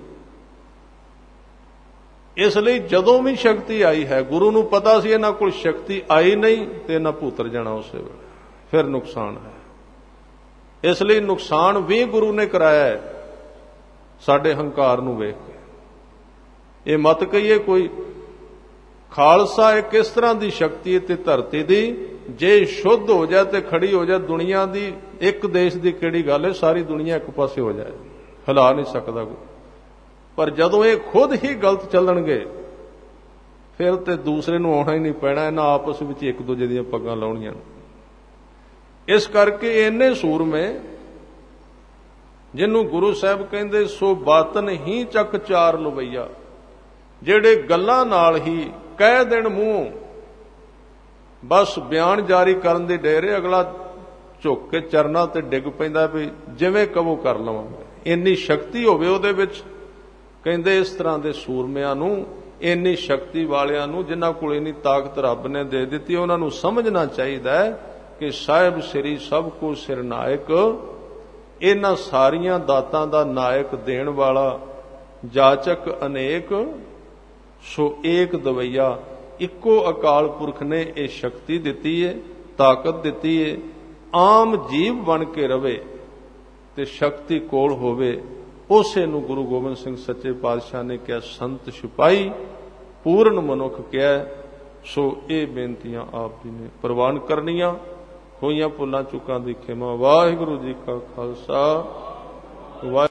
ਇਸ ਲਈ ਜਦੋਂ ਵੀ ਸ਼ਕਤੀ ਆਈ ਹੈ, ਗੁਰੂ ਨੂੰ ਪਤਾ ਸੀ ਇਹਨਾਂ ਕੋਲ ਸ਼ਕਤੀ ਆਈ ਨਹੀਂ ਤੇ ਇਹਨਾਂ ਭੂਤਰ ਜਾਣਾ ਉਸੇ ਵੇਲੇ, ਫਿਰ ਨੁਕਸਾਨ ਹੈ। ਇਸ ਲਈ ਨੁਕਸਾਨ ਵੀ ਗੁਰੂ ਨੇ ਕਰਾਇਆ ਹੈ ਸਾਡੇ ਹੰਕਾਰ ਨੂੰ ਵੇਖ ਕੇ। ਇਹ ਮਤ ਕਹੀਏ ਕੋਈ ਖਾਲਸਾ ਇੱਕ ਇਸ ਤਰ੍ਹਾਂ ਦੀ ਸ਼ਕਤੀ ਤੇ ਧਰਤੀ ਦੀ, ਜੇ ਸ਼ੁੱਧ ਹੋ ਜਾਏ ਤੇ ਖੜੀ ਹੋ ਜਾਏ ਦੁਨੀਆ ਦੀ, ਇੱਕ ਦੇਸ਼ ਦੀ ਕਿਹੜੀ ਗੱਲ ਹੈ, ਸਾਰੀ ਦੁਨੀਆ ਇੱਕ ਪਾਸੇ ਹੋ ਜਾਏ, ਹਿਲਾ ਨਹੀਂ ਸਕਦਾ ਕੋਈ। ਪਰ ਜਦੋਂ ਇਹ ਖੁਦ ਹੀ ਗਲਤ ਚੱਲਣਗੇ ਫਿਰ ਤੇ ਦੂਸਰੇ ਨੂੰ ਆਉਣਾ ਹੀ ਨਹੀਂ ਪੈਣਾ, ਇਹਨਾਂ ਆਪਸ ਵਿੱਚ ਇੱਕ ਦੂਜੇ ਦੀਆਂ ਪੱਗਾਂ ਲਾਉਣੀਆਂ। ਇਸ ਕਰਕੇ ਇੰਨੇ ਸੂਰਮੇ, ਜਿਹਨੂੰ ਗੁਰੂ ਸਾਹਿਬ ਕਹਿੰਦੇ ਸੋ ਬਾਤਨ ਹੀ ਚੱਕ 4 ਲਵਈਆ, ਜਿਹੜੇ ਗੱਲਾਂ ਨਾਲ ਹੀ ਕਹਿ ਦੇਣ ਮੂੰਹ, ਬਸ ਬਿਆਨ ਜਾਰੀ ਕਰਨ ਦੀ ਡੇਰੇ, ਅਗਲਾ ਝੁੱਕ ਕੇ ਚਰਨਾਂ ਤੇ ਡਿੱਗ ਪੈਂਦਾ ਵੀ ਜਿਵੇਂ ਕਹੋ ਕਰ ਲਵਾਂਗੇ। ਇੰਨੀ ਸ਼ਕਤੀ ਹੋਵੇ ਉਹਦੇ ਵਿੱਚ। ਕਹਿੰਦੇ ਇਸ ਤਰ੍ਹਾਂ ਦੇ ਸੂਰਮਿਆਂ ਨੂੰ ਇੰਨੀ ਸ਼ਕਤੀ ਵਾਲਿਆਂ ਨੂੰ, ਜਿਨ੍ਹਾਂ ਕੋਲ ਇੰਨੀ ਤਾਕਤ ਰੱਬ ਨੇ ਦੇ ਦਿੱਤੀ, ਉਹਨਾਂ ਨੂੰ ਸਮਝਣਾ ਚਾਹੀਦਾ ਹੈ ਕਿ ਸਾਹਿਬ ਸ੍ਰੀ ਸਭ ਕੋ ਸਿਰਨਾਇਕ, ਇਹਨਾਂ ਸਾਰੀਆਂ ਦਾਤਾਂ ਦਾ ਨਾਇਕ ਦੇਣ ਵਾਲਾ, ਜਾਚਕ ਅਨੇਕ ਸੋ ਏਕ ਦਵਈਆ, ਇੱਕੋ ਅਕਾਲ ਪੁਰਖ ਨੇ ਇਹ ਸ਼ਕਤੀ ਦਿੱਤੀ ਏ, ਤਾਕਤ ਦਿੱਤੀ ਏ। ਆਮ ਜੀਵ ਬਣ ਕੇ ਰਵੇ ਤੇ ਸ਼ਕਤੀ ਕੋਲ ਹੋਵੇ, ਉਸੇ ਨੂੰ ਗੁਰੂ ਗੋਬਿੰਦ ਸਿੰਘ ਸੱਚੇ ਪਾਤਸ਼ਾਹ ਨੇ ਕਿਹਾ ਸੰਤ ਸਿਪਾਹੀ, ਪੂਰਨ ਮਨੁੱਖ ਕਿਹਾ। ਸੋ ਇਹ ਬੇਨਤੀਆਂ ਆਪ ਜੀ ਨੇ ਪ੍ਰਵਾਨ ਕਰਨੀਆਂ। ਹੋਈਆਂ ਭੁੱਲਾਂ ਚੁੱਕਾਂ ਦੀ ਖਿਮਾ। ਵਾਹਿਗੁਰੂ ਜੀ ਕਾ ਖਾਲਸਾ, ਵਾਹਿਗੁਰੂ।